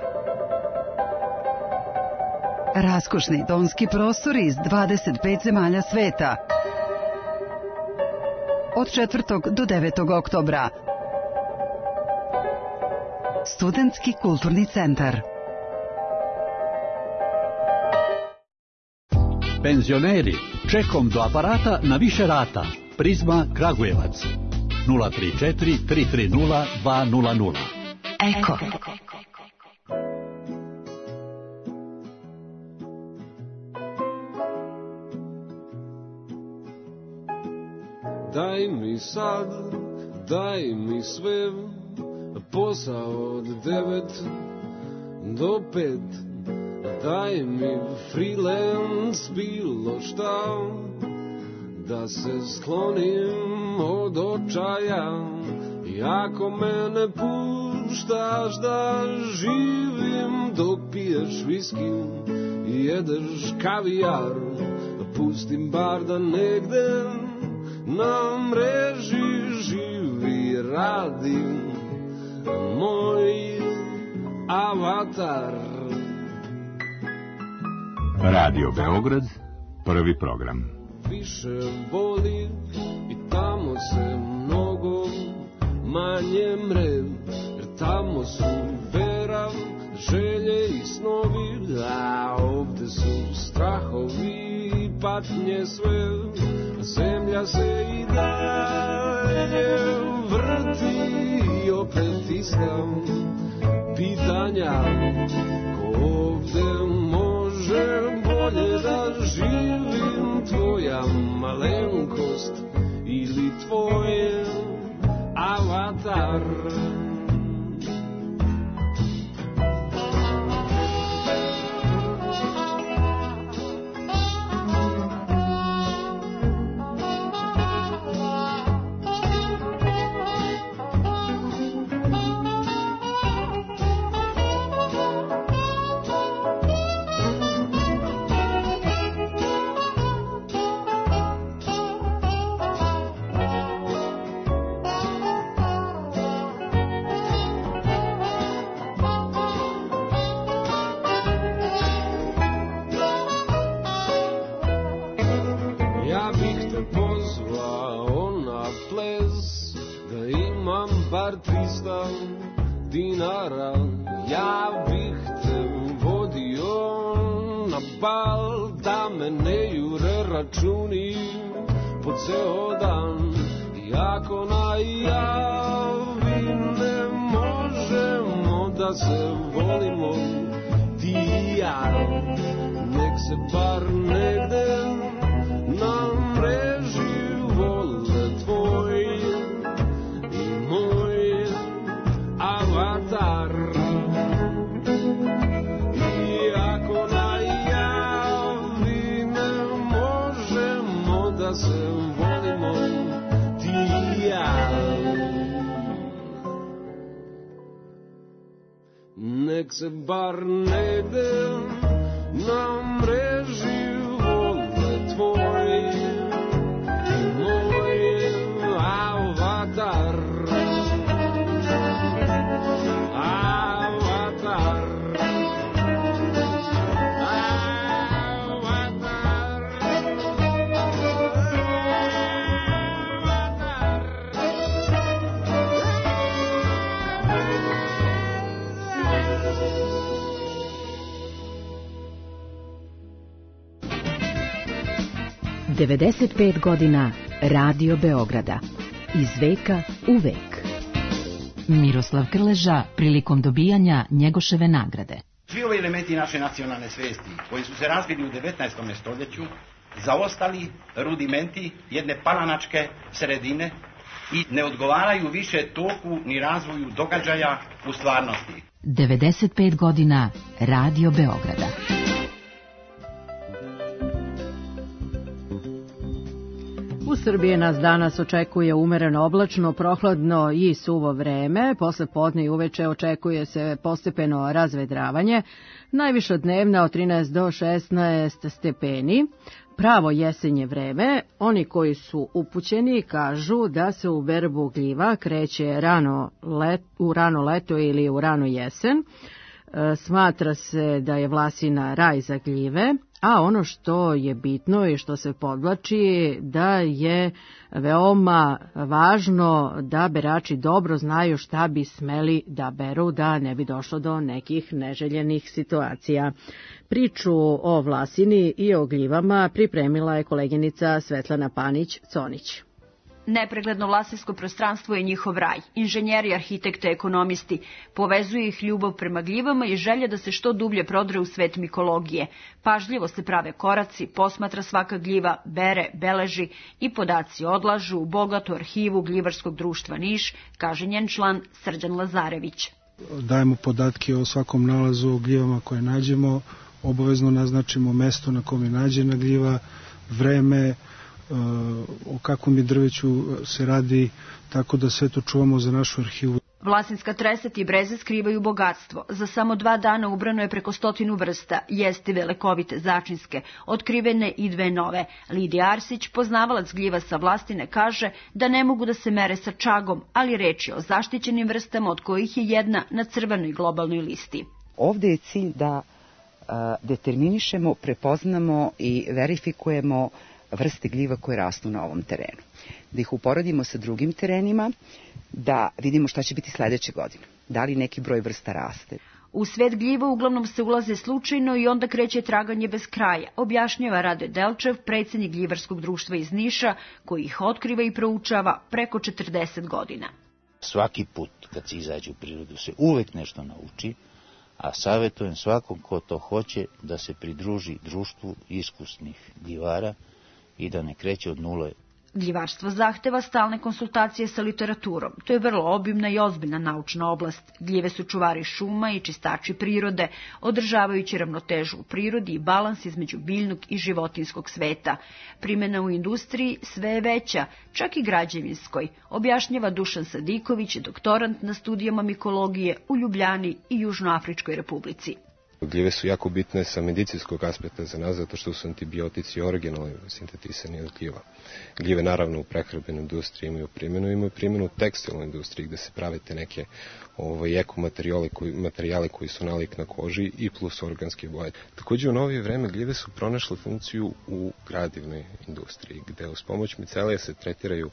Raskošni tonski prostori iz dvadeset pet zemalja sveta. Od četvrtog do devetog oktobra. Studentski kulturni centar. Penzioneri, čekom do aparata na više rata. Prizma Kragujevac. nula tri četiri tri tri nula dva nula nula. Eko. Daj mi sad, daj mi sve, posao od devet do pet. Daj mi freelance, bilo šta, da se sklonim od očaja. I ako me ne puštaš da živim dok piješ viski i jedeš kavijar, pustim bar da negde na mreži živi, radi moj avatar. Radio Beograd, prvi program. Više voli i tamo se mnogo manje mre, jer tamo su vera, želje i snovi, a ovde su strahovi i patnje sve. Zemlja se i dalje vrti i opet ista pitanja. Ko ovde može bolje da živim, tvoja malenkost ili tvoj avatar? Dinara, ja bih te vodio na bal, da me ne jure računi po ceo dan. I ako najavi ne možemo da se volimo ti i ja, nek se bar negde na mreži vole tvoj i moj avatar. I ako najavi ne možemo da se volimo ti i ja, nek se bar negde na mreži vole tvoj i moj avatar. devedeset pet godina Radio Beograda. Iz veka u vek. Miroslav Krleža prilikom dobijanja Njegoševe nagrade. Svi ovi elementi naše nacionalne svesti, koji su se razvili u devetnaestom stoljeću, zaostali rudimenti jedne palanačke sredine i ne odgovaraju više toku ni razvoju događaja u stvarnosti. devedeset pet godina Radio Beograda. U Srbiji nas danas očekuje umereno oblačno, prohladno i suvo vreme. Posle podne i uveče očekuje se postepeno razvedravanje. Najviša dnevna od trinaest do šesnaest stepeni. Pravo jesenje vreme. Oni koji su upućeni kažu da se u berbu gljiva kreće rano let, u rano leto ili u rano jesen. Smatra se da je Vlasina raj za gljive, a ono što je bitno i što se podvlači da je veoma važno da berači dobro znaju šta bi smeli da beru, da ne bi došlo do nekih neželjenih situacija. Priču o Vlasini i o gljivama pripremila je koleginica Svetlana Panić-Conić. Nepregledno vlasinsko prostranstvo je njihov raj. Inženjeri, arhitekte, ekonomisti. Povezuje ih ljubav prema gljivama i želja da se što dublje prodre u svet mikologije. Pažljivo se prave koraci, posmatra svaka gljiva, bere, beleži i podaci odlažu u bogatu arhivu Gljivarskog društva Niš, kaže njen član Srđan Lazarević. Dajemo podatke o svakom nalazu, o gljivama koje nađemo, obavezno naznačimo mesto na kome je nađena gljiva, vreme, o kakvom je drveću se radi, tako da sve to čuvamo za našu arhivu. Vlasinska treset i breze skrivaju bogatstvo. Za samo dva dana ubrano je preko stotinu vrsta, jestive, lekovite, začinske, otkrivene i dve nove. Lidija Arsić, poznavalac gljiva sa Vlastine, kaže da ne mogu da se mere sa čagom, ali reč je o zaštićenim vrstama od kojih je jedna na crvenoj globalnoj listi. Ovde je cilj da a, determinišemo, prepoznamo i verifikujemo vrste gljiva koje rastu na ovom terenu. Da ih uporedimo sa drugim terenima, da vidimo šta će biti sledeće godine. Da li neki broj vrsta raste. U svet gljiva uglavnom se ulaze slučajno i onda kreće traganje bez kraja, objašnjava Rade Delčev, predsjednik Gljivarskog društva iz Niša, koji ih otkriva i proučava preko četrdeset godina. Svaki put kad se izađe u prirodu se uvek nešto nauči, a savjetujem svakom ko to hoće da se pridruži društvu iskusnih gljivara i da ne kreće od nule. Gljivarstvo zahteva stalne konsultacije sa literaturom. To je vrlo obimna i ozbiljna naučna oblast. Gljive su čuvari šuma i čistači prirode, održavajući ravnotežu u prirodi i balans između biljnog i životinskog sveta. Primjena u industriji sve je veća, čak i građevinskoj, objašnjava Dušan Sadiković, doktorant na studijama mikologije u Ljubljani i Južnoafričkoj republici. Gljive su jako bitne sa medicinskog aspekta za nas, zato što su antibiotici originalni sintetisani od gljiva. Gljive naravno u prehrambenoj industriji imaju primjenu, imaju primjenu u tekstilnoj industriji gde se prave te neke ovaj, ekomaterijale koji, materijale koji su nalik na koži i plus organske boje. Takođe u novije vreme gljive su pronašle funkciju u gradivnoj industriji, gde uz pomoć micelija se tretiraju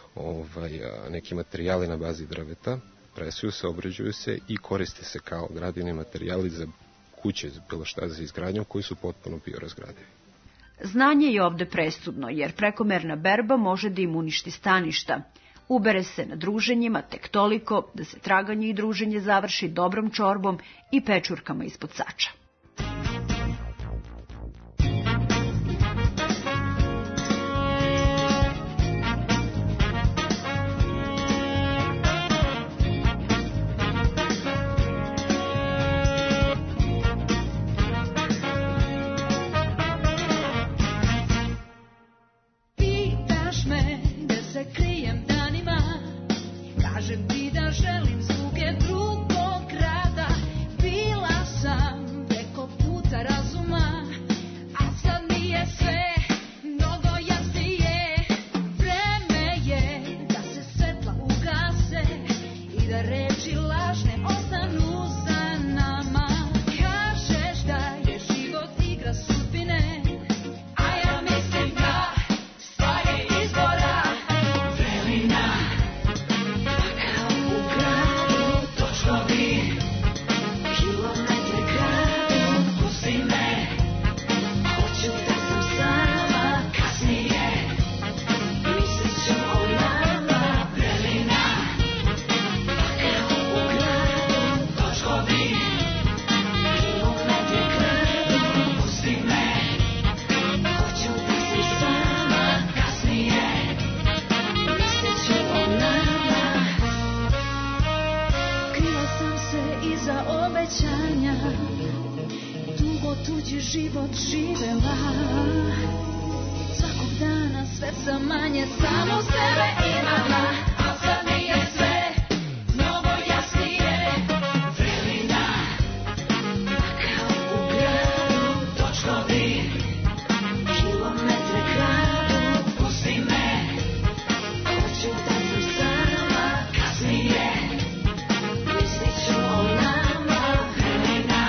ovaj, neki materijali na bazi drveta, presuju se, obrađuju se i koriste se kao gradivni materijali za kuće, bilo šta za izgradnju, koji su potpuno biorazgradivi. Znanje je ovde presudno, jer prekomerna berba može da im uništi staništa. Ubere se na druženjima tek toliko da se traganje i druženje završi dobrom čorbom i pečurkama ispod sača. Život živela, svakog dana sve sam manje, samo sebe imala, a sad mi je sve mnogo jasnije. Vrelina, kao u gradu, točkovi, kilometre kradu, pusti me, hoću da sam sama, kasnije, mislit ću o nama. Vrelina,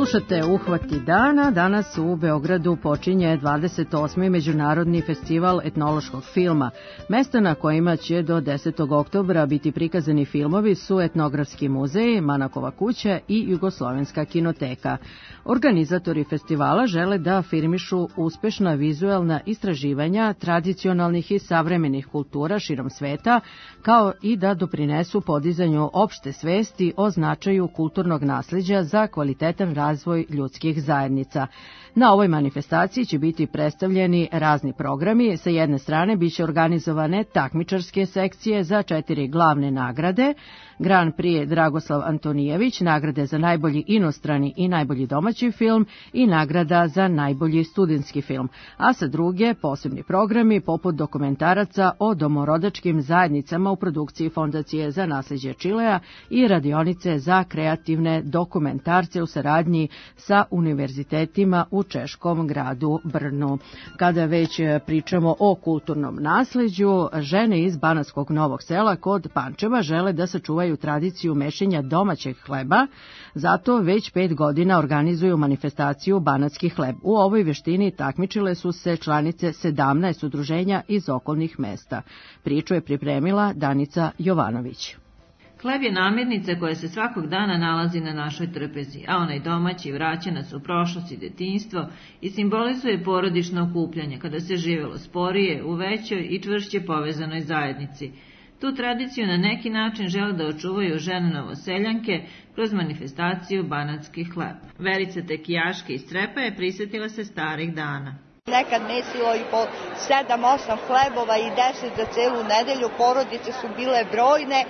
Slušate Uhvati dana. Danas u Beogradu počinje dvadeset osmi Međunarodni festival etnološkog filma. Mesta na kojima će do desetog oktobra biti prikazani filmovi su Etnografski muzej, Manakova kuća i Jugoslovenska kinoteka. Organizatori festivala žele da afirmišu uspešna vizuelna istraživanja tradicionalnih i savremenih kultura širom sveta, kao i da doprinesu podizanju opšte svesti o značaju kulturnog nasleđa za kvalitetan razvoj ljudskih zajednica. Na ovoj manifestaciji će biti predstavljeni razni programi. Sa jedne strane biće organizovane takmičarske sekcije za četiri glavne nagrade: Grand Prix Dragoslav Antonijević, nagrade za najbolji inostrani i najbolji domaći film i nagrada za najbolji studentski film, a sa druge posebni programi poput dokumentaraca o domorodačkim zajednicama u produkciji Fondacije za nasleđe Čilea i radionice za kreativne dokumentarce u saradnji sa univerzitetima u češkom gradu Brnu. Kada već pričamo o kulturnom nasleđu, žene iz Banatskog Novog Sela kod Pančeva žele da sačuvaju tradiciju mešenja domaćeg hleba, zato već pet godina organizuju manifestaciju Banatski hleb. U ovoj veštini takmičile su se članice sedamnaest udruženja iz okolnih mesta. Priču je pripremila Danica Jovanović. Hleb je namirnica koja se svakog dana nalazi na našoj trpezi, a onaj domaći vraća nas u prošlost i detinjstvo i simbolizuje porodično okupljanje kada se živelo sporije, u većoj i čvršće povezanoj zajednici. Tu tradiciju na neki način žele da očuvaju žene novoseljanke kroz manifestaciju Banatski hleb. Verica Tekijaške iz Trepa je prisjetila se starih dana. Nekad mesilo i po sedam osam hlebova i deset za celu nedelju, porodice su bile brojne,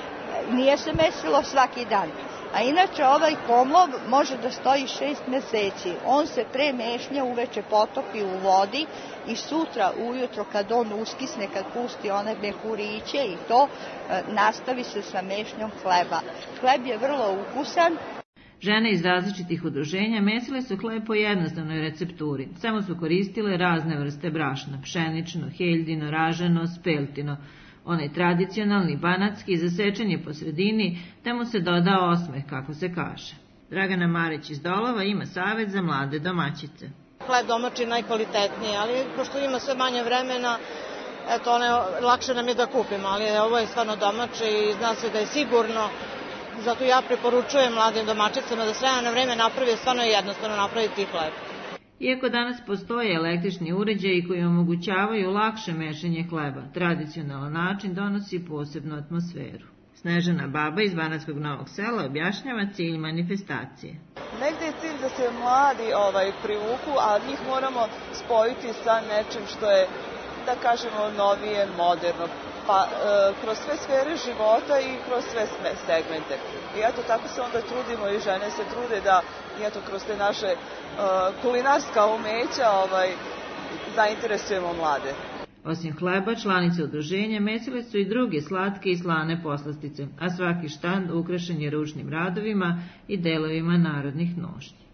nije se mesilo svaki dan. A inače ovaj komov može da stoji šest meseci. On se pre mešnje uveče potopi u vodi i sutra ujutro kad on uskisne, kad pusti one mehuriće i to, nastavi se sa mešnjom hleba. Hleb je vrlo ukusan. Žene iz različitih udruženja mesile su hleb po jednostavnoj recepturi. Samo su koristile razne vrste brašna: pšenično, heljdino, raženo, speltino. Onaj tradicionalni banatski zasečen je po sredini, te mu se doda osmeh, kako se kaže. Dragana Marić iz Dolova ima savet za mlade domaćice. Hleb domaći je najkvalitetniji, ali pošto ima sve manje vremena, eto, one, lakše nam je da kupimo, ali ovo je stvarno domaće i zna se da je sigurno. Zato ja preporučujem mladim domaćicama da sve na vreme napravi, stvarno je jednostavno napraviti hleb. Iako danas postoje električni uređaji koji omogućavaju lakše mešanje hleba, tradicionalan način donosi posebnu atmosferu. Snežana Baba iz Banatskog Novog Sela objašnjava cilj manifestacije. Negde je cilj da se mladi ovaj, privuku, a njih moramo spojiti sa nečim što je, da kažemo, novije, moderno. Pa e, kroz sve sfere života i kroz sve segmente. I eto, tako se onda trudimo i žene se trude da i eto, kroz te naše e, kulinarska umeća ovaj, zainteresujemo mlade. Osim hleba, članice udruženja mesile su i druge slatke i slane poslastice, a svaki štand ukrašen je ručnim radovima i delovima narodnih nošnji.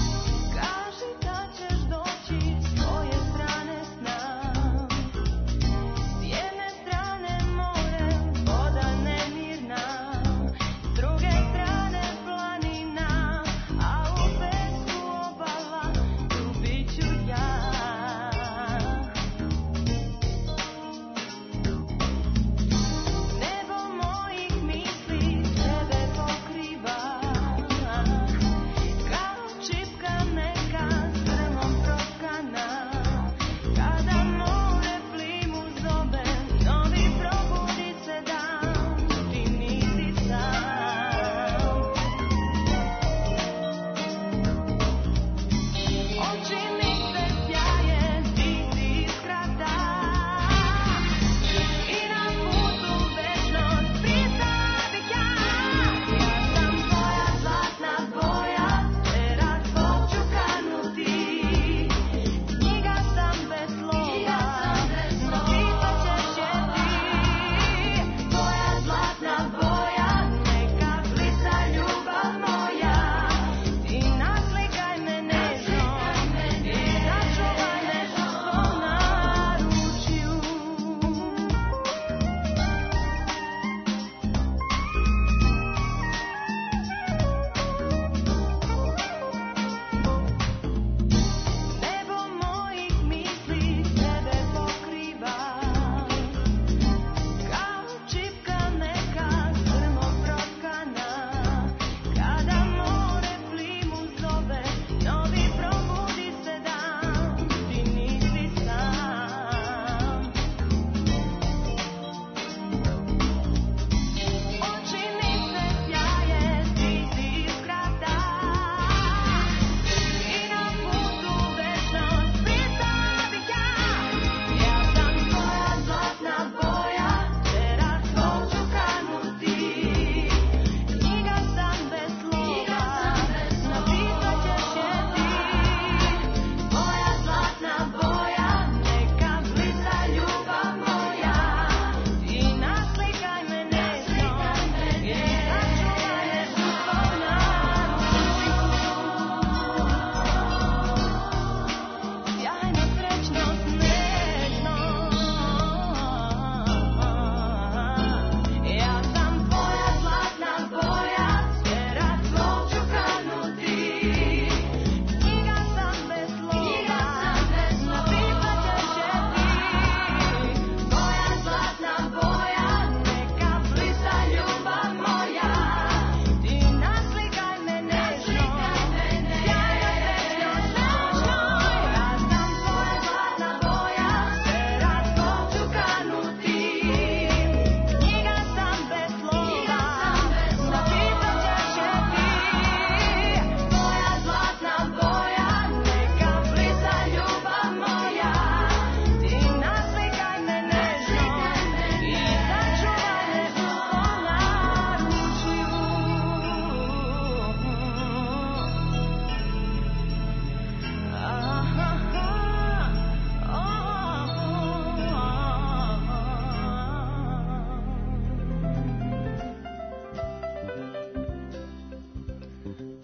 Kaži da ćeš doći s tvoje strane sna.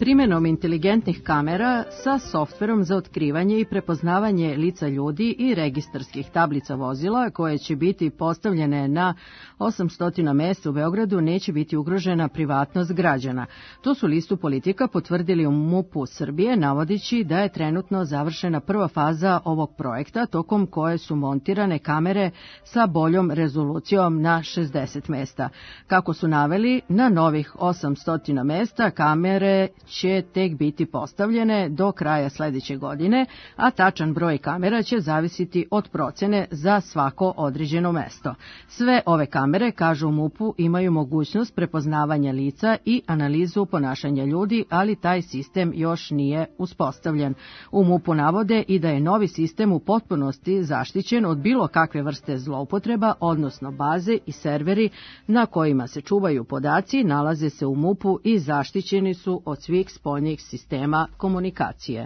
Primenom inteligentnih kamera sa softverom za otkrivanje i prepoznavanje lica ljudi i registarskih tablica vozila koje će biti postavljene na osamsto mesta u Beogradu neće biti ugrožena privatnost građana. To su listu Politika potvrdili u MUP-u Srbije, navodići da je trenutno završena prva faza ovog projekta, tokom koje su montirane kamere sa boljom rezolucijom na šezdeset mesta. Kako su naveli, na novih osamsto mesta kamere će tek biti postavljene do kraja sledeće godine, a tačan broj kamera će zavisiti od procene za svako određeno mesto. Sve ove kamere, kažu u MUP-u, imaju mogućnost prepoznavanja lica i analizu ponašanja ljudi, ali taj sistem još nije uspostavljen. U MUP-u navode i da je novi sistem u potpunosti zaštićen od bilo kakve vrste zloupotreba, odnosno baze i serveri na kojima se čuvaju podaci nalaze se u MUP-u i zaštićeni su od svih spoljnih sistema komunikacije.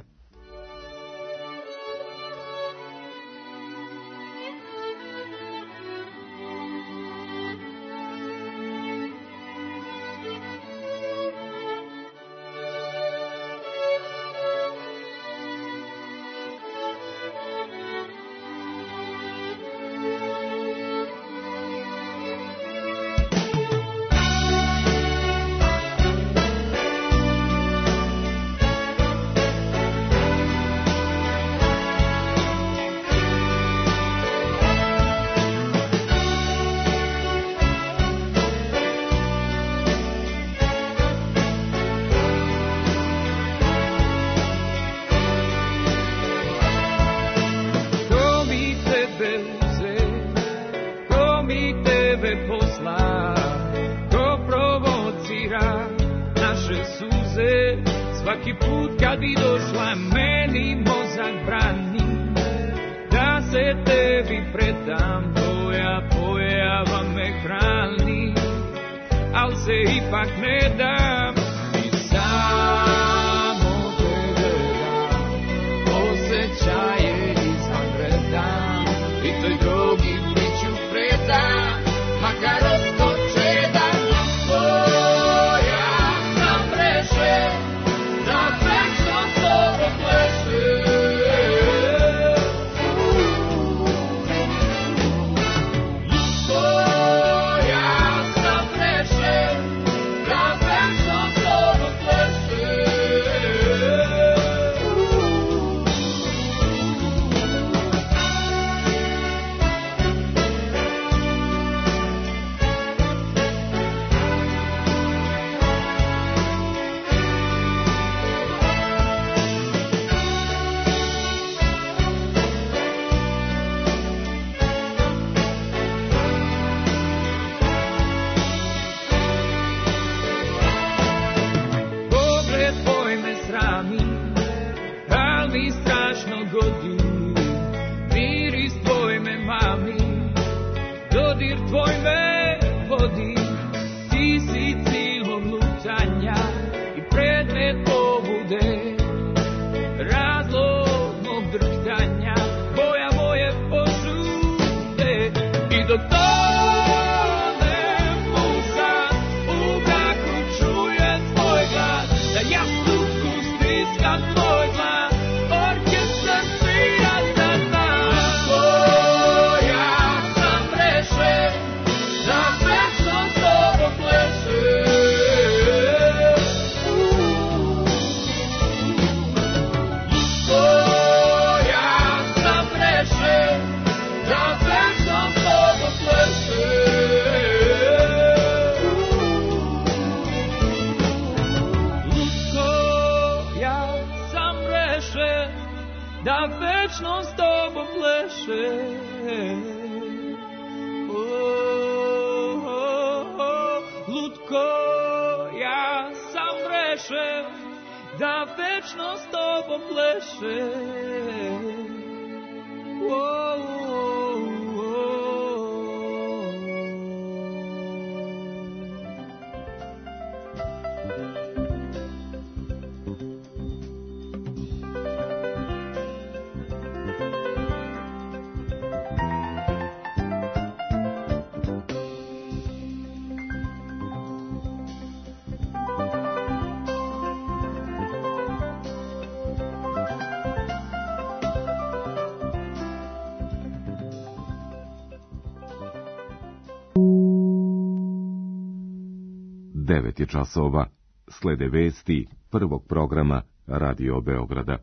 devet je časova. Slede vesti prvog programa Radio Beograda.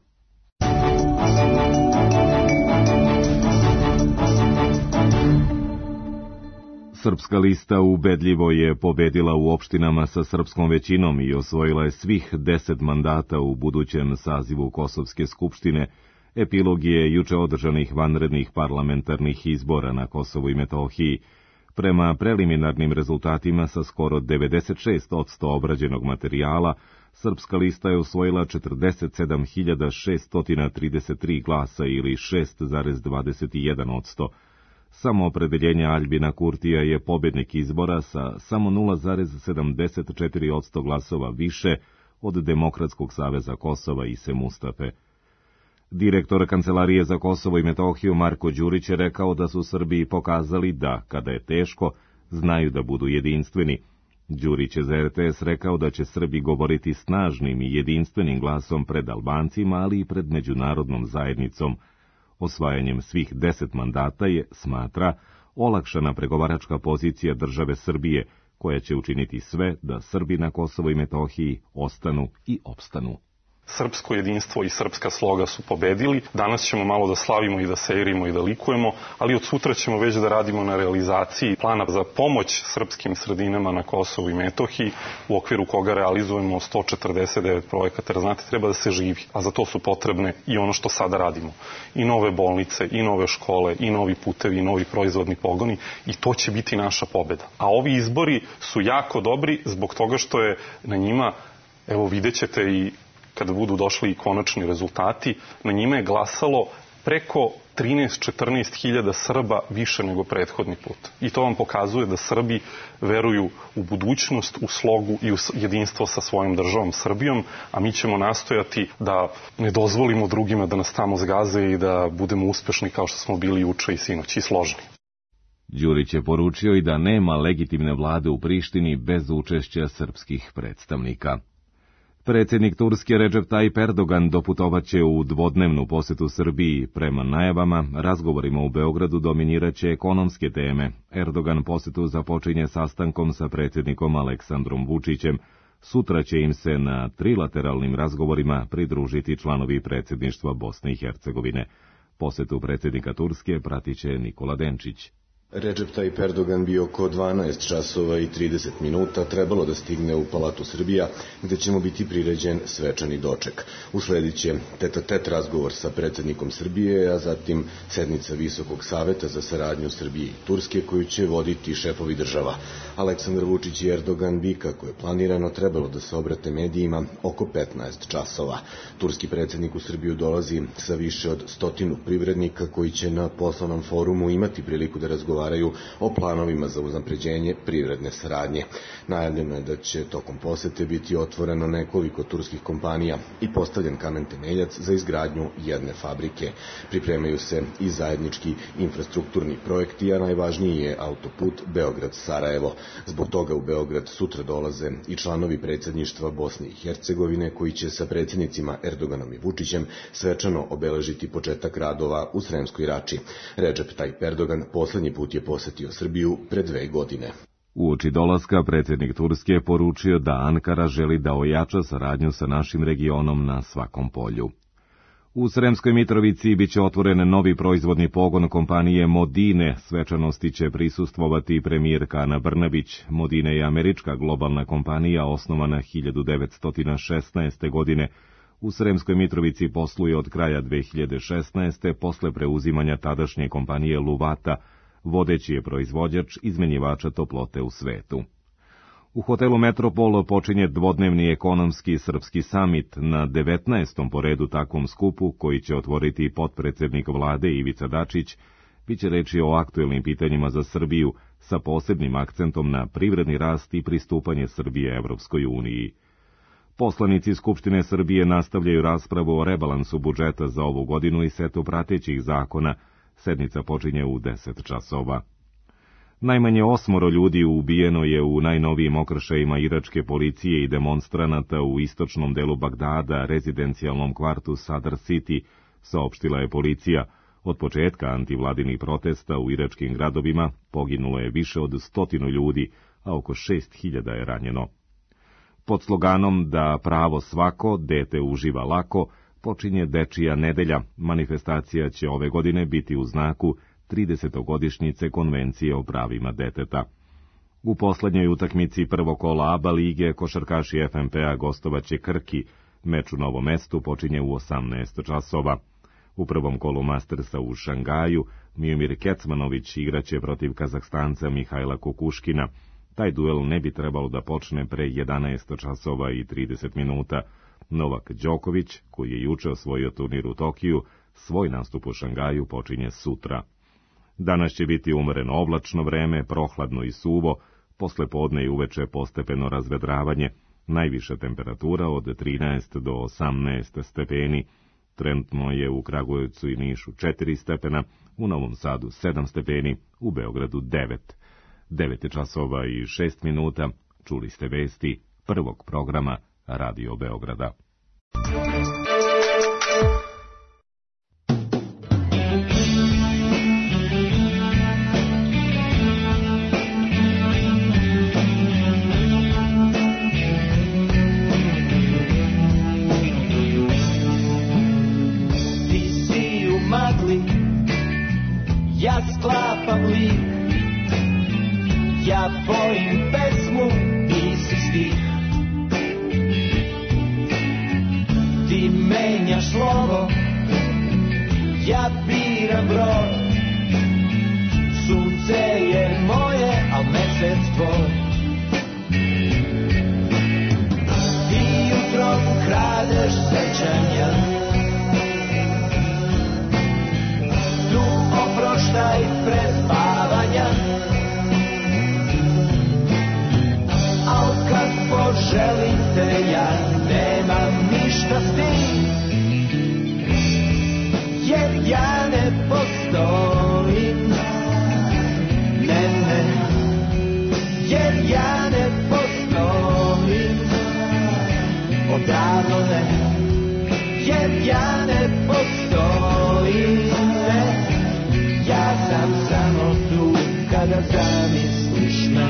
Srpska lista ubedljivo je pobedila u opštinama sa srpskom većinom i osvojila je svih deset mandata u budućem sazivu Kosovske skupštine. Epilog je juče održanih vanrednih parlamentarnih izbora na Kosovu i Metohiji. Prema preliminarnim rezultatima sa skoro devedeset šest posto obrađenog materijala, Srpska lista je osvojila četrdeset sedam hiljada šeststo trideset tri glasa ili šest zarez dvadeset jedan posto. Samoopredeljenje Aljbina Kurtija je pobednik izbora sa samo nula zarez sedamdeset četiri posto glasova više od Demokratskog saveza Kosova i Se Mustafe. Direktor Kancelarije za Kosovo i Metohiju Marko Đurić je rekao da su Srbiji pokazali da, kada je teško, znaju da budu jedinstveni. Đurić je za R T S rekao da će Srbi govoriti snažnim i jedinstvenim glasom pred Albancima, ali i pred međunarodnom zajednicom. Osvajanjem svih deset mandata je, smatra, olakšana pregovaračka pozicija države Srbije, koja će učiniti sve da Srbi na Kosovo i Metohiji ostanu i opstanu. Srpsko jedinstvo i srpska sloga su pobedili. Danas ćemo malo da slavimo i da seirimo i da likujemo, ali od sutra ćemo već da radimo na realizaciji plana za pomoć srpskim sredinama na Kosovu i Metohiji, u okviru koga realizujemo sto četrdeset devet projekata, jer znate, treba da se živi, a za to su potrebne i ono što sada radimo. I nove bolnice, i nove škole, i novi putevi, i novi proizvodni pogoni, i to će biti naša pobeda. A ovi izbori su jako dobri zbog toga što je na njima, evo vidjet ćete i kada budu došli i konačni rezultati, na njima je glasalo preko trinaest do četrnaest hiljada Srba više nego prethodni put. I to vam pokazuje da Srbi veruju u budućnost, u slogu i u jedinstvo sa svojom državom Srbijom, a mi ćemo nastojati da ne dozvolimo drugima da nas tamo zgaze i da budemo uspešni kao što smo bili juče i sinoć i složni. Đurić je poručio i da nema legitimne vlade u Prištini bez učešća srpskih predstavnika. Predsjednik Turske Recep Tayyip Erdogan doputovaće u dvodnevnu posetu Srbiji. Prema najavama, razgovorima u Beogradu dominiraće ekonomske teme. Erdogan posetu započinje sastankom sa predsjednikom Aleksandrom Vučićem. Sutra će im se na trilateralnim razgovorima pridružiti članovi predsjedništva Bosne i Hercegovine. Posetu predsjednika Turske pratiće Nikola Denčić. Recep Tayyip Erdogan bi oko dvanaest časova i trideset minuta trebalo da stigne u Palatu Srbija, gde će mu biti priređen svečani doček. Usledit će tet-a-tet razgovor sa predsjednikom Srbije, a zatim sednica Visokog saveta za saradnju Srbije i Turske, koju će voditi šefovi država. Aleksandar Vučić i Erdogan bi, kako je planirano, trebalo da se obrate medijima oko petnaest časova. Turski predsjednik u Srbiju dolazi sa više od stotinu privrednika koji će na poslovnom forumu imati priliku da razgovaraju o planovima za unapređenje privredne saradnje. Najavljeno je da će tokom posete biti otvoreno nekoliko turskih kompanija i postavljen kamen temeljac za izgradnju jedne fabrike. Pripremaju se i zajednički infrastrukturni projekti, a najvažniji je autoput Beograd-Sarajevo. Zbog toga u Beograd sutra dolaze i članovi predsjedništva Bosne i Hercegovine, koji će sa predsjednicima Erdoganom i Vučićem svečano obeležiti početak radova u Sremskoj Rači. Recep Tayyip Erdogan poslednji put je posetio Srbiju pre dve godine. Uoči dolaska predsjednik Turske poručio da Ankara želi da ojača saradnju sa našim regionom na svakom polju. U Sremskoj Mitrovici biće otvoren novi proizvodni pogon kompanije Modine. Svečanosti će prisustvovati premijerka Ana Brnabić. Modine je američka globalna kompanija osnovana hiljadu devetsto šesnaeste. godine. U Sremskoj Mitrovici posluje od kraja dve hiljade šesnaeste. posle preuzimanja tadašnje kompanije Luvata, vodeći je proizvođač izmenjivača toplote u svetu. U hotelu Metropol počinje dvodnevni ekonomski srpski samit na devetnaestom po redu takvom skupu, koji će otvoriti potpredsednik vlade Ivica Dačić. Biće reči o aktuelnim pitanjima za Srbiju, sa posebnim akcentom na privredni rast i pristupanje Srbije Evropskoj uniji. Poslanici Skupštine Srbije nastavljaju raspravu o rebalansu budžeta za ovu godinu i setu pratećih zakona. Sednica počinje u deset časova. Najmanje osmoro ljudi ubijeno je u najnovijim okršajima iračke policije i demonstranata u istočnom delu Bagdada, rezidencijalnom kvartu Sadr City, saopštila je policija. Od početka antivladinih protesta u iračkim gradovima poginulo je više od stotinu ljudi, a oko šest hiljada je ranjeno. Pod sloganom da pravo svako, dete uživa lako, počinje Dečija nedelja. Manifestacija će ove godine biti u znaku tridesetogodišnjice Konvencije o pravima deteta. U poslednjoj utakmici prvog kola ABA lige košarkaši F M P-a gostovaće Krki. Meč u Novom Mestu počinje u osamnaest časova. U prvom kolu Mastersa u Šangaju Miomir Kecmanović igraće protiv Kazahstanca Mihajla Kukuškina. Taj duel ne bi trebalo da počne pre jedanaest časova i trideset minuta. Novak Đoković, koji je juče osvojio turnir u Tokiju, svoj nastup u Šangaju počinje sutra. Danas će biti umereno oblačno vreme, prohladno i suvo, posle podne i uveče postepeno razvedravanje, najviša temperatura od trinaest do osamnaest stepeni. Trenutno je u Kragujevcu i Nišu četiri stepena, u Novom Sadu sedam stepeni, u Beogradu devet. devet časova i šest minuta, čuli ste vesti prvog programa Radio Beograda. Ja sklapam lik, ja bojim pesmu, ti si stih. Ti menjaš slovo, ja biram broj. Sunce je moje, al mesec tvoj. Ti jutrom kradeš sećanja, oproštaj pred spavanja, al kad poželim te ja nemam ništa s tim, jer ja ne postojim, ne, ne, jer ja ne postojim, odavno ne, jer ja ne postojim, ne. Ja sam samo tu kada zamisliš me.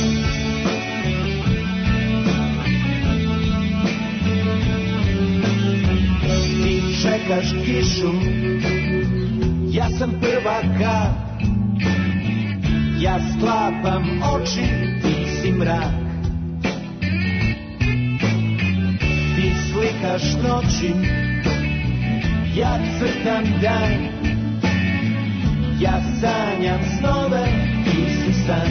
Ti čekaš kišu, ja sam prva kap. Ja sklapam oči, ti si mrak. Ti slikaš noći, ja crtam dan. Ja sanjam snove, ti si san.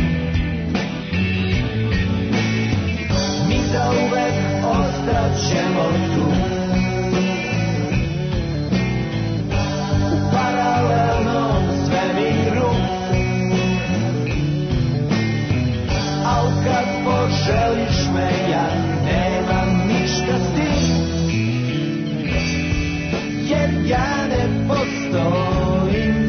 Mi zauvek ostaćemo tu, u paralelnom svemiru. Al kad poželiš me, ja nemam ništa s tim, jer ja ne postojim,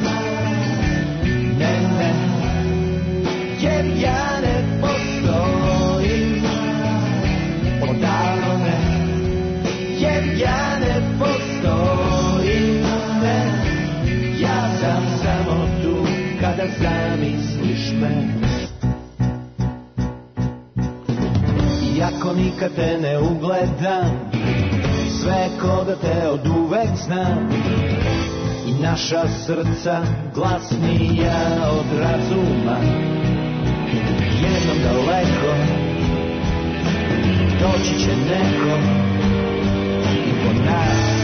jer ja ne postojim, odavno ne, jer ja ne postojim, ne. Ja sam samo tu kada zamisliš me. Iako nikad te ne ugledam, sve ko da te oduvek znam, i naša srca glasnija od razuma. Jednom daleko doći će neko i po nas.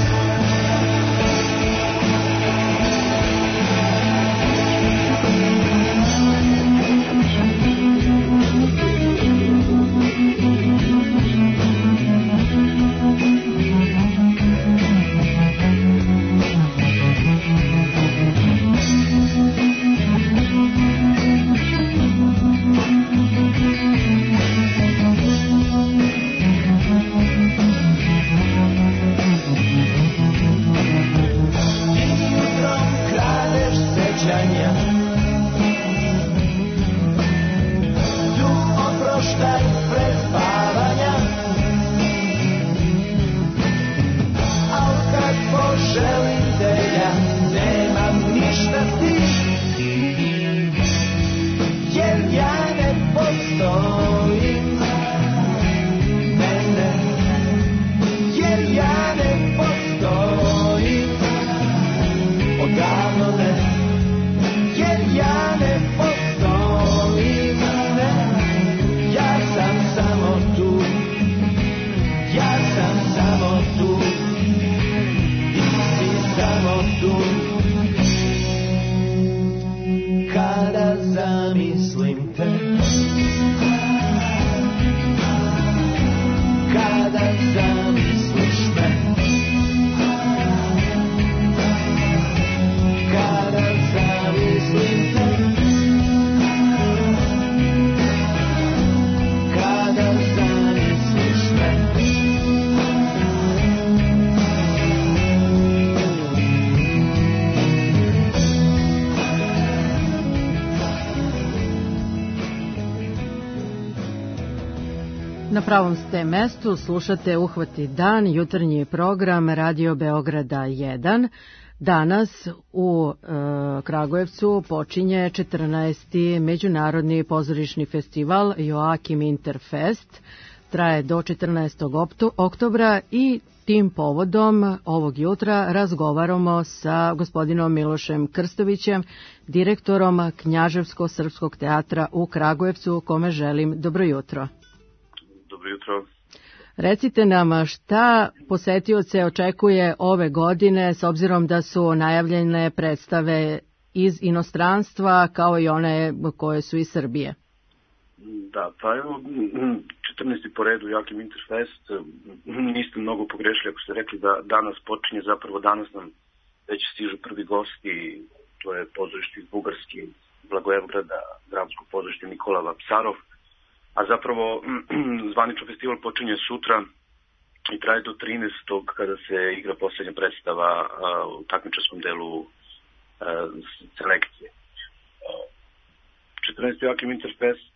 Na pravom ste mestu, slušate Uhvati dan, jutarnji program Radio Beograda jedan. Danas u e, Kragujevcu počinje četrnaesti Međunarodni pozorišni festival Joakim Interfest. Traje do četrnaestog oktobra i tim povodom ovog jutra razgovaramo sa gospodinom Milošem Krstovićem, direktorom Knjaževsko-srpskog teatra u Kragujevcu, kome želim dobro jutro. Dobro jutro. Recite nam šta posetioce očekuje ove godine s obzirom da su najavljene predstave iz inostranstva kao i one koje su iz Srbije. Da, pa evo, četrnaesti po redu Joakim Interfest, niste mnogo pogrešili ako ste rekli da danas počinje, zapravo danas nam već stižu prvi gosti, to je pozorište iz Bugarske, Blagoevgrada, dramsko pozorište Nikola Vapsarov, a zapravo zvanično festival počinje sutra i traje do trinaestog kada se igra posljednja predstava u takmičarskom delu selekcije. četrnaesti Joakim Interfest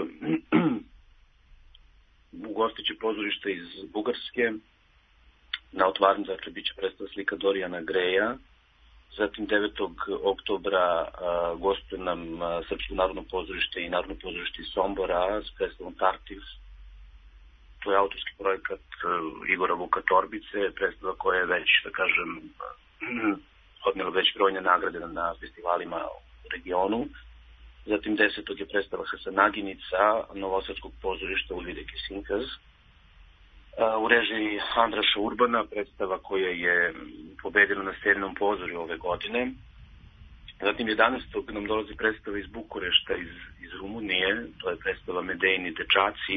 ugostit će pozorišta iz Bugarske, na otvaranju dakle bit će predstava slika Dorijana Greja, zatim devetog oktobra uh, gostuje nam uh, Srpsko narodno pozorište i Narodno pozorište iz Sombora s predstavom Tartiv. To je autorski projekat uh, Igora Vuka Torbice, predstava koja je već, da kažem, uh, odnela već brojne nagrade na festivalima u regionu. Zatim desetog je predstava Hasanaginica, Novosadskog pozorišta Ulvide Kisinkaz. U režiji Andraša Urbana, predstava koja je pobedila na Sterinom pozorju ove godine. Zatim jedanaestog nam dolazi predstava iz Bukurešta, iz, iz Rumunije, to je predstava Medejni dečaci,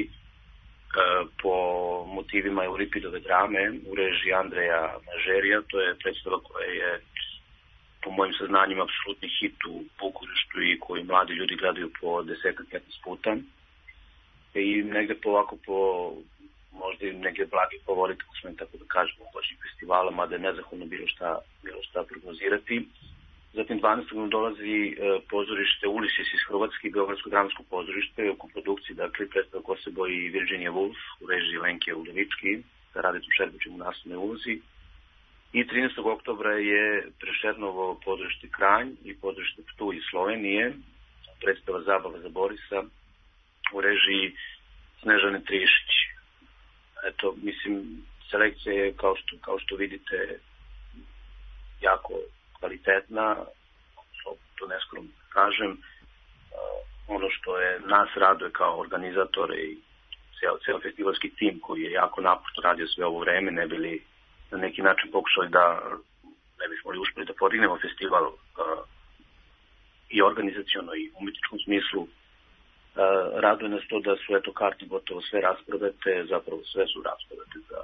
po motivima Euripidove drame u režiji Andreja Mažerija. To je predstava koja je po mojim saznanjima apsolutni hit u Bukureštu i koji mladi ljudi gledaju po desetak petnaest puta. I negde po ovako po možda i neke blagi favorite, ako smo im tako da kažemo, u godišnjih festivala, mada je nezahvalno bilo šta, bilo šta prognozirati. Zatim dvanaestog nam dolazi e, pozorište Ulises iz Hrvatske, Beogradsko dramsko pozorište, u koprodukciji, dakle, predstava Kosebo i Virginia Woolf u režiji Lenke Udovički, sa Radicom Šerbićem u naslovnoj ulozi. I trinaestog oktobra je Prešernovo pozorište Kranj i pozorište Ptuj iz Slovenije, predstava Zabava za Borisa u režiji Snežane Trišić. Eto, mislim, selekcija je, kao što, kao što vidite, jako kvalitetna, to neskromno kažem. Uh, ono što je nas raduje kao organizatore i ceo, ceo festivalski tim koji je jako naporno radio sve ovo vreme, ne bili na neki način pokušali da ne bismo li uspeli da podignemo festival uh, i organizaciono i u umetničkom smislu. Uh, raduje nas to da su eto karte gotovo sve rasprodate, zapravo sve su rasprodate za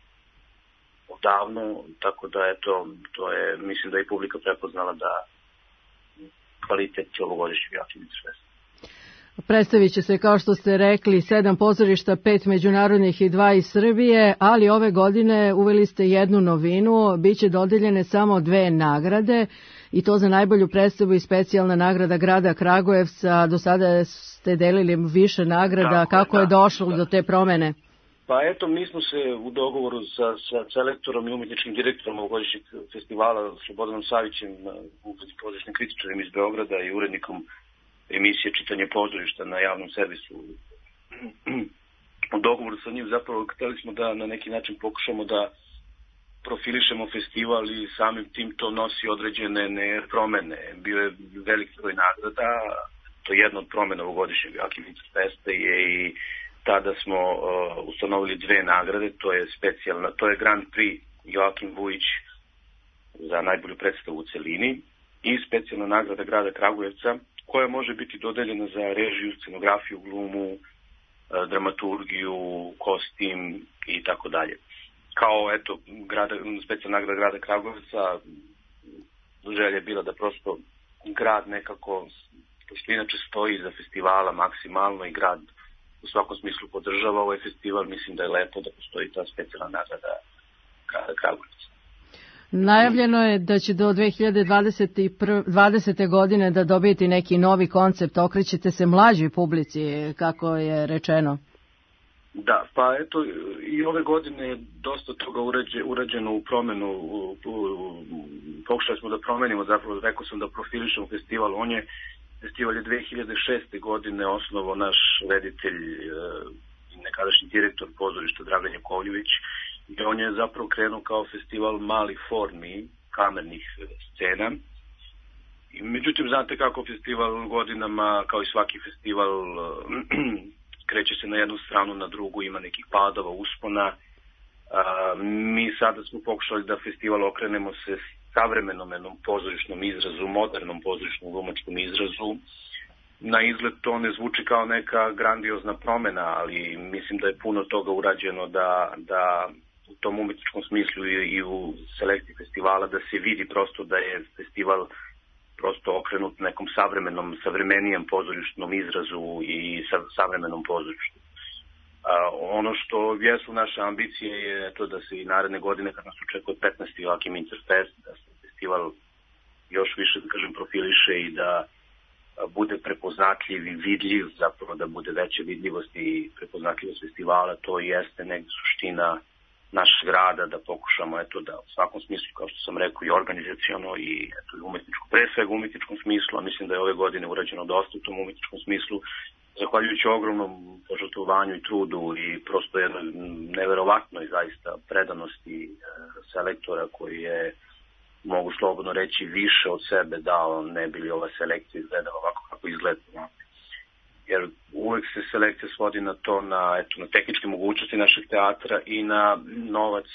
odavno, tako da eto, to je, mislim da je publika prepoznala da kvalitet ovogodišnjeg Joakim Interfesta. Predstavit će se, kao što ste rekli, sedam pozorišta, pet međunarodnih i dva iz Srbije, ali ove godine uveli ste jednu novinu, biće dodeljene samo dve nagrade, i to za najbolju predstavu i specijalna nagrada grada Kragujevca. Do sada ste delili više nagrada, tako, kako je da, došlo da. do te promene? Pa eto, mi smo se u dogovoru sa, sa selektorom i umetničkim direktorom ovogodišnjeg festivala, Slobodanom Savićem, pozorišnim kritičarem iz Beograda i urednikom emisije Čitanje pozorišta na javnom servisu. U dogovoru sa njim zapravo hteli smo da na neki način pokušamo da profilišemo festival i samim tim to nosi određene ne promene. Bio je veliki broj nagrada, to je jedna od promena ovogodišnjeg Joakim Interfesta je i tada smo uh, ustanovili dve nagrade, to je specijalna, to je Grand Prix Joakim Vujić za najbolju predstavu u celini i specijalna nagrada grada Kragujevca koja može biti dodeljena za režiju, scenografiju, glumu, uh, dramaturgiju, kostim i tako dalje. Kao eto, grada, specijalna nagrada grada Kragujevca, želja je bila da prosto grad nekako, što inače stoji za festivala maksimalno i grad u svakom smislu podržava ovaj festival, mislim da je lepo da postoji ta specijalna nagrada grada Kragujevca. Najavljeno je da će do dve hiljade dvadesete. godine da dobijete neki novi koncept, okrećete se mlađoj publici, kako je rečeno. Da, pa eto, i ove godine je dosta toga urađe, urađeno u promenu, u, u, pokušali smo da promenimo, zapravo rekao sam da profilišemo festival, on je, festival je dve hiljade šeste. godine osnovo naš reditelj i nekadašnji direktor pozorišta Dragan Jakovljević, i on je zapravo krenuo kao festival malih formi, kamernih scena. I, međutim, znate kako festival godinama, kao i svaki festival, kreće se na jednu stranu, na drugu, ima nekih padova, uspona. A, mi sada smo pokušali da festival okrenemo se savremenom jednom pozorišnom izrazu, modernom pozorišnom glumačkom izrazu. Na izgled to ne zvuči kao neka grandiozna promena, ali mislim da je puno toga urađeno da, da u tom umetničkom smislu i, i u selekciji festivala da se vidi prosto da je festival prosto okrenut nekom savremenom, savremenijem pozorišnom izrazu i sa, savremenom pozorištu. A, ono što jesu naše ambicije je to da se i naredne godine, kad nas očekuje petnaesti Joakim Interfest, da se festival još više, da kažem, profiliše i da bude prepoznatljiv i vidljiv, zapravo da bude veća vidljivost i prepoznatljivost festivala. To jeste negde suština našeg rada, da pokušamo eto da u svakom smislu, kao što sam rekao, i organizaciono i eto i umetničko, pre svega u umetničkom smislu, a mislim da je ove godine urađeno dosta u tom umetničkom smislu, zahvaljujući ogromnom požrtvovanju i trudu i prosto jednoj neverovatnoj zaista predanosti e, selektora koji je, mogu slobodno reći, više od sebe dao, ne bi li ova selekcija izgledala ovako kako izgleda. Jer uvek se selekcija svodi na to, na, eto, na tehničke mogućnosti našeg teatra i na novac,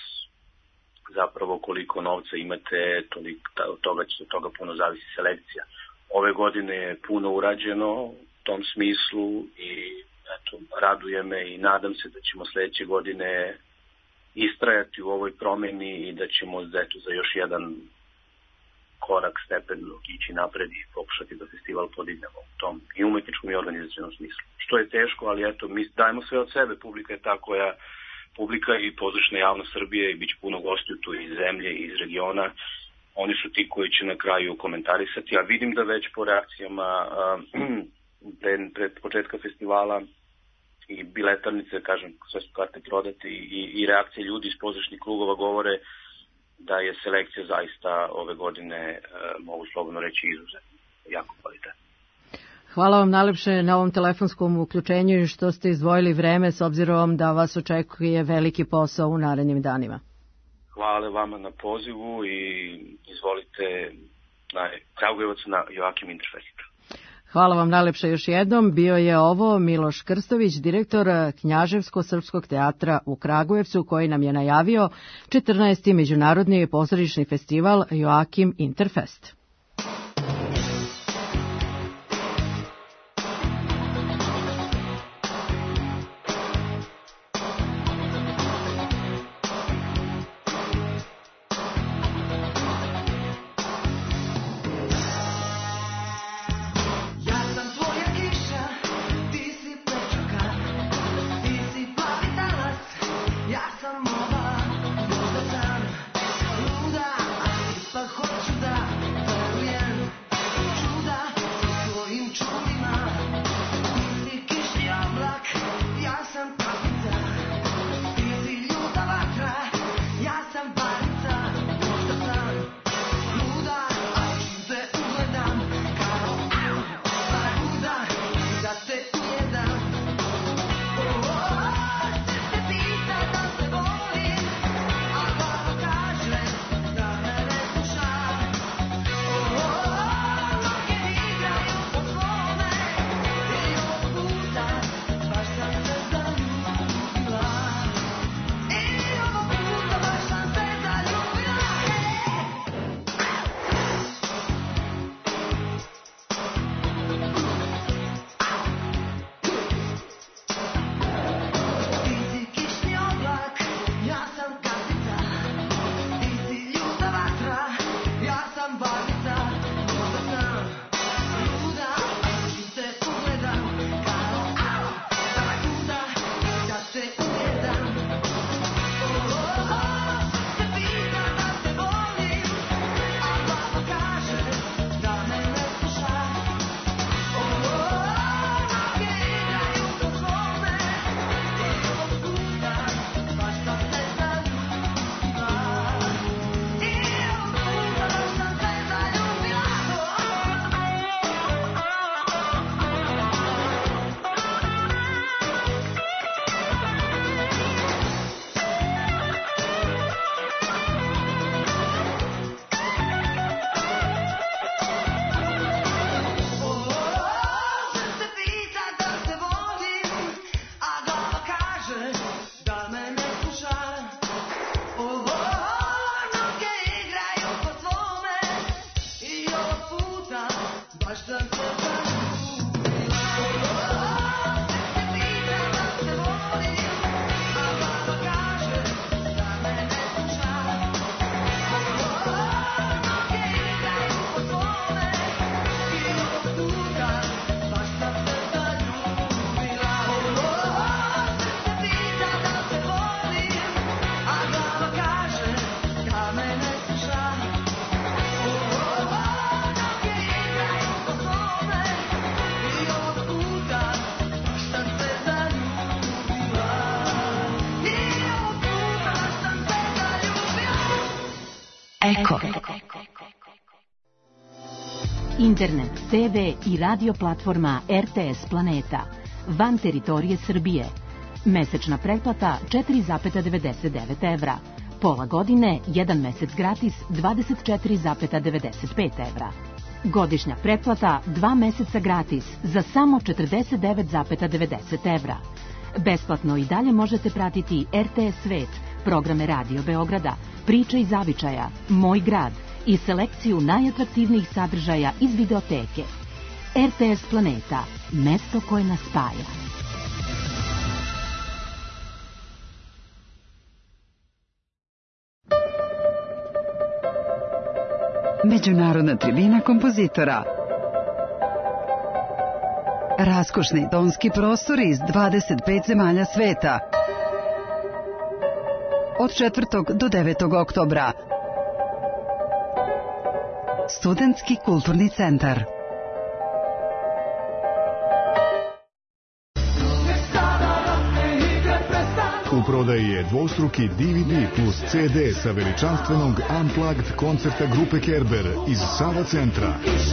zapravo koliko novca imate, toliko, od toga će od toga puno zavisi selekcija. Ove godine je puno urađeno u tom smislu i eto, raduje me i nadam se da ćemo sledeće godine istrajati u ovoj promeni i da ćemo eto, za još jedan korak, stepen ići napred i pokušati da festival podignemo u tom i umetničkom i organizacionom smislu. Što je teško, ali eto, mi dajemo sve od sebe. Publika je ta koja, publika i pozorišna javnost Srbije, i bit će puno gostiju tu iz zemlje i iz regiona. Oni su ti koji će na kraju komentarisati, a vidim da već po reakcijama pred, pred početka festivala i biletarnice, kažem, sve su karte prodate i, i reakcije ljudi iz pozorišnih krugova govore da je selekcija zaista ove godine, e, mogu slobodno reći, izuzetno, jako kvalitetna. Hvala vam najlepše na ovom telefonskom uključenju i što ste izdvojili vreme s obzirom da vas očekuje veliki posao u narednim danima. Hvala vama na pozivu i izvolite na Kragujevac na Joakim Interfest. Hvala vam najlepše još jednom. Bio je ovo Miloš Krstović, direktor Knjaževsko-srpskog teatra u Kragujevcu, koji nam je najavio četrnaesti međunarodni pozorišni festival Joakim Interfest. Luda, ali ipak hoću da Eko. Internet, te ve i radio platforma R T S Planeta. Van teritorije Srbije. Mesečna pretplata četiri zarez devedeset devet evra. Pola godine, jedan mesec gratis, dvadeset četiri zarez devedeset pet evra. Godišnja pretplata, dva meseca gratis, za samo četrdeset devet zarez devedeset evra. Besplatno i dalje možete pratiti R T S Svet, programe Radio Beograda, Priče iz zavičaja, Moj grad i selekciju najatraktivnijih sadržaja iz videoteke. R T S Planeta, mesto koje nas spaja. Međunarodna tribina kompozitora. Raskošni tonski prostori iz dvadeset pet zemalja sveta. Od četvrtog do devetog oktobra. Studentski kulturni centar. U prodaji je dvostruki D V D plus C D sa veličanstvenog Unplugged koncerta grupe Kerber iz Sava centra.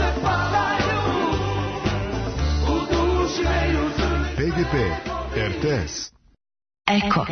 P G P, R T S. Eko.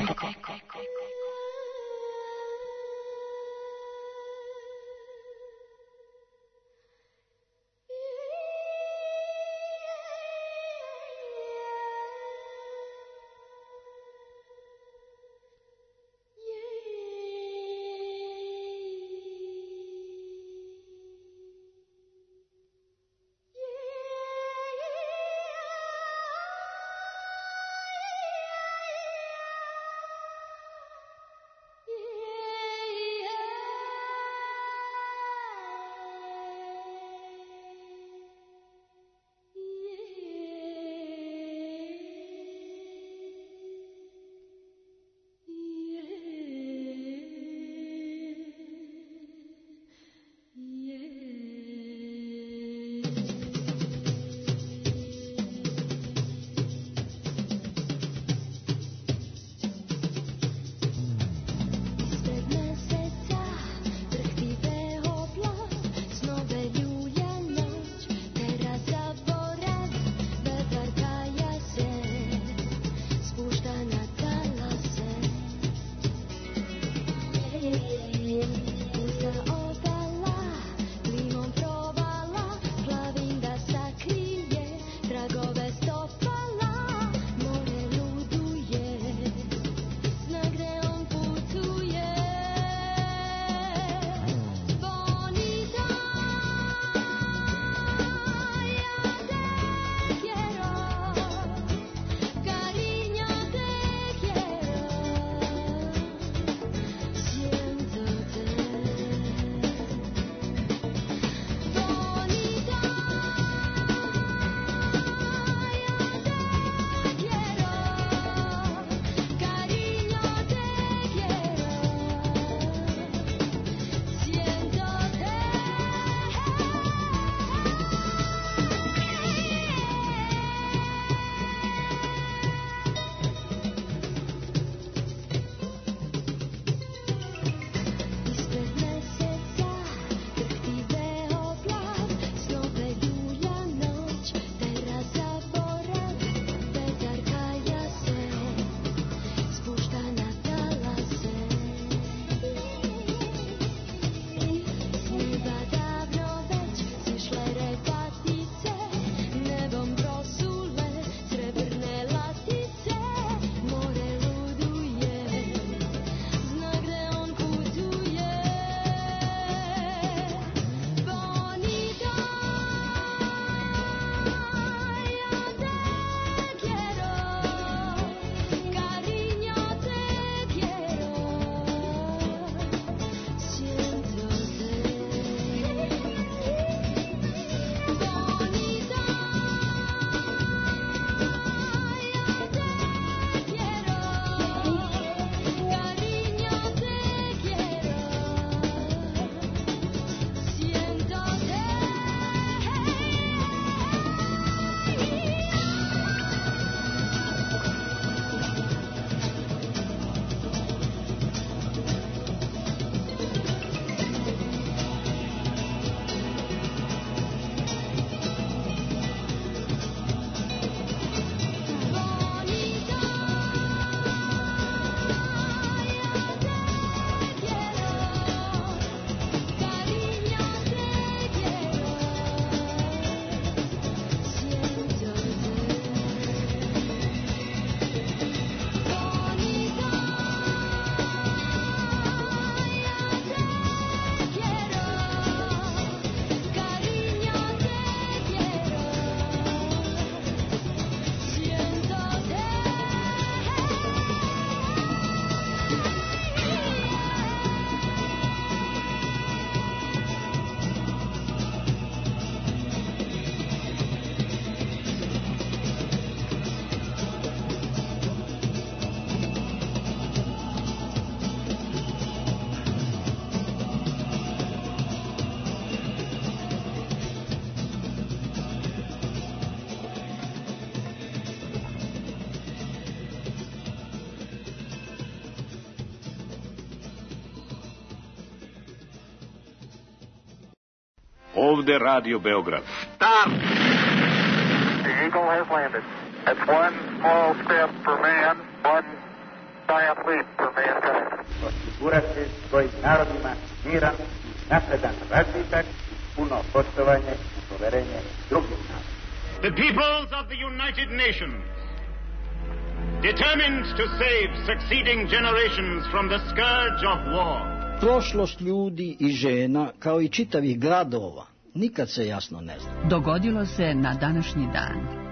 Ovde Radio Beograd. Stop! The Eagle has landed. That's one small step for man, one giant leap for mankind. Osigurati svojim narodima miran, napredan razvitak, puno poštovanje i poverenje drugih naroda. The peoples of the United Nations, determined to save succeeding generations from the scourge of war. Prošlost ljudi i žena, kao i čitavih gradova, nikad se jasno ne zna. Dogodilo se na današnji dan.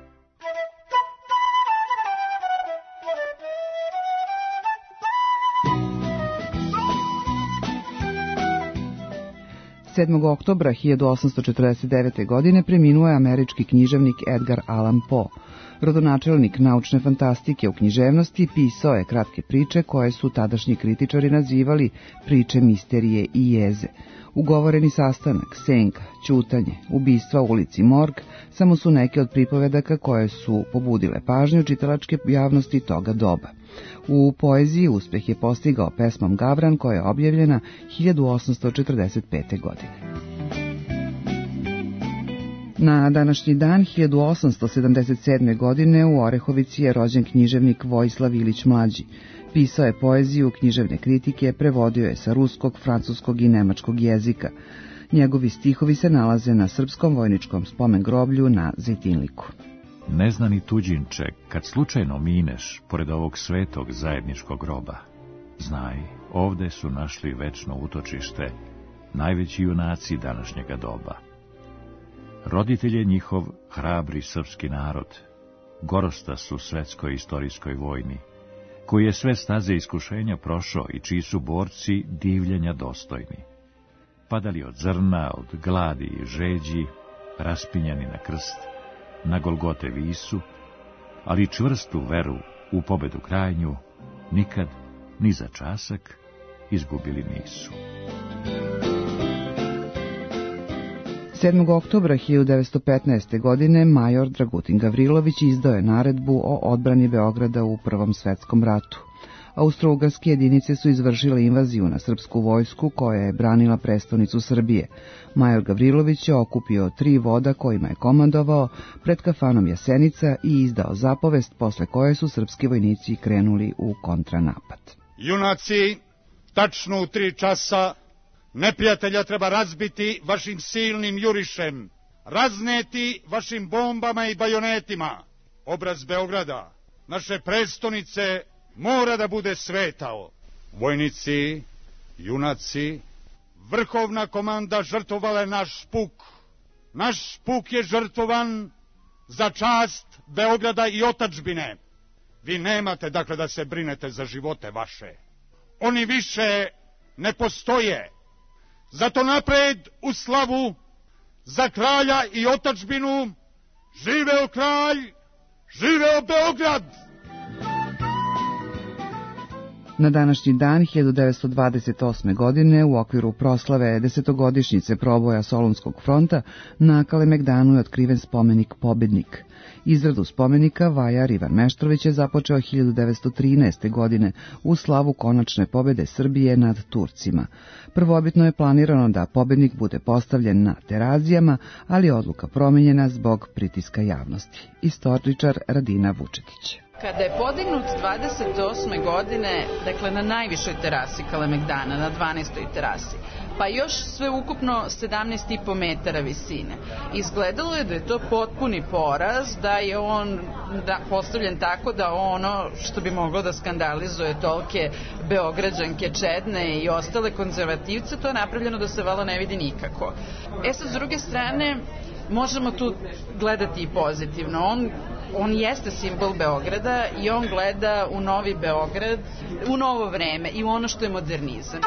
sedmog oktobra hiljadu osamsto četrdeset devete. godine preminuo je američki književnik Edgar Allan Poe. Rodonačelnik naučne fantastike u književnosti, pisao je kratke priče koje su tadašnji kritičari nazivali priče misterije i jeze. Ugovoreni sastanak, senka, ćutanje, ubistva u ulici Morg samo su neke od pripovedaka koje su pobudile pažnju čitalačke javnosti toga doba. U poeziji uspeh je postigao pesmom Gavran koja je objavljena hiljadu osamsto četrdeset pete. godine. Na današnji dan hiljadu osamsto sedamdeset sedme. godine u Orehovici je rođen književnik Vojislav Ilić Mlađi. Pisao je poeziju, književne kritike, prevodio je sa ruskog, francuskog i nemačkog jezika. Njegovi stihovi se nalaze na Srpskom vojničkom spomen groblju na Zejtinliku. Neznani tuđinče, kad slučajno mineš pored ovog svetog zajedničkog groba, znaj, ovde su našli večno utočište najveći junaci današnjega doba. Roditelj je njihov hrabri srpski narod, gorosta su svetskoj istorijskoj vojni, koji je sve staze iskušenja prošao i čiji su borci divljenja dostojni. Padali od zrna, od gladi i žeđi, raspinjani na krst, na Golgote visu, ali čvrstu veru u pobedu krajnju nikad ni za časak izgubili nisu. sedmog oktobra hiljadu devetsto petnaeste. godine major Dragutin Gavrilović izdao je naredbu o odbrani Beograda u Prvom svetskom ratu. Austro-ugarske jedinice su izvršile invaziju na srpsku vojsku koja je branila prestonicu Srbije. Major Gavrilović je okupio tri voda kojima je komandovao pred kafanom Jasenica i izdao zapovest posle koje su srpski vojnici krenuli u kontranapad. Junaci, tačno u tri časa neprijatelja treba razbiti vašim silnim jurišem, razneti vašim bombama i bajonetima. Obraz Beograda, naše prestonice, mora da bude svetao. Vojnici, junaci, vrhovna komanda žrtvovala je naš puk. Naš puk je žrtvovan za čast Beograda i otadžbine. Vi nemate dakle da se brinete za živote vaše. Oni više ne postoje. Zato napred u slavu za kralja i otadžbinu. Živeo kralj, živeo Beograd! Na današnji dan hiljadu devetsto dvadeset osme. godine u okviru proslave desetogodišnjice proboja Solunskog fronta na Kalemegdanu je otkriven spomenik Pobednik. Izradu spomenika vajar Ivan Meštrović je započeo hiljadu devetsto trinaeste. godine u slavu konačne pobede Srbije nad Turcima. Prvobitno je planirano da pobednik bude postavljen na Terazijama, ali je odluka promenjena zbog pritiska javnosti. Istoričar Radina Vučetić. Kada je podignut dvadeset osme. godine, dakle na najvišoj terasi Kalemegdana, na dvanaestoj terasi, pa još sve ukupno sedamnaest i po metara visine. Izgledalo je da je to potpuni poraz, da je on da, postavljen tako da ono što bi moglo da skandalizuje tolke Beograđanke čedne i ostale konzervativce, to je napravljeno da se vala ne vidi nikako. E sad, s druge strane, možemo tu gledati i pozitivno. On On jeste simbol Beograda i on gleda u novi Beograd, u novo vreme i u ono što je modernizam.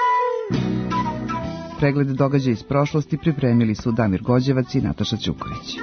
Pregled događaja iz prošlosti pripremili su Damir Gođevac i Nataša Ćuković.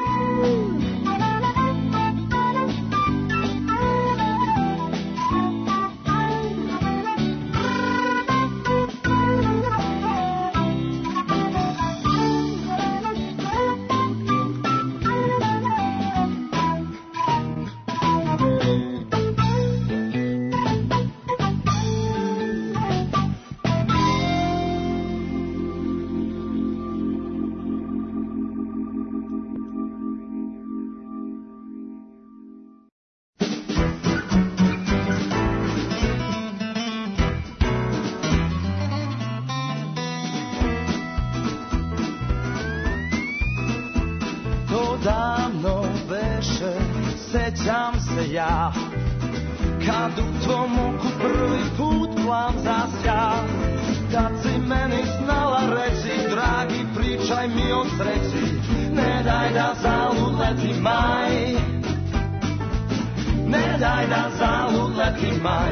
se ja, kad u tvom oku prvi put plan zasja, kad si meni znala reći, dragi pričaj mi o sreći, ne daj da zalud leti maj, ne daj da zalud leti maj.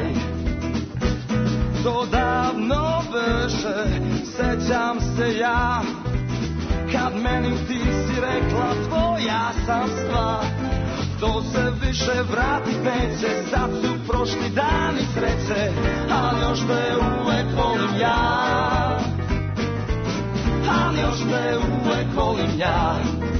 To davno beše, sećam se ja, kad meni ti si rekla tvoja sam stvar. To se više vratit neće, sad su prošli dani sreće, ali još te uvek volim ja, ali još te uvek volim ja.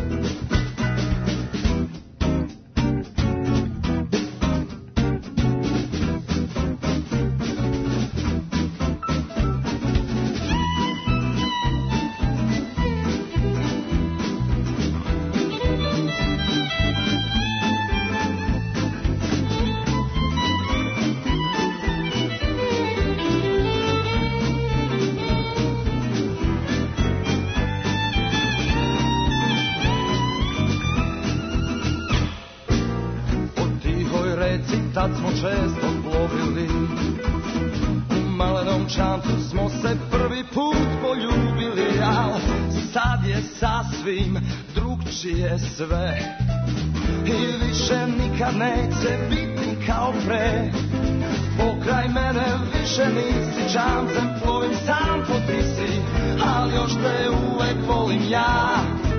Tad smo često plovili, u malenom čamcu smo se prvi put poljubili, al sad je sasvim drugčije sve i više nikad neće biti kao pre. Pokraj mene više nisi, čamcem plovim sam po Tisi, ali još te uvek volim ja,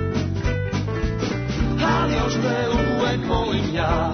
ali još te uvek volim ja.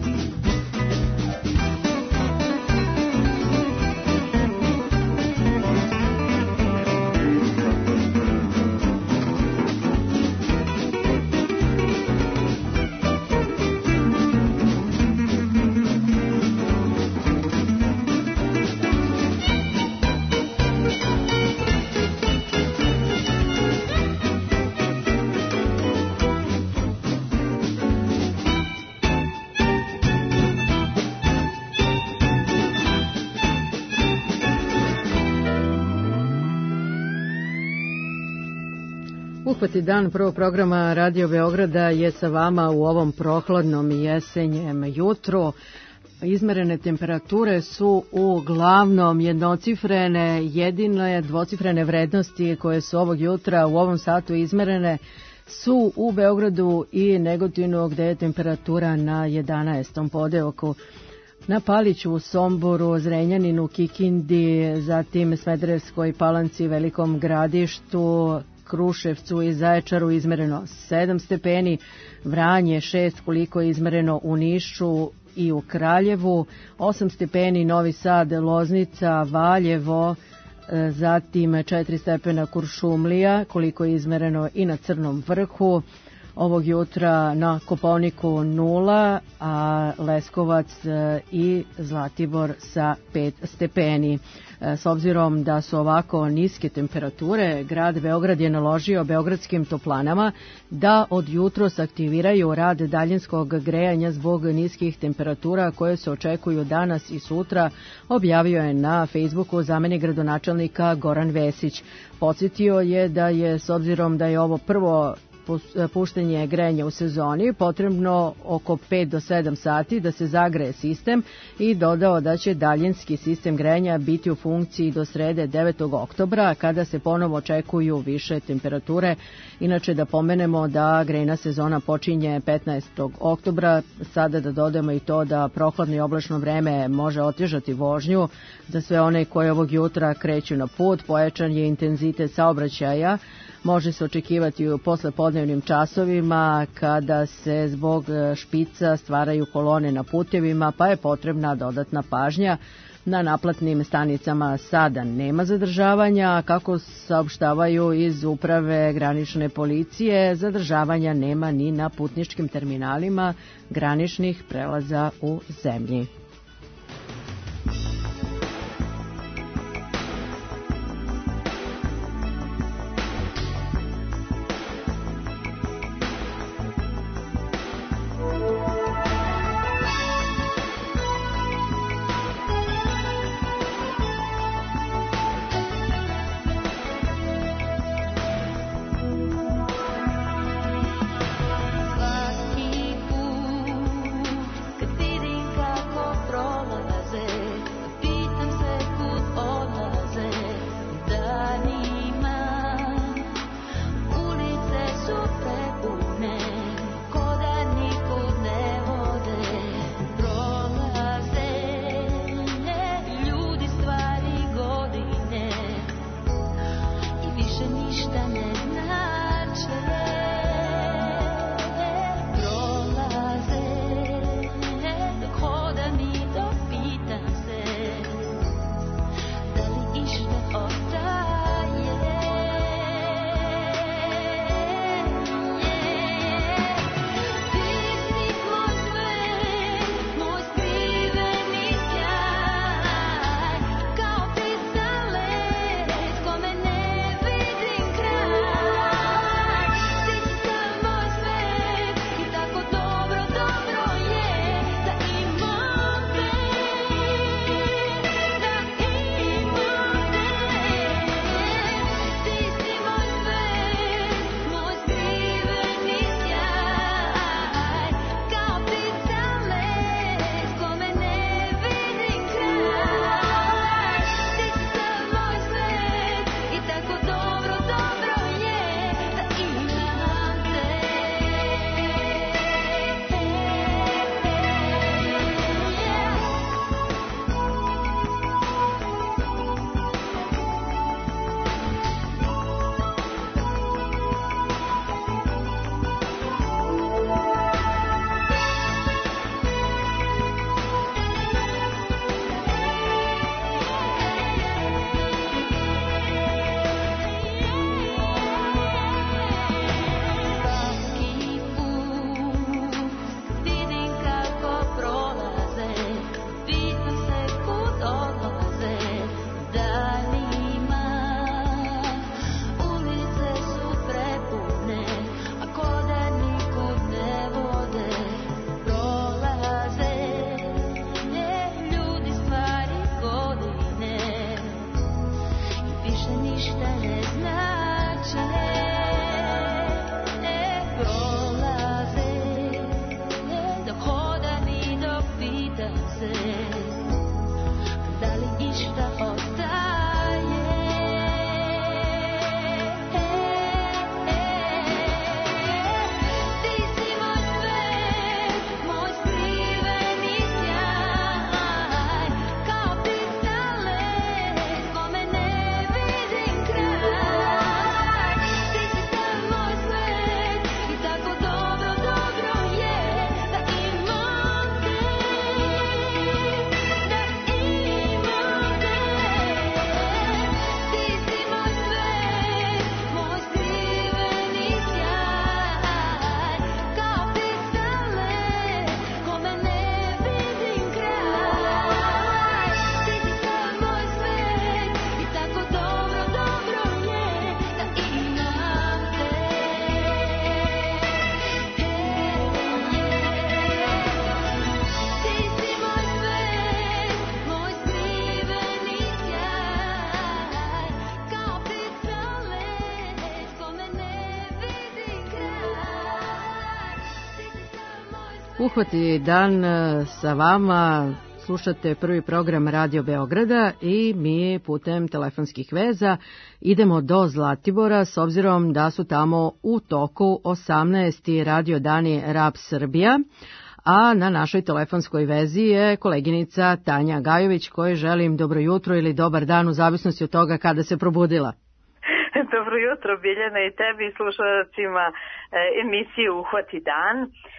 Uhvati dan prvog programa Radio Beograda je sa vama u ovom prohladnom jesenjem jutru. Izmerene temperature su uglavnom jednocifrene, jedine dvocifrene vrednosti koje su ovog jutra u ovom satu izmerene su u Beogradu i Negotinu, gde je temperatura na jedanaestom podeoku. Na Paliću, u Somboru, Zrenjaninu, Kikindi, zatim Smederevskoj Palanci, Velikom Gradištu, Kruševcu i Zaječaru izmereno sedam stepeni, Vranje šest, koliko je izmereno u Nišu i u Kraljevu, osam stepeni Novi Sad, Loznica, Valjevo, zatim četiri stepena Kuršumlija, koliko je izmereno i na Crnom Vrhu. Ovog jutra na Kopaoniku nula, a Leskovac i Zlatibor sa pet stepeni. S obzirom da su ovako niske temperature, grad Beograd je naložio beogradskim toplanama da od jutros aktiviraju rad daljinskog grejanja zbog niskih temperatura koje se očekuju danas i sutra, objavio je na Facebooku zamenik gradonačelnika Goran Vesić. Podsjetio je da je, s obzirom da je ovo prvo puštenje grejanja u sezoni, potrebno oko pet do sedam sati da se zagreje sistem i dodao da će daljinski sistem grejanja biti u funkciji do srede devetog oktobra, kada se ponovo očekuju više temperature. Inače, da pomenemo da grejna sezona počinje petnaestog oktobra, sada da dodamo i to da prohladno i oblačno vreme može otežati vožnju za sve one koji ovog jutra kreću na put. Pojačan je intenzitet saobraćaja, može se očekivati u poslepodnevnim časovima kada se zbog špica stvaraju kolone na putevima, pa je potrebna dodatna pažnja. Na naplatnim stanicama sada nema zadržavanja, kako saopštavaju iz uprave granične policije, zadržavanja nema ni na putničkim terminalima graničnih prelaza u zemlji. Svaki put kad vidim Uhvati dan sa vama, slušate prvi program Radio Beograda i mi putem telefonskih veza idemo do Zlatibora s obzirom da su tamo u toku osamnaesti Radio dani Rab Srbija, a na našoj telefonskoj vezi je koleginica Tanja Gajović kojoj želim dobro jutro ili dobar dan u zavisnosti od toga kada se probudila. Dobro jutro Biljana i tebi i slušalcima emisije Uhvati dan.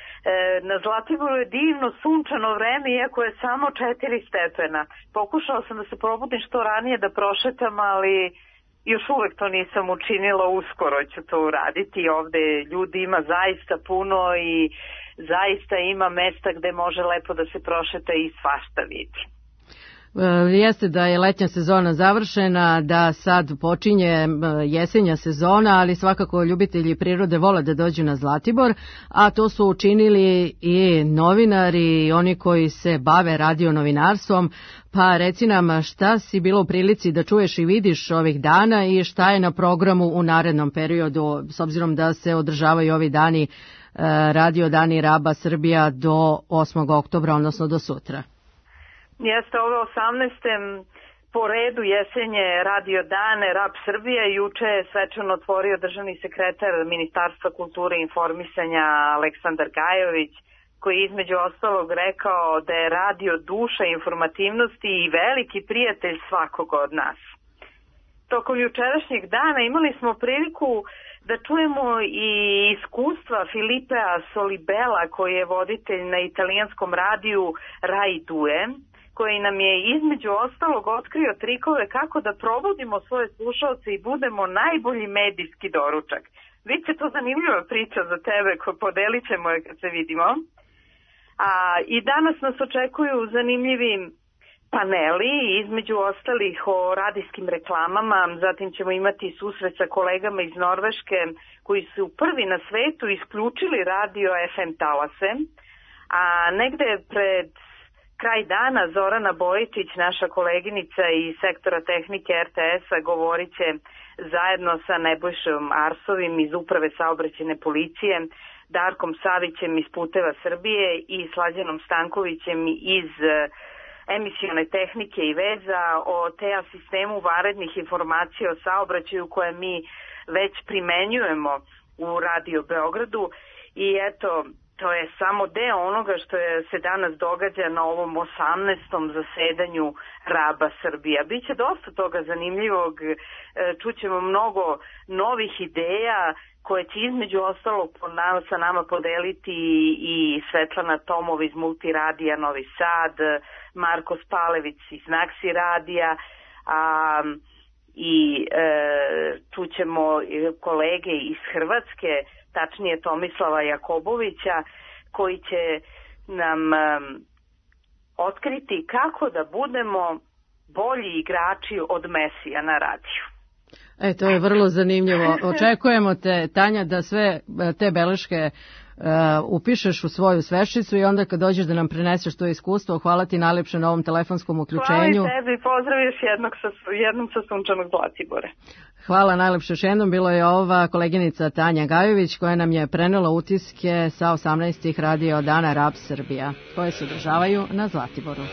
Na Zlatiboru je divno sunčano vreme, iako je samo četiri stepena. Pokušala sam da se probudim što ranije da prošetam, ali još uvek to nisam učinila, uskoro ću to uraditi. Ovde ljudi ima zaista puno i zaista ima mesta gde može lepo da se prošeta i svašta vidi. Jeste da je letnja sezona završena, da sad počinje jesenja sezona, ali svakako ljubitelji prirode vole da dođu na Zlatibor, a to su učinili i novinari i oni koji se bave radionovinarstvom. Pa reci nam šta si bilo u prilici da čuješ i vidiš ovih dana i šta je na programu u narednom periodu, s obzirom da se održavaju ovi dani Radio dani Raba Srbija do osmog oktobra, odnosno do sutra. Jeste ove osamnaeste po redu jesenje Radio dane Rab Srbija. Juče je svečano otvorio državni sekretar Ministarstva kulture i informisanja Aleksandar Gajović, koji je između ostalog rekao da je radio duša informativnosti i veliki prijatelj svakog od nas. Tokom jučerašnjeg dana imali smo priliku da čujemo i iskustva Filipea Solibela, koji je voditelj na italijanskom radiju Rai due, koji nam je između ostalog otkrio trikove kako da probudimo svoje slušalce i budemo najbolji medijski doručak. Biće to zanimljiva priča za tebe, koju podelit ćemo je kad se vidimo. A, i danas nas očekuju zanimljivi paneli, između ostalih o radijskim reklamama, zatim ćemo imati susret sa kolegama iz Norveške koji su prvi na svetu isključili radio ef em talase, a negde pred kraj dana Zorana Bojičić, naša koleginica iz sektora tehnike er te es-a, govorit će zajedno sa Nebojšom Arsovim iz Uprave saobraćajne policije, Darkom Savićem iz Puteva Srbije i Slađanom Stankovićem iz emisione tehnike i veza o te a sistemu vanrednih informacija o saobraćaju koje mi već primenjujemo u Radio Beogradu. I eto, to je samo deo onoga što je, se danas događa na ovom osamnaestom zasedanju Raba Srbija. Biće dosta toga zanimljivog, čućemo mnogo novih ideja koje će između ostalog sa nama podeliti i Svetlana Tomov iz Multiradija Novi Sad, Marko Spalević iz Naksi Radija, a, i e, čućemo kolege iz Hrvatske, tačnije Tomislava Jakobovića, koji će nam um, otkriti kako da budemo bolji igrači od Mesija na radiju. E, to je vrlo zanimljivo. Očekujemo te, Tanja, da sve te beleške uh, upišeš u svoju sveščicu i onda kad dođeš da nam preneseš to iskustvo, hvala ti najlepše na ovom telefonskom uključenju. Hvala i tebi, pozdrav još jednog sa, jednom sa sunčanog Zlatibora. Hvala najlepše još jednom. Bilo je ova koleginica Tanja Gajović koja nam je prenela utiske sa osamnaestih radio dana Rab Srbija, koje se održavaju na Zlatiboru.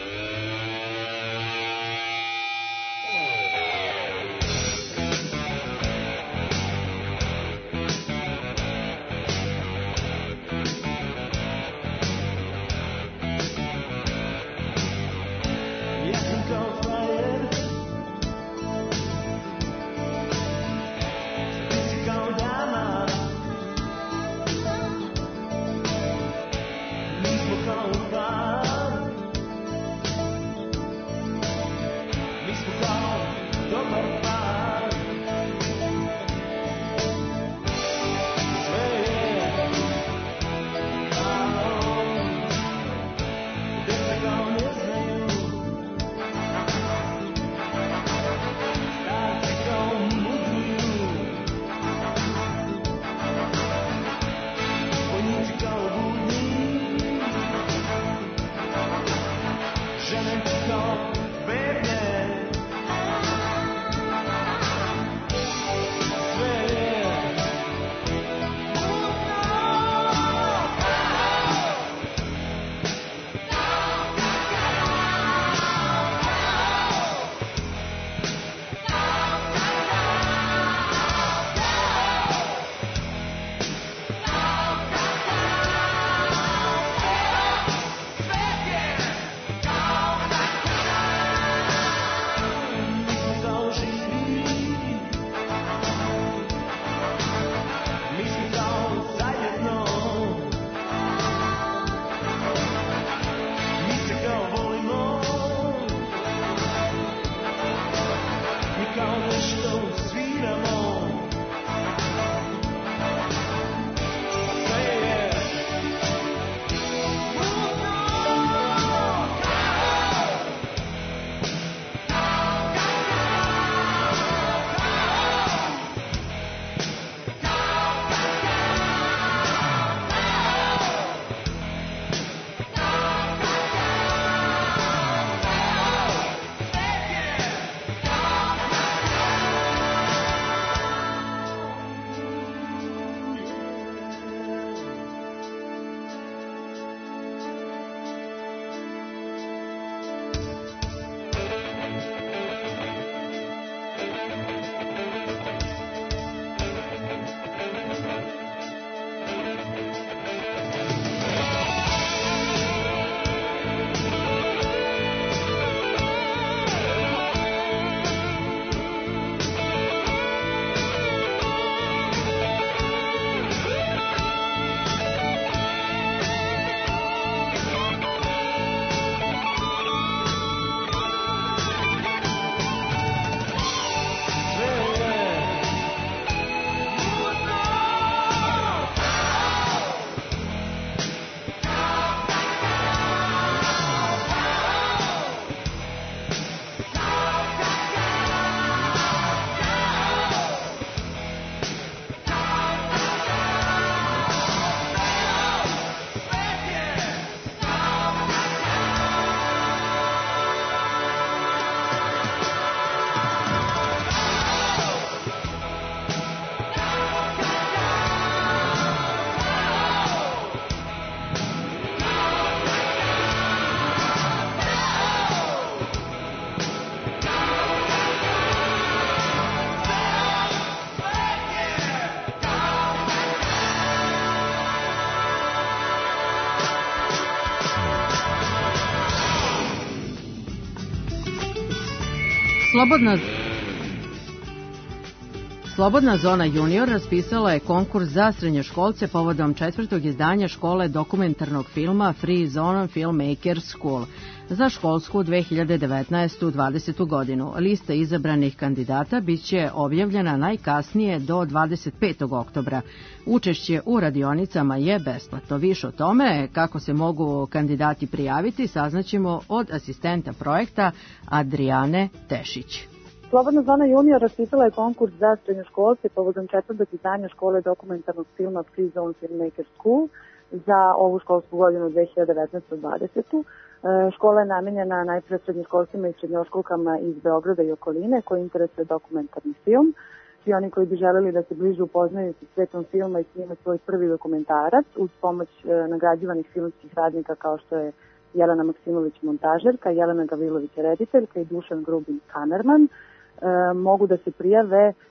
Slobodna Slobodna zona junior raspisala je konkurs za srednjoškolce povodom četvrtog izdanja škole dokumentarnog filma Free Zone Filmmaker School za školsku dve hiljade devetnaeste dvadesete godinu. Lista izabranih kandidata biće objavljena najkasnije do dvadeset petog oktobra. Učešće u radionicama je besplatno. Više o tome kako se mogu kandidati prijaviti saznaćemo od asistenta projekta Adriane Tešić. Slobodna zona junior raspisala je konkurs za srednjoškolce povodom četvrtog izdanja škole dokumentarnog filma Free Zone Filmmaker School za ovu školsku godinu dve hiljade devetnaeste dvadesete. Škola je namenjena najpre srednjoškolcima i srednjoškolkama iz Beograda i okoline koji interesuje dokumentarni film. Svi oni koji bi želeli da se bliže upoznaju sa svetom filma i snime svoj prvi dokumentarac uz pomoć nagrađivanih filmskih radnika kao što je Jelena Maksimović montažerka, Jelena Gavilović rediteljka i Dušan Grubin kamerman. E, mogu da se prijave e,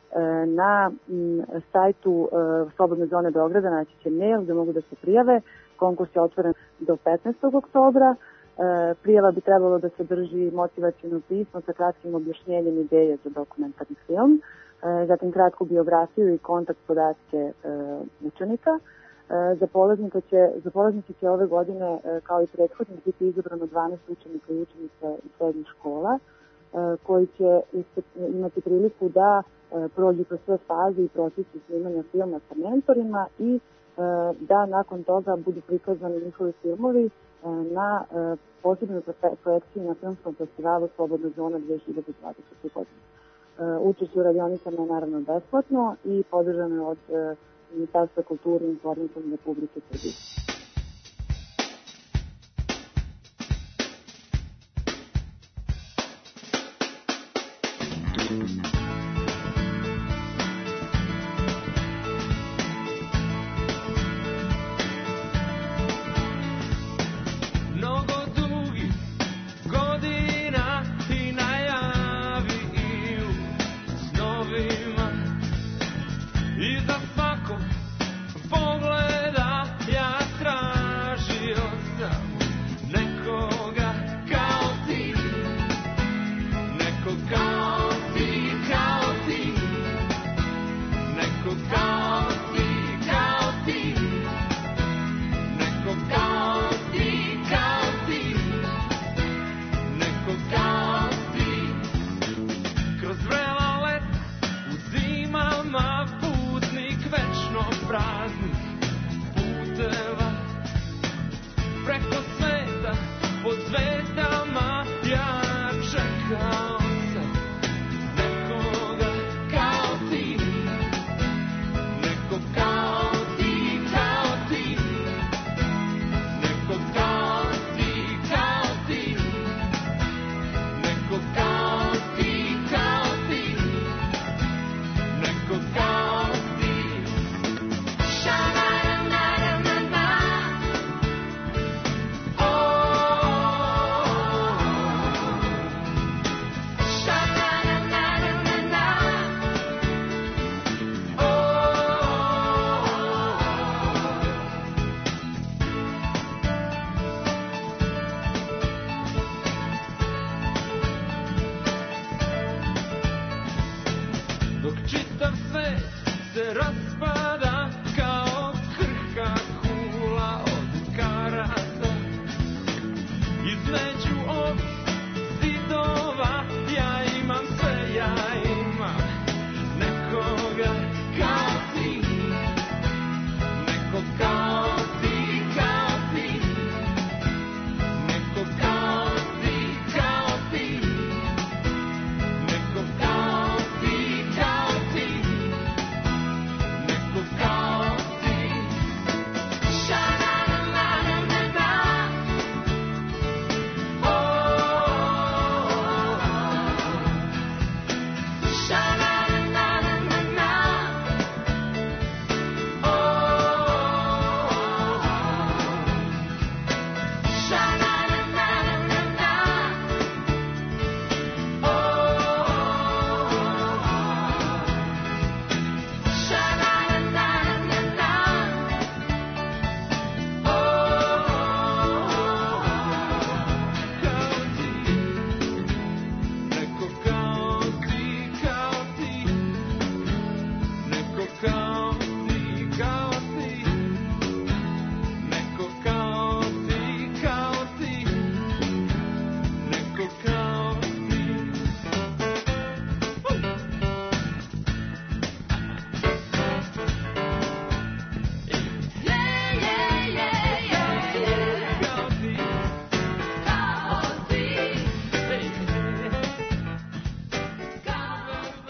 na m, sajtu e, Slobodne zone Beograda, naći će mail gde mogu da se prijave. Konkurs je otvoren do petnaestog oktobra. E, prijava bi trebalo da sadrži motivacijno pismo sa kratkim objašnjenjem ideje za dokumentarni film, e, zatim kratku biografiju i kontakt podatke e, učenika. E, za, polaznika će, za polaznike će ove godine, e, kao i prethodnih, biti izabrano dvanaest učenika i učenica iz srednjih škola, koji će imati priliku da prođu kroz sve faze i procesi snimanja filma sa mentorima i da nakon toga budu prikazani njihovi filmovi na posebnoj projekciji na filmskom festivalu Slobodna zona dve hiljade dvadesete godine. Učešće u radionicama je naravno besplatno i podržano je od Ministarstva kulture i informisanja Republike Srbije. Kao ti,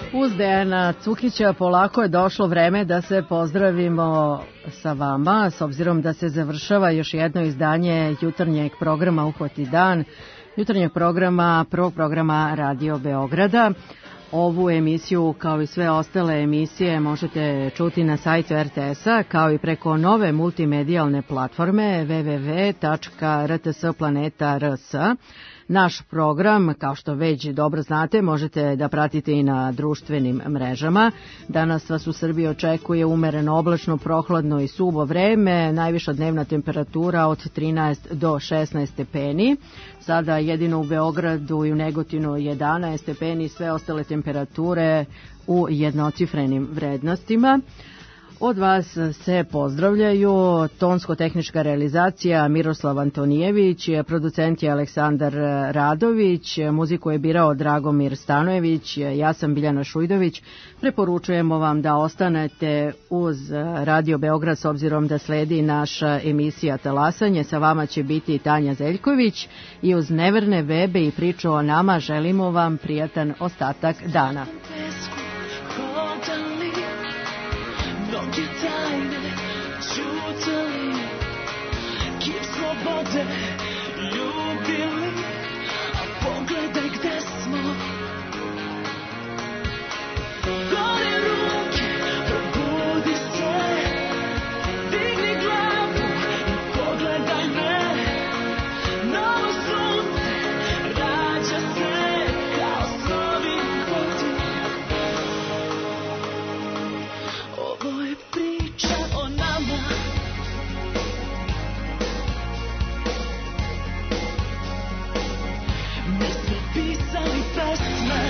Uz Dejana Cukića polako je došlo vreme da se pozdravimo sa vama, s obzirom da se završava još jedno izdanje jutarnjeg programa Uhvati dan, jutarnjeg programa, prvog programa Radio Beograda. Ovu emisiju, kao i sve ostale emisije, možete čuti na sajtu er te es-a, kao i preko nove multimedijalne platforme w w w tačka r t s planeta tačka r s. Naš program, kao što već dobro znate, možete da pratite i na društvenim mrežama. Danas vas u Srbiji očekuje umereno oblačno, prohladno i suvo vreme, najviša dnevna temperatura od trinaest do šesnaest stepeni. Sada jedino u Beogradu i u Negotinu jedanaest stepeni, sve ostale temperature u jednocifrenim vrednostima. Od vas se pozdravljaju tonsko-tehnička realizacija Miroslav Antonijević, producent je Aleksandar Radović, muziku je birao Dragomir Stanojević, ja sam Biljana Šujdović. Preporučujemo vam da ostanete uz Radio Beograd s obzirom da sledi naša emisija Talasanje. Sa vama će biti Tanja Zeljković i uz neverne bebe i priču o nama želimo vam prijatan ostatak dana. Mnogi tajne čutali, kip slobode ljubili, a pogledaj gde smo. Gore ruke, probudi se, digni glavu i pogledaj me. Novo sunce rađa se kao snovi poti. Ovo je priča o nama. Mi smo pisali pesme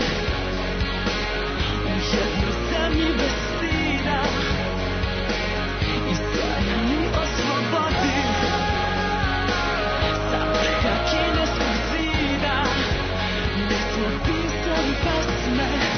u jednoj zemlji bez stida i sanjali o slobodi sa vrha kineskog zida. Mi smo pisali pesme